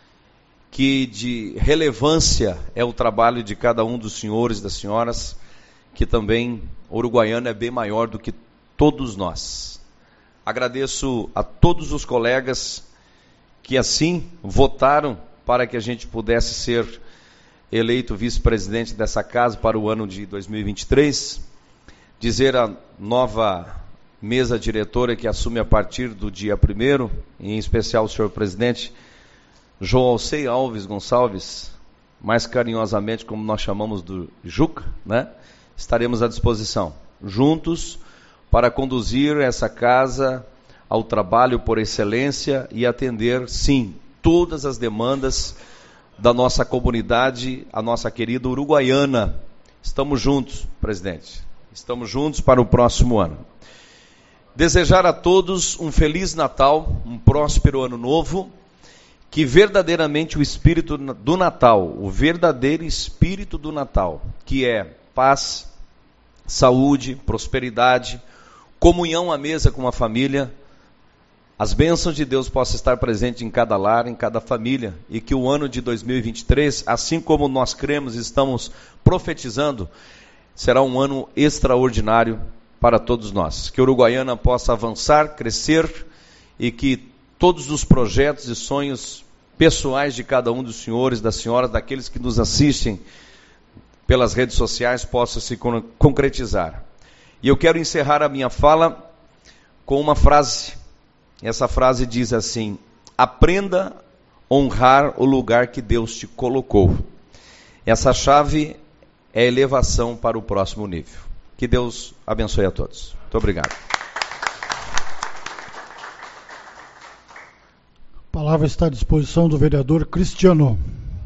que de relevância é o trabalho de cada um dos senhores e das senhoras, que também Uruguaiana é bem maior do que todos nós. Agradeço a todos os colegas que assim votaram para que a gente pudesse ser eleito vice-presidente dessa casa para o ano de dois mil e vinte e três. Dizer a nova mesa diretora que assume a partir do dia primeiro, em especial o senhor presidente João Alcei Alves Gonçalves, mais carinhosamente como nós chamamos do Juca, né? Estaremos à disposição, juntos, para conduzir essa casa ao trabalho por excelência e atender, sim, todas as demandas da nossa comunidade, a nossa querida Uruguaiana. Estamos juntos, presidente. Estamos juntos para o próximo ano. Desejar a todos um Feliz Natal, um próspero Ano Novo, que verdadeiramente o espírito do Natal, o verdadeiro espírito do Natal, que é paz, saúde, prosperidade, comunhão à mesa com a família, as bênçãos de Deus possam estar presentes em cada lar, em cada família, e que o ano de dois mil e vinte e três, assim como nós cremos e estamos profetizando, será um ano extraordinário para todos nós. Que a Uruguaiana possa avançar, crescer, e que todos os projetos e sonhos pessoais de cada um dos senhores, das senhoras, daqueles que nos assistem pelas redes sociais possam se concretizar. E eu quero encerrar a minha fala com uma frase. Essa frase diz assim: aprenda a honrar o lugar que Deus te colocou. Essa chave é elevação para o próximo nível. Que Deus abençoe a todos. Muito obrigado. A palavra está à disposição do vereador Cristiano.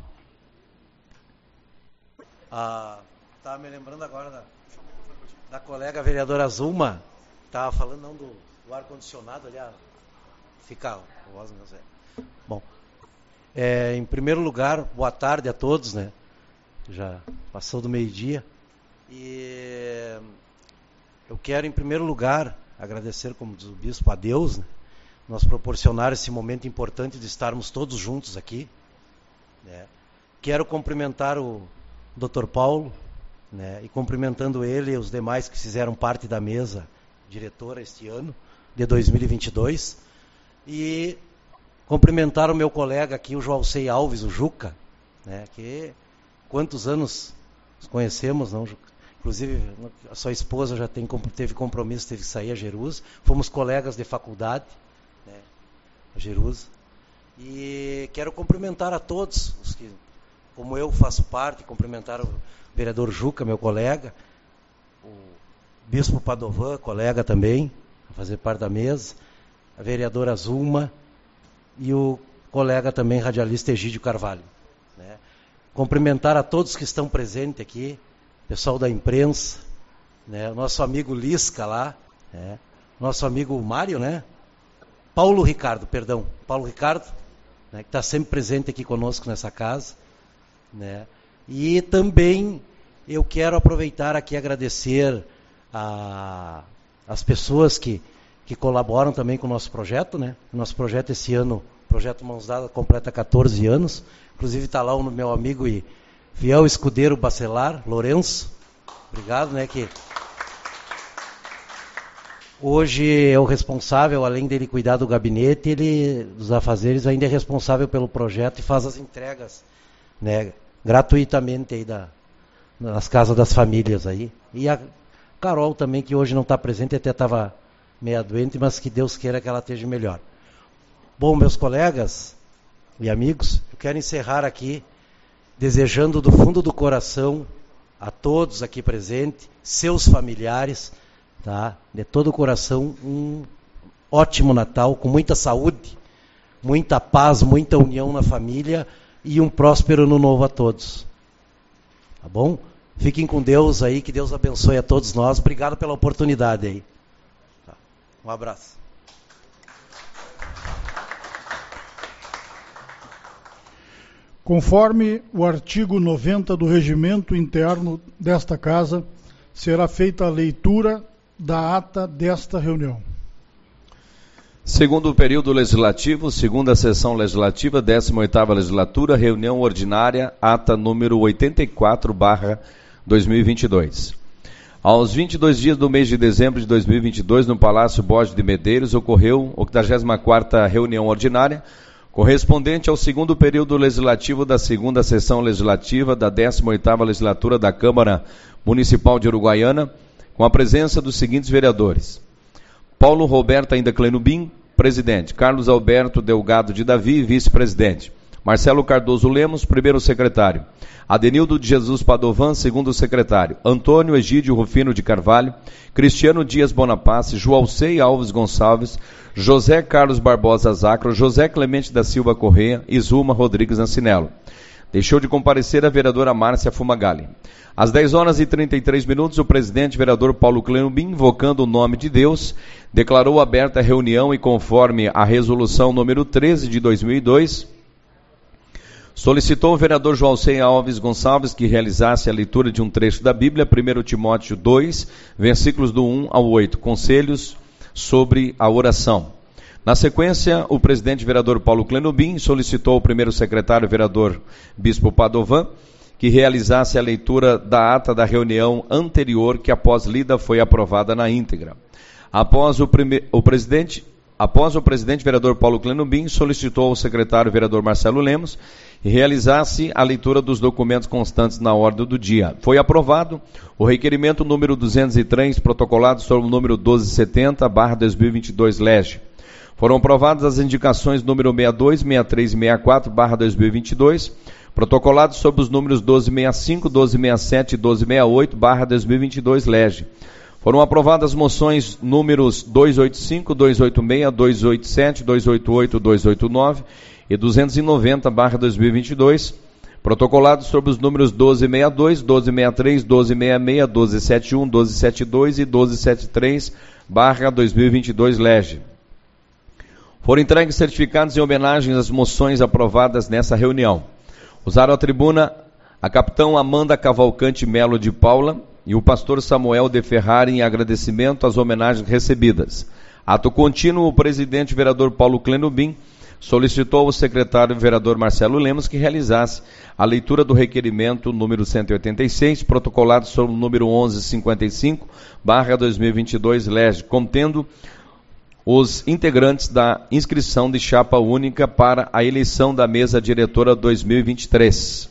Ah, estava me lembrando agora da, da colega vereadora Zulma, estava falando não do, do ar-condicionado ali, a, fica a voz, não sei. Bom, é, em primeiro lugar, boa tarde a todos, né? Já passou do meio-dia. E eu quero, em primeiro lugar, agradecer, como diz o bispo, a Deus, né? Nos proporcionar esse momento importante de estarmos todos juntos aqui, né? Quero cumprimentar o doutor Paulo, né? E cumprimentando ele e os demais que fizeram parte da mesa diretora este ano, de dois mil e vinte e dois. E cumprimentar o meu colega aqui, o João Alcei Alves, o Juca, né? Que quantos anos nos conhecemos, não, Juca? Inclusive, a sua esposa já tem, teve compromisso, teve que sair a Jerusa. Fomos colegas de faculdade, né, a Jerusa. E quero cumprimentar a todos, os que, como eu faço parte, cumprimentar o vereador Juca, meu colega, o bispo Padovan, colega também, a fazer parte da mesa, a vereadora Zulma e o colega também radialista Egídio Carvalho, né. Cumprimentar a todos que estão presentes aqui, pessoal da imprensa, né, nosso amigo Lisca lá, né, nosso amigo Mário, né, Paulo Ricardo, perdão, Paulo Ricardo, né, que está sempre presente aqui conosco nessa casa, né, e também eu quero aproveitar aqui e agradecer a, as pessoas que, que colaboram também com o nosso projeto, né, nosso projeto esse ano, o projeto Mãos Dadas completa quatorze anos, inclusive está lá o meu amigo e fiel escudeiro Bacelar, Lourenço, obrigado, né, que hoje é o responsável, além dele cuidar do gabinete, ele, dos afazeres, ainda é responsável pelo projeto e faz as entregas, né, gratuitamente aí da, nas casas das famílias aí. E a Carol também, que hoje não está presente, até estava meia doente, mas que Deus queira que ela esteja melhor. Bom, meus colegas e amigos, eu quero encerrar aqui desejando do fundo do coração a todos aqui presentes, seus familiares, tá? De todo o coração, um ótimo Natal, com muita saúde, muita paz, muita união na família e um próspero ano novo a todos. Tá bom? Fiquem com Deus aí, que Deus abençoe a todos nós. Obrigado pela oportunidade aí. Tá. Um abraço. Conforme o artigo noventa do regimento interno desta Casa, será feita a leitura da ata desta reunião. Segundo o período legislativo, segunda sessão legislativa, décima oitava legislatura, reunião ordinária, ata número oitenta e quatro barra dois mil e vinte e dois. Aos vinte e dois dias do mês de dezembro de dois mil e vinte e dois, no Palácio Borges de Medeiros, ocorreu a oitagésima quarta reunião ordinária, correspondente ao segundo período legislativo da segunda sessão legislativa da décima oitava legislatura da Câmara Municipal de Uruguaiana, com a presença dos seguintes vereadores: Paulo Roberto Ainda Clenubim, presidente; Carlos Alberto Delgado de Davi, vice-presidente; Marcelo Cardoso Lemos, primeiro secretário; Adenildo de Jesus Padovan, segundo secretário; Antônio Egídio Rufino de Carvalho, Cristiano Dias Bonapace, Joalcei Alves Gonçalves, José Carlos Barbosa Zacro, José Clemente da Silva Correia e Zuma Rodrigues Ancinello. Deixou de comparecer a vereadora Márcia Fumagalli. Às dez horas e trinta e três minutos, o presidente vereador Paulo Clenubim, invocando o nome de Deus, declarou aberta a reunião e, conforme a resolução número treze de dois mil e dois, solicitou o vereador Joalcei Alves Gonçalves que realizasse a leitura de um trecho da Bíblia, primeiro Timóteo dois, versículos do um ao oito, conselhos sobre a oração. Na sequência, o presidente vereador Paulo Clenubim solicitou ao primeiro secretário vereador Bispo Padovan que realizasse a leitura da ata da reunião anterior, que após lida foi aprovada na íntegra. Após o, prime... o presidente Após o presidente vereador Paulo Clenubim solicitou ao secretário vereador Marcelo Lemos que realizasse a leitura dos documentos constantes na ordem do dia. Foi aprovado o requerimento número duzentos e três, protocolado sobre o número doze setenta barra dois mil e vinte e dois, lege. Foram aprovadas as indicações número sessenta e dois, sessenta e três e sessenta e quatro barra dois mil e vinte e dois, protocolados sobre os números doze sessenta e cinco, doze sessenta e sete e doze sessenta e oito barra dois mil e vinte e dois, lege. Foram aprovadas moções números duzentos e oitenta e cinco, duzentos e oitenta e seis, duzentos e oitenta e sete, duzentos e oitenta e oito, duzentos e oitenta e nove e duzentos e noventa barra dois mil e vinte e dois, protocolados sobre os números doze sessenta e dois, doze sessenta e três, doze sessenta e seis, doze setenta e um, doze setenta e dois e doze setenta e três barra dois mil e vinte e dois, lege. Foram entregues certificados em homenagem às moções aprovadas nessa reunião. Usaram a tribuna a capitão Amanda Cavalcante Melo de Paula e o pastor Samuel de Ferrari em agradecimento às homenagens recebidas. Ato contínuo, o presidente vereador Paulo Clenubim solicitou ao secretário vereador Marcelo Lemos que realizasse a leitura do requerimento número cento e oitenta e seis, protocolado sobre o número onze cinquenta e cinco barra dois mil e vinte e dois, lege, contendo os integrantes da inscrição de chapa única para a eleição da mesa diretora dois mil e vinte e três.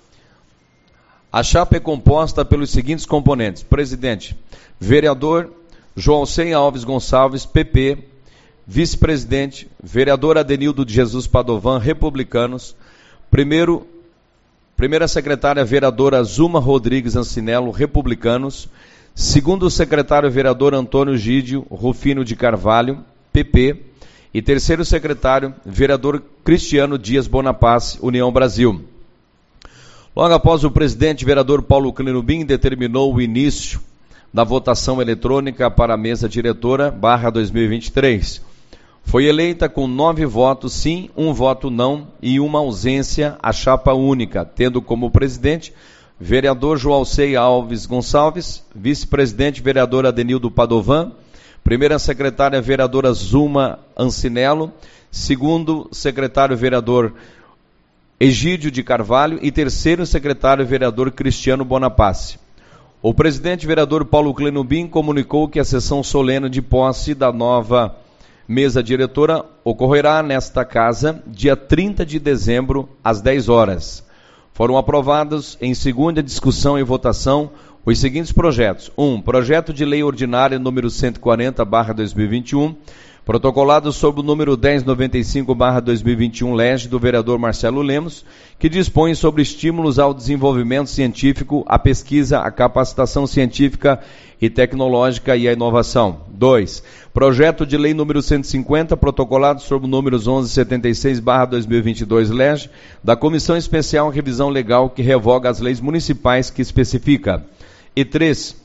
A chapa é composta pelos seguintes componentes: presidente, vereador Joalcei Alves Gonçalves, P P, vice-presidente, vereador Adenildo de Jesus Padovan, republicanos, primeiro, primeira secretária vereadora Zuma Rodrigues Ancinello, republicanos, segundo secretário vereador Antônio Gídio Rufino de Carvalho, P P, e terceiro secretário vereador Cristiano Dias Bonapace, União Brasil. Logo após, o presidente vereador Paulo Clenubim determinou o início da votação eletrônica para a mesa diretora barra dois mil e vinte e três. Foi eleita com nove votos sim, um voto não e uma ausência a chapa única, tendo como presidente vereador Joalcei Alves Gonçalves, vice-presidente vereador Adenildo Padovan, primeira secretária vereadora Zuma Ancinello, segundo secretário vereador Egídio de Carvalho e terceiro secretário vereador Cristiano Bonapace. O presidente vereador Paulo Clenubim comunicou que a sessão solene de posse da nova mesa diretora ocorrerá nesta casa, dia trinta de dezembro, às dez horas. Foram aprovados, em segunda discussão e votação, os seguintes projetos. um. Projeto de lei ordinária número cento e quarenta barra dois mil e vinte e um, protocolado sob o número dez noventa e cinco barra dois mil e vinte e um, lege do vereador Marcelo Lemos, que dispõe sobre estímulos ao desenvolvimento científico, à pesquisa, à capacitação científica e tecnológica e à inovação. dois. Projeto de lei número cento e cinquenta, protocolado sob o número onze setenta e seis barra dois mil e vinte e dois, lege da Comissão Especial Revisão Legal, que revoga as leis municipais que especifica. E três.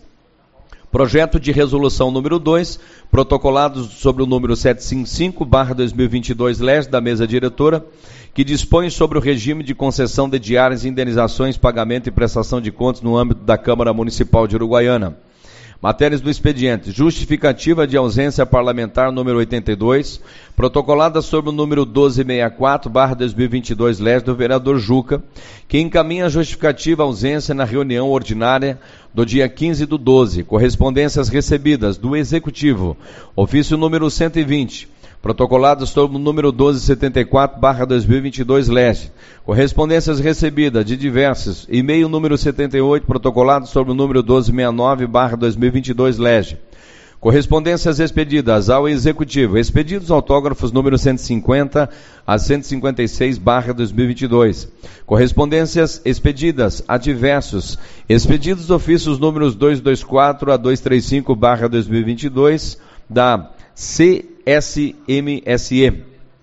Projeto de resolução número dois, protocolado sobre o número setecentos e cinquenta e cinco barra dois mil e vinte e dois, lege da mesa diretora, que dispõe sobre o regime de concessão de diárias, indenizações, pagamento e prestação de contas no âmbito da Câmara Municipal de Uruguaiana. Matérias do expediente. Justificativa de ausência parlamentar número oitenta e dois, protocolada sob o número doze sessenta e quatro barra dois mil e vinte e dois, lege do vereador Juca, que encaminha a justificativa ausência na reunião ordinária do dia quinze do doze. Correspondências recebidas do Executivo. Ofício número cento e vinte, protocolado sob o número doze setenta e quatro barra dois mil e vinte e dois, lege. Correspondências recebidas de diversos. E-mail número setenta e oito, protocolado sob o número doze sessenta e nove barra dois mil e vinte e dois, lege. Correspondências expedidas ao Executivo. Expedidos autógrafos número cento e cinquenta a cento e cinquenta e seis barra dois mil e vinte e dois. Correspondências expedidas a diversos. Expedidos ofícios números duzentos e vinte e quatro a duzentos e trinta e cinco barra dois mil e vinte e dois da C S M S E.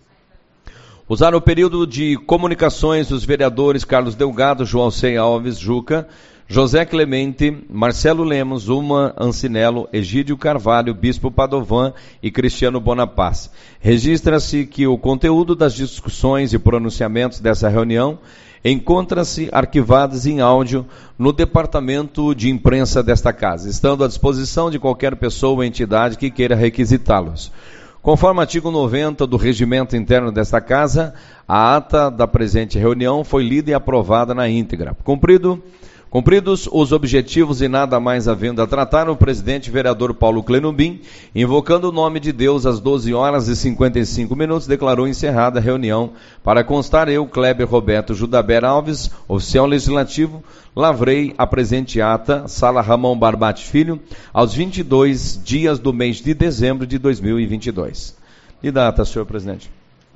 Usaram o período de comunicações dos vereadores Carlos Delgado, João Sei Alves Juca, José Clemente, Marcelo Lemos, Uma Ancinello, Egídio Carvalho, Bispo Padovan e Cristiano Bonaparte. Registra-se que o conteúdo das discussões e pronunciamentos dessa reunião encontra-se arquivados em áudio no departamento de imprensa desta casa, estando à disposição de qualquer pessoa ou entidade que queira requisitá-los. Conforme o artigo noventa do regimento interno desta casa, a ata da presente reunião foi lida e aprovada na íntegra. Cumprido, cumpridos os objetivos e nada mais havendo a tratar, o presidente vereador Paulo Clenubim, invocando o nome de Deus às doze horas e cinquenta e cinco minutos, declarou encerrada a reunião. Para constar, eu, Kleber Roberto Judaber Alves, oficial legislativo, lavrei a presente ata, Sala Ramon Barbate Filho, aos vinte e dois dias do mês de dezembro de dois mil e vinte e dois. E data, senhor presidente?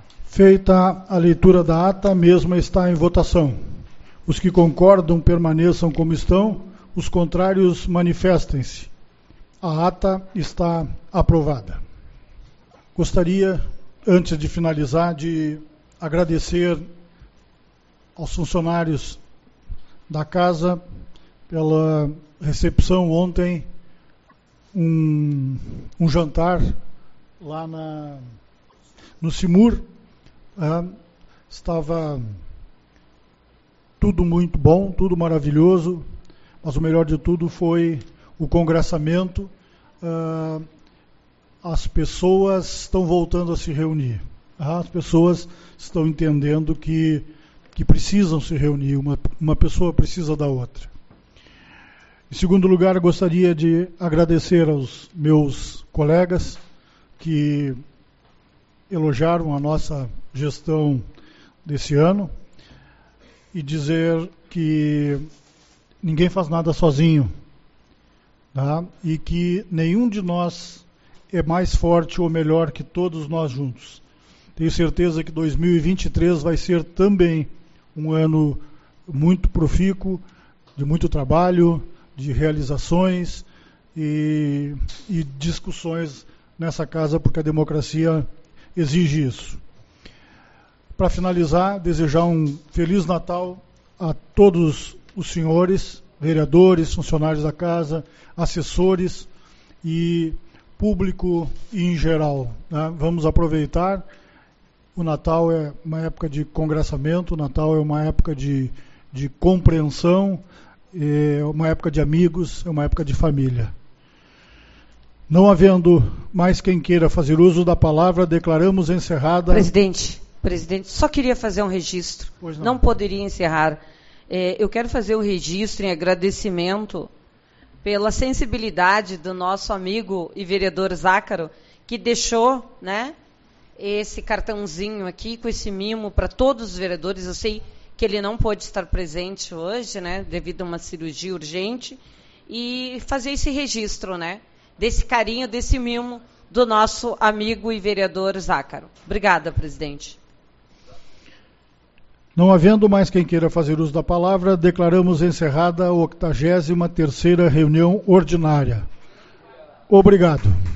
Feita a leitura da ata, a mesma está em votação. Os que concordam permaneçam como estão, os contrários manifestem-se. A ata está aprovada. Gostaria, antes de finalizar, de agradecer aos funcionários da casa pela recepção ontem, um, um jantar lá na, no Simur. Ah, estava tudo muito bom, tudo maravilhoso, mas o melhor de tudo foi o congressamento. Ah, as pessoas estão voltando a se reunir. Ah, as pessoas estão entendendo que, que precisam se reunir, uma, uma pessoa precisa da outra. Em segundo lugar, eu gostaria de agradecer aos meus colegas que elogiaram a nossa gestão desse ano e dizer que ninguém faz nada sozinho, tá? E que nenhum de nós é mais forte ou melhor que todos nós juntos. Tenho certeza que dois mil e vinte e três vai ser também um ano muito profícuo, de muito trabalho, de realizações e, e discussões nessa casa, porque a democracia exige isso. Para finalizar, desejar um Feliz Natal a todos os senhores, vereadores, funcionários da casa, assessores e público em geral, né? Vamos aproveitar. O Natal é uma época de congressamento, o Natal é uma época de, de compreensão, é uma época de amigos, é uma época de família. Não havendo mais quem queira fazer uso da palavra, declaramos encerrada... Presidente, presidente, só queria fazer um registro. Pois não. Não poderia encerrar. É, eu quero fazer um registro em agradecimento pela sensibilidade do nosso amigo e vereador Zácaro, que deixou, né, esse cartãozinho aqui com esse mimo para todos os vereadores. Eu sei que ele não pôde estar presente hoje, né, devido a uma cirurgia urgente, e fazer esse registro, né, desse carinho, desse mimo do nosso amigo e vereador Zácaro. Obrigada, presidente. Não havendo mais quem queira fazer uso da palavra, declaramos encerrada a octagésima terceira reunião ordinária. Obrigado.